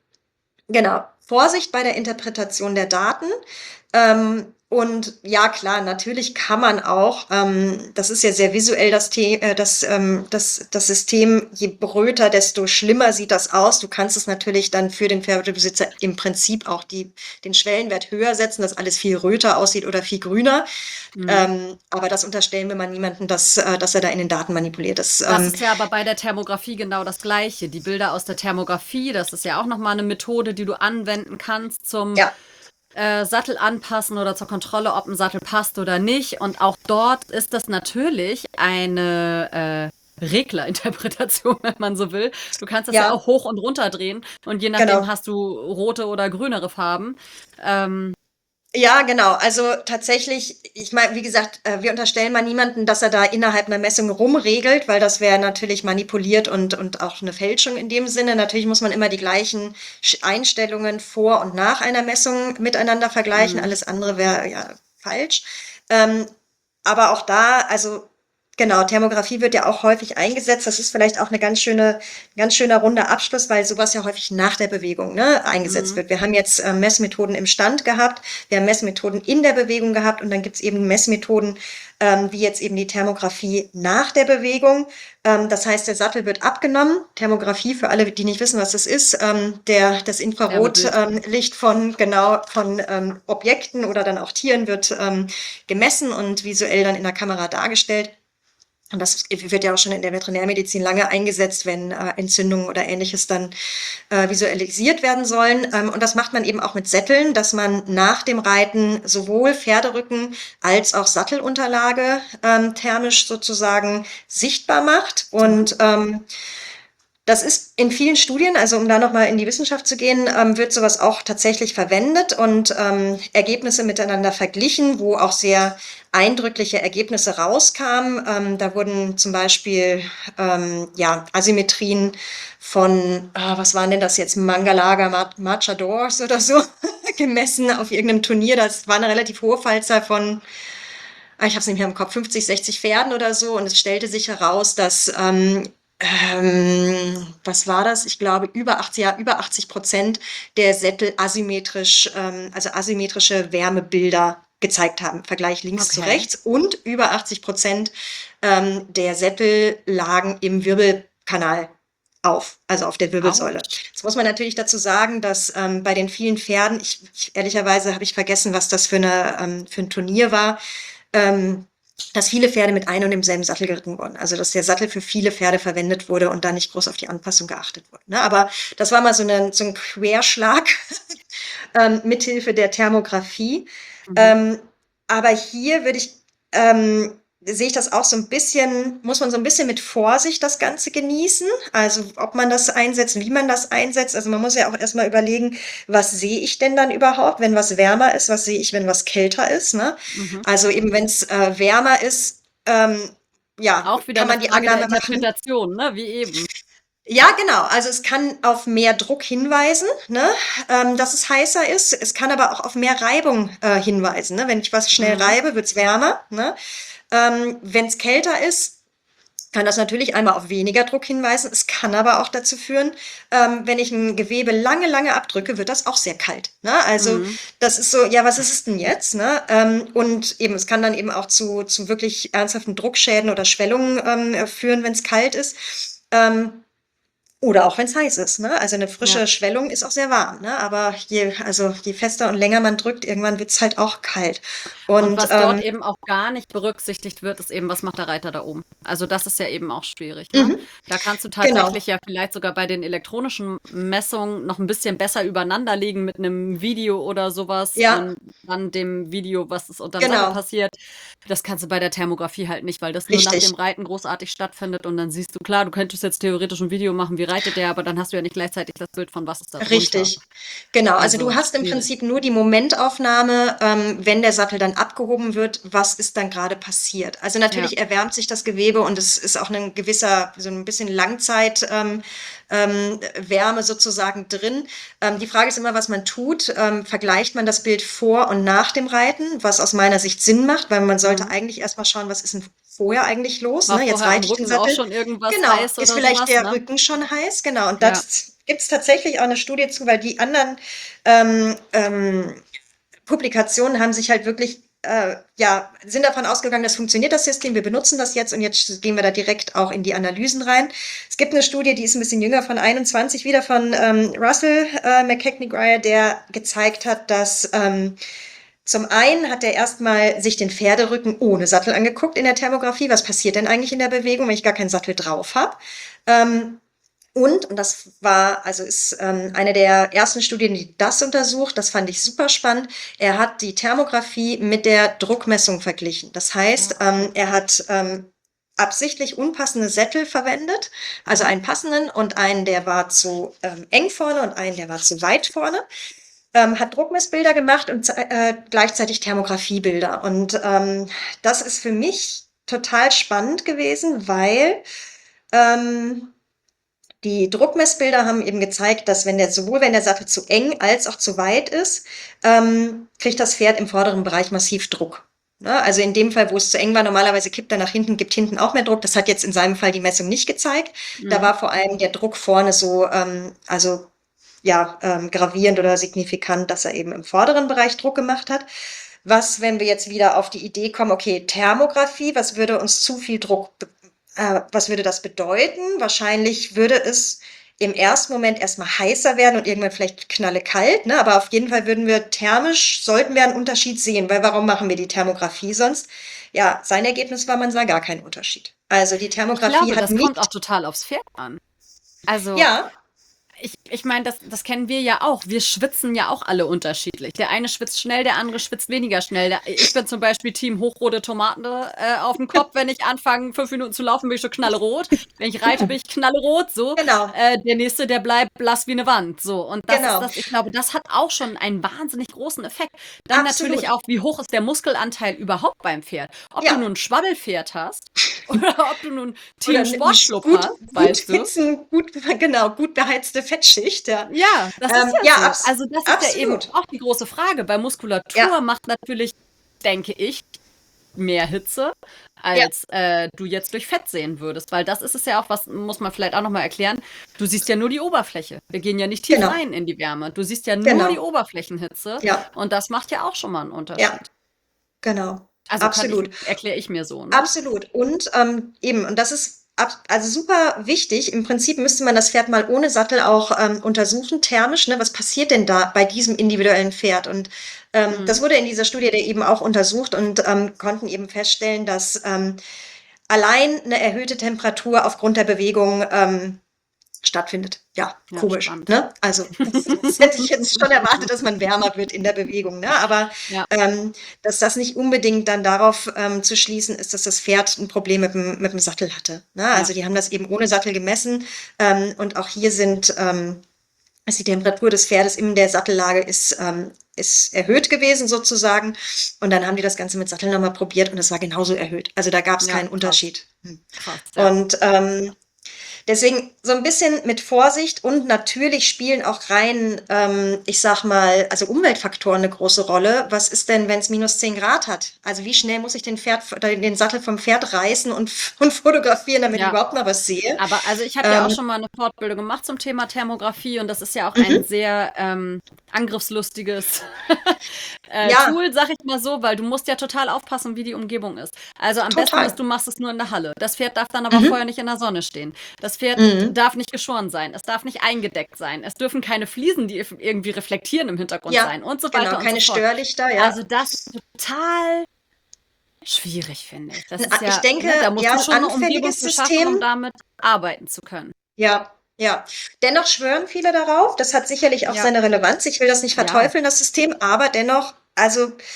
genau, Vorsicht bei der Interpretation der Daten. Ähm, und ja, klar, natürlich kann man auch, ähm, das ist ja sehr visuell, das, The äh, das, ähm, das, das System, je bröter, desto schlimmer sieht das aus. Du kannst es natürlich dann für den Pferdebesitzer im Prinzip auch die, den Schwellenwert höher setzen, dass alles viel röter aussieht oder viel grüner.
Mhm.
Ähm, aber das unterstellen wir mal niemandem, dass, äh, dass er da in den Daten manipuliert. Das,
Das
ähm,
ist ja aber bei der Thermografie genau das Gleiche. Die Bilder aus der Thermografie, das ist ja auch nochmal eine Methode, die du anwenden kannst zum
ja,
äh, Sattel anpassen oder zur Kontrolle, ob ein Sattel passt oder nicht. Und auch dort ist das natürlich eine äh, Reglerinterpretation, wenn man so will. Du kannst das ja
ja,
auch hoch und runter drehen und je nachdem
genau.
hast du rote oder grünere Farben. Ähm,
Ja, genau. Also tatsächlich, ich meine, wie gesagt, äh, wir unterstellen mal niemanden, dass er da innerhalb einer Messung rumregelt, weil das wäre natürlich manipuliert und, und auch eine Fälschung in dem Sinne. Natürlich muss man immer die gleichen Sch- Einstellungen vor und nach einer Messung miteinander vergleichen.
mhm.
Alles andere wäre ja falsch. Ähm, aber auch da, also genau, Thermografie wird ja auch häufig eingesetzt. Das ist vielleicht auch eine ganz schöne, ganz schöner runder Abschluss, weil sowas ja häufig nach der Bewegung, ne, eingesetzt
Mhm.
wird. Wir haben jetzt äh, Messmethoden im Stand gehabt, wir haben Messmethoden in der Bewegung gehabt und dann gibt's eben Messmethoden, ähm, wie jetzt eben die Thermografie nach der Bewegung. Ähm, das heißt, der Sattel wird abgenommen. Thermografie, für alle, die nicht wissen, was das ist, ähm, der, das
Wärmebild.
Infrarotlicht von, genau, von ähm, Objekten oder dann auch Tieren wird ähm, gemessen und visuell dann in der Kamera dargestellt. Und das wird ja auch schon in der Veterinärmedizin lange eingesetzt, wenn äh, Entzündungen oder Ähnliches dann äh, visualisiert werden sollen. Ähm, und das macht man eben auch mit Sätteln, dass man nach dem Reiten sowohl Pferderücken als auch Sattelunterlage ähm, thermisch sozusagen sichtbar macht. Und ähm, das ist in vielen Studien, also um da nochmal in die Wissenschaft zu gehen, ähm, wird sowas auch tatsächlich verwendet und ähm, Ergebnisse miteinander verglichen, wo auch sehr eindrückliche Ergebnisse rauskamen. Ähm, da wurden zum Beispiel ähm, ja, Asymmetrien von, ah, was waren denn das jetzt, Mangalaga Marchadors oder so, gemessen auf irgendeinem Turnier. Das war eine relativ hohe Fallzahl von, ah, ich habe es nicht mehr im Kopf, fünfzig, sechzig Pferden oder so. Und es stellte sich heraus, dass ähm, ähm, was war das? Ich glaube, über achtzig, ja, über achtzig Prozent der Sättel asymmetrisch, ähm, also asymmetrische Wärmebilder gezeigt haben. Vergleich links zu
Okay.
rechts. Und über achtzig Prozent ähm, der Sättel lagen im Wirbelkanal auf, also auf der Wirbelsäule.
Autsch.
Jetzt muss man natürlich dazu sagen, dass ähm, bei den vielen Pferden, ich, ich ehrlicherweise habe ich vergessen, was das für, eine, ähm, für ein Turnier war, ähm, dass viele Pferde mit einem und demselben Sattel geritten wurden. Also dass der Sattel für viele Pferde verwendet wurde und da nicht groß auf die Anpassung geachtet wurde. Ne? Aber das war mal so, eine, so ein Querschlag ähm, mithilfe der Thermografie.
Mhm.
Ähm, aber hier würde ich, ähm, sehe ich das auch so ein bisschen, muss man so ein bisschen mit Vorsicht das Ganze genießen. Also ob man das einsetzt, wie man das einsetzt. Also man muss ja auch erstmal überlegen, was sehe ich denn dann überhaupt, wenn was wärmer ist, was sehe ich, wenn was kälter ist. Ne?
Mhm.
Also eben, wenn es äh, wärmer ist, ähm, ja,
Auch wieder
kann
eine
man die
Frage der
Annahme machen.
Interpretation, ne? Wie eben.
Ja, genau. Also es kann auf mehr Druck hinweisen, ne? ähm, dass es heißer ist. Es kann aber auch auf mehr Reibung äh, hinweisen. Ne? Wenn ich was schnell
Mhm.
reibe, wird's wärmer. Ne? Ähm, wenn es kälter ist, kann das natürlich einmal auf weniger Druck hinweisen. Es kann aber auch dazu führen, ähm, wenn ich ein Gewebe lange, lange abdrücke, wird das auch sehr kalt. Ne? Also
Mhm.
das ist so, ja, was ist es denn jetzt? Ne? Ähm, und eben, es kann dann eben auch zu, zu wirklich ernsthaften Druckschäden oder Schwellungen ähm, führen, wenn es kalt ist. Ähm, oder auch wenn es heiß ist, ne? Also eine frische
Ja.
Schwellung ist auch sehr warm, ne? Aber je, also je fester und länger man drückt, irgendwann wird's halt auch kalt.
Und
Und
was dort
ähm,
eben auch gar nicht berücksichtigt wird, ist eben, was macht der Reiter da oben? Also das ist ja eben auch schwierig, ne?
mhm,
Da kannst du
genau.
tatsächlich ja vielleicht sogar bei den elektronischen Messungen noch ein bisschen besser übereinander legen mit einem Video oder sowas
Ja,
und dann dem Video, was ist unterm Sattel
genau.
passiert. Das kannst du bei der Thermografie halt nicht, weil das nur nach dem
Richtig.
Reiten großartig stattfindet und dann siehst du, klar, du könntest jetzt theoretisch ein Video machen, wie reitet der, aber dann hast du ja nicht gleichzeitig das Bild von, was ist da drunter.
Richtig, genau. Also du
Also,
hast im
schwierig.
Prinzip nur die Momentaufnahme, ähm, wenn der Sattel dann abgehoben wird, was ist dann gerade passiert. Also natürlich erwärmt sich das Gewebe und es ist auch ein gewisser, so ein bisschen Langzeit ähm, ähm, Wärme sozusagen drin. Ähm, die Frage ist immer, was man tut. Ähm, vergleicht man das Bild vor und nach dem Reiten, was aus meiner Sicht Sinn macht, weil man sollte
Mhm.
eigentlich erstmal schauen, was ist denn vorher eigentlich los.
War
Ne? Jetzt
vorher am
reite ich den
Rücken auch
Sattel.
schon irgendwas
Genau,
heiß
ist
oder
vielleicht
sowas,
der
ne?
Rücken schon heiß, genau. Und
Ja.
das gibt es tatsächlich auch eine Studie zu, weil die anderen ähm, ähm, Publikationen haben sich halt wirklich, äh, ja, sind davon ausgegangen, das funktioniert das System, wir benutzen das jetzt und jetzt gehen wir da direkt auch in die Analysen rein. Es gibt eine Studie, die ist ein bisschen jünger, von einundzwanzig, wieder von ähm, Russell äh, McKechnie-Grier, der gezeigt hat, dass ähm, zum einen hat er erstmal sich den Pferderücken ohne Sattel angeguckt in der Thermografie. Was passiert denn eigentlich in der Bewegung, wenn ich gar keinen Sattel drauf habe? Ähm, und, und das war, also ist ähm, eine der ersten Studien, die das untersucht, das fand ich super spannend, er hat die Thermografie mit der Druckmessung verglichen. Das heißt, ähm, er hat ähm, absichtlich unpassende Sättel verwendet, also einen passenden und einen, der war zu ähm, eng vorne und einen, der war zu weit vorne. Ähm, hat Druckmessbilder gemacht und äh, gleichzeitig Thermografiebilder. Und ähm, das ist für mich total spannend gewesen, weil ähm, die Druckmessbilder haben eben gezeigt, dass wenn der, sowohl wenn der Sattel zu eng als auch zu weit ist, ähm, kriegt das Pferd im vorderen Bereich massiv Druck. Ne? Also in dem Fall, wo es zu eng war, normalerweise kippt er nach hinten, gibt hinten auch mehr Druck. Das hat jetzt in seinem Fall die Messung nicht gezeigt.
Mhm.
Da war vor allem der Druck vorne so, ähm, also ja, ähm, gravierend oder signifikant, dass er eben im vorderen Bereich Druck gemacht hat. Was, wenn wir jetzt wieder auf die Idee kommen, okay, Thermografie, was würde uns zu viel Druck, äh, was würde das bedeuten? Wahrscheinlich würde es im ersten Moment erstmal heißer werden und irgendwann vielleicht knalle kalt, ne? Aber auf jeden Fall würden wir thermisch, sollten wir einen Unterschied sehen, weil warum machen wir die Thermografie sonst? Ja, sein Ergebnis war, man sah gar keinen Unterschied. Also die
Ich
Thermografie
glaube,
hat
das kommt auch
nicht,
total aufs Pferd an. Also,
ja,
ich, ich meine, das, das kennen wir ja auch. Wir schwitzen ja auch alle unterschiedlich. Der eine schwitzt schnell, der andere schwitzt weniger schnell. Der, ich bin zum Beispiel Team hochrote Tomaten äh, auf dem Kopf. Wenn ich anfange, fünf Minuten zu laufen, bin ich schon knallerot. Wenn ich reite, bin ich knallerot. So.
genau,
Äh, der nächste, der bleibt blass wie eine Wand. So. Und das ist
genau,
das, ich glaube, das hat auch schon einen wahnsinnig großen Effekt. Dann
absolut.
natürlich auch, wie hoch ist der Muskelanteil überhaupt beim Pferd. Ob
Ja.
du nun ein Schwabbelpferd hast oder ob du nun Team
Oder
Sportclub
gut,
hast,
gut
weißt du.
hitzen, gut, genau, gut beheizte Fettschicht, ja.
Ja, das
Ähm,
ist ja,
ja,
so.
abs
Also das ist ja eben
absolut.
auch die große Frage. Bei Muskulatur
Ja,
macht natürlich, denke ich, mehr Hitze,
ja,
als äh, du jetzt durch Fett sehen würdest. Weil das ist es ja auch, was muss man vielleicht auch nochmal erklären. Du siehst ja nur die Oberfläche. Wir gehen ja nicht tief
genau,
rein in die Wärme. Du siehst ja nur die
genau.
Oberflächenhitze
Ja,
und das macht ja auch schon mal einen
ja,
Unterschied.
genau.
Also kann ich,
Absolut.
erkläre ich mir so, ne?
Absolut. Und ähm, eben, und das ist ab, also super wichtig. Im Prinzip müsste man das Pferd mal ohne Sattel auch ähm, untersuchen, thermisch. Ne? Was passiert denn da bei diesem individuellen Pferd? Und ähm,
Mhm.
das wurde in dieser Studie eben auch untersucht und ähm, konnten eben feststellen, dass ähm, allein eine erhöhte Temperatur aufgrund der Bewegung ähm, stattfindet. Ja,
Ja,
komisch,
spannend.
ne? Also, das, das hätte ich jetzt schon erwartet, dass man wärmer wird in der Bewegung, ne? Aber
Ja,
ähm, dass das nicht unbedingt dann darauf ähm, zu schließen ist, dass das Pferd ein Problem mit dem, mit dem Sattel hatte. Ne?
ja,
Also die haben das eben ohne Sattel gemessen ähm, und auch hier sind ähm, ist die Temperatur des Pferdes in der Sattellage ist, ähm, ist erhöht gewesen sozusagen. Und dann haben die das Ganze mit Sattel nochmal probiert und es war genauso erhöht. Also da gab es
ja,
keinen
krass,
Unterschied. Hm.
krass, ja.
Und ähm, deswegen so ein bisschen mit Vorsicht und natürlich spielen auch rein, ähm, ich sag mal, also Umweltfaktoren eine große Rolle. Was ist denn, wenn es minus zehn Grad hat? Also wie schnell muss ich den Pferd, den Sattel vom Pferd reißen und, und fotografieren, damit ich
Ja.
überhaupt mal was sehe?
Aber also ich habe ja auch
Ähm,
schon mal eine Fortbildung gemacht zum Thema Thermografie und das ist ja auch ein
mhm.
sehr ähm, angriffslustiges äh,
Ja,
Tool, sag ich mal so, weil du musst ja total aufpassen, wie die Umgebung ist. Also am besten ist,
total.
du machst es nur in der Halle. Das Pferd darf dann aber
Mhm.
vorher nicht in der Sonne stehen. Das Pferd
Mhm.
darf nicht geschoren sein. Es darf nicht eingedeckt sein. Es dürfen keine Fliesen, die irgendwie reflektieren im Hintergrund
Ja,
sein und so
genau,
weiter und so
keine
fort.
Störlichter, ja.
Also das ist total schwierig, finde ich. Das
N-
ist
Ich
ja,
denke,
ne, da musst
ja,
du
ein
schon eine Umgebung
anfälliges
für schaffen, um
System.
damit arbeiten zu können.
Ja, ja. Dennoch schwören viele darauf. Das hat sicherlich auch
Ja,
seine Relevanz. Ich will das nicht
ja,
verteufeln, das System, aber dennoch, also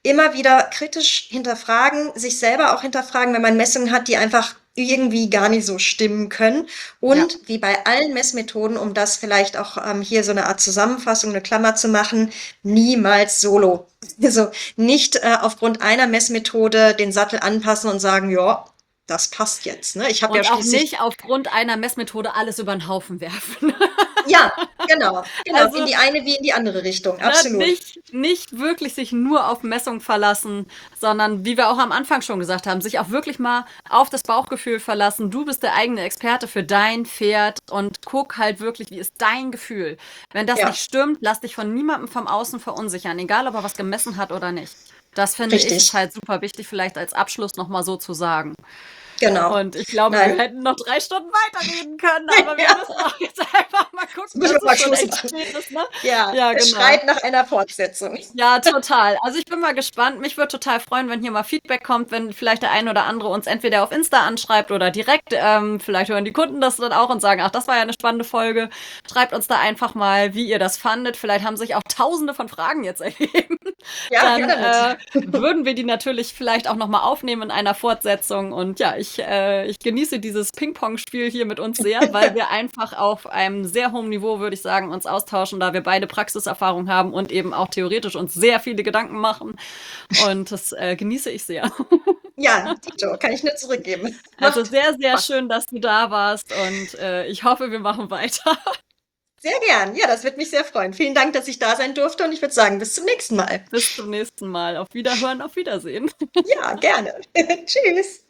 immer wieder kritisch hinterfragen, sich selber auch hinterfragen, wenn man Messungen hat, die einfach irgendwie gar nicht so stimmen können. Und
Ja.
wie bei allen Messmethoden, um das vielleicht auch ähm, hier so eine Art Zusammenfassung, eine Klammer zu machen, niemals solo. Also nicht äh, aufgrund einer Messmethode den Sattel anpassen und sagen, ja, das passt jetzt. Ne? Ich habe ja
Und auch
schließlich
nicht aufgrund einer Messmethode alles über den Haufen werfen.
ja, genau, genau,
Also,
in die eine wie in die andere Richtung,
ne,
absolut.
nicht, nicht wirklich sich nur auf Messung verlassen, sondern wie wir auch am Anfang schon gesagt haben, sich auch wirklich mal auf das Bauchgefühl verlassen. Du bist der eigene Experte für dein Pferd und guck halt wirklich, wie ist dein Gefühl. Wenn das
Ja.
nicht stimmt, lass dich von niemandem vom Außen verunsichern, egal ob er was gemessen hat oder nicht. Das finde ich
Richtig.
ist halt super wichtig, vielleicht als Abschluss nochmal so zu sagen.
Genau.
Und ich glaube,
Nein.
wir hätten noch drei Stunden weiterreden können, aber wir
Ja.
müssen auch jetzt einfach mal gucken,
Müssen
dass
wir mal
es schon
Schluss
echt
machen.
spät ist, ne?
Ja,
Ja,
es
genau.
schreit nach einer Fortsetzung.
Ja, total. Also ich bin mal gespannt. Mich würde total freuen, wenn hier mal Feedback kommt, wenn vielleicht der ein oder andere uns entweder auf Insta anschreibt oder direkt. Ähm, vielleicht hören die Kunden das dann auch und sagen, ach, das war ja eine spannende Folge. Schreibt uns da einfach mal, wie ihr das fandet. Vielleicht haben sich auch tausende von Fragen jetzt ergeben.
Ja,
Dann
ja,
äh, würden wir die natürlich vielleicht auch nochmal aufnehmen in einer Fortsetzung. Und ja, ich, äh, ich genieße dieses Ping-Pong-Spiel hier mit uns sehr, weil wir einfach auf einem sehr hohen Niveau, würde ich sagen, uns austauschen, da wir beide Praxiserfahrung haben und eben auch theoretisch uns sehr viele Gedanken machen. Und das äh, genieße ich sehr.
Ja, Tito, kann ich nur zurückgeben.
Also
Macht
sehr, sehr
Spaß.
schön, dass du da warst und äh, ich hoffe, wir machen weiter.
Sehr gern. Ja, das wird mich sehr freuen. Vielen Dank, dass ich da sein durfte und ich würde sagen, bis zum nächsten Mal.
Bis zum nächsten Mal. Auf Wiederhören, auf Wiedersehen.
Ja, gerne. Tschüss.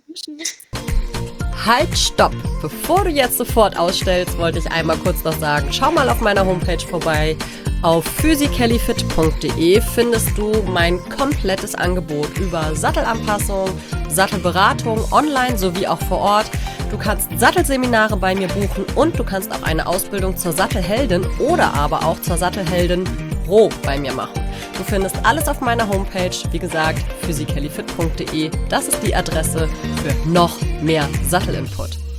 Halt, stopp! Bevor du jetzt sofort ausstellst, wollte ich einmal kurz noch sagen, schau mal auf meiner Homepage vorbei. Auf physikellyfit punkt de findest du mein komplettes Angebot über Sattelanpassung, Sattelberatung, online sowie auch vor Ort. Du kannst Sattelseminare bei mir buchen und du kannst auch eine Ausbildung zur Sattelheldin oder aber auch zur Sattelheldin Pro bei mir machen. Du findest alles auf meiner Homepage, wie gesagt, physikellyfit punkt de. Das ist die Adresse für noch mehr Sattelinput.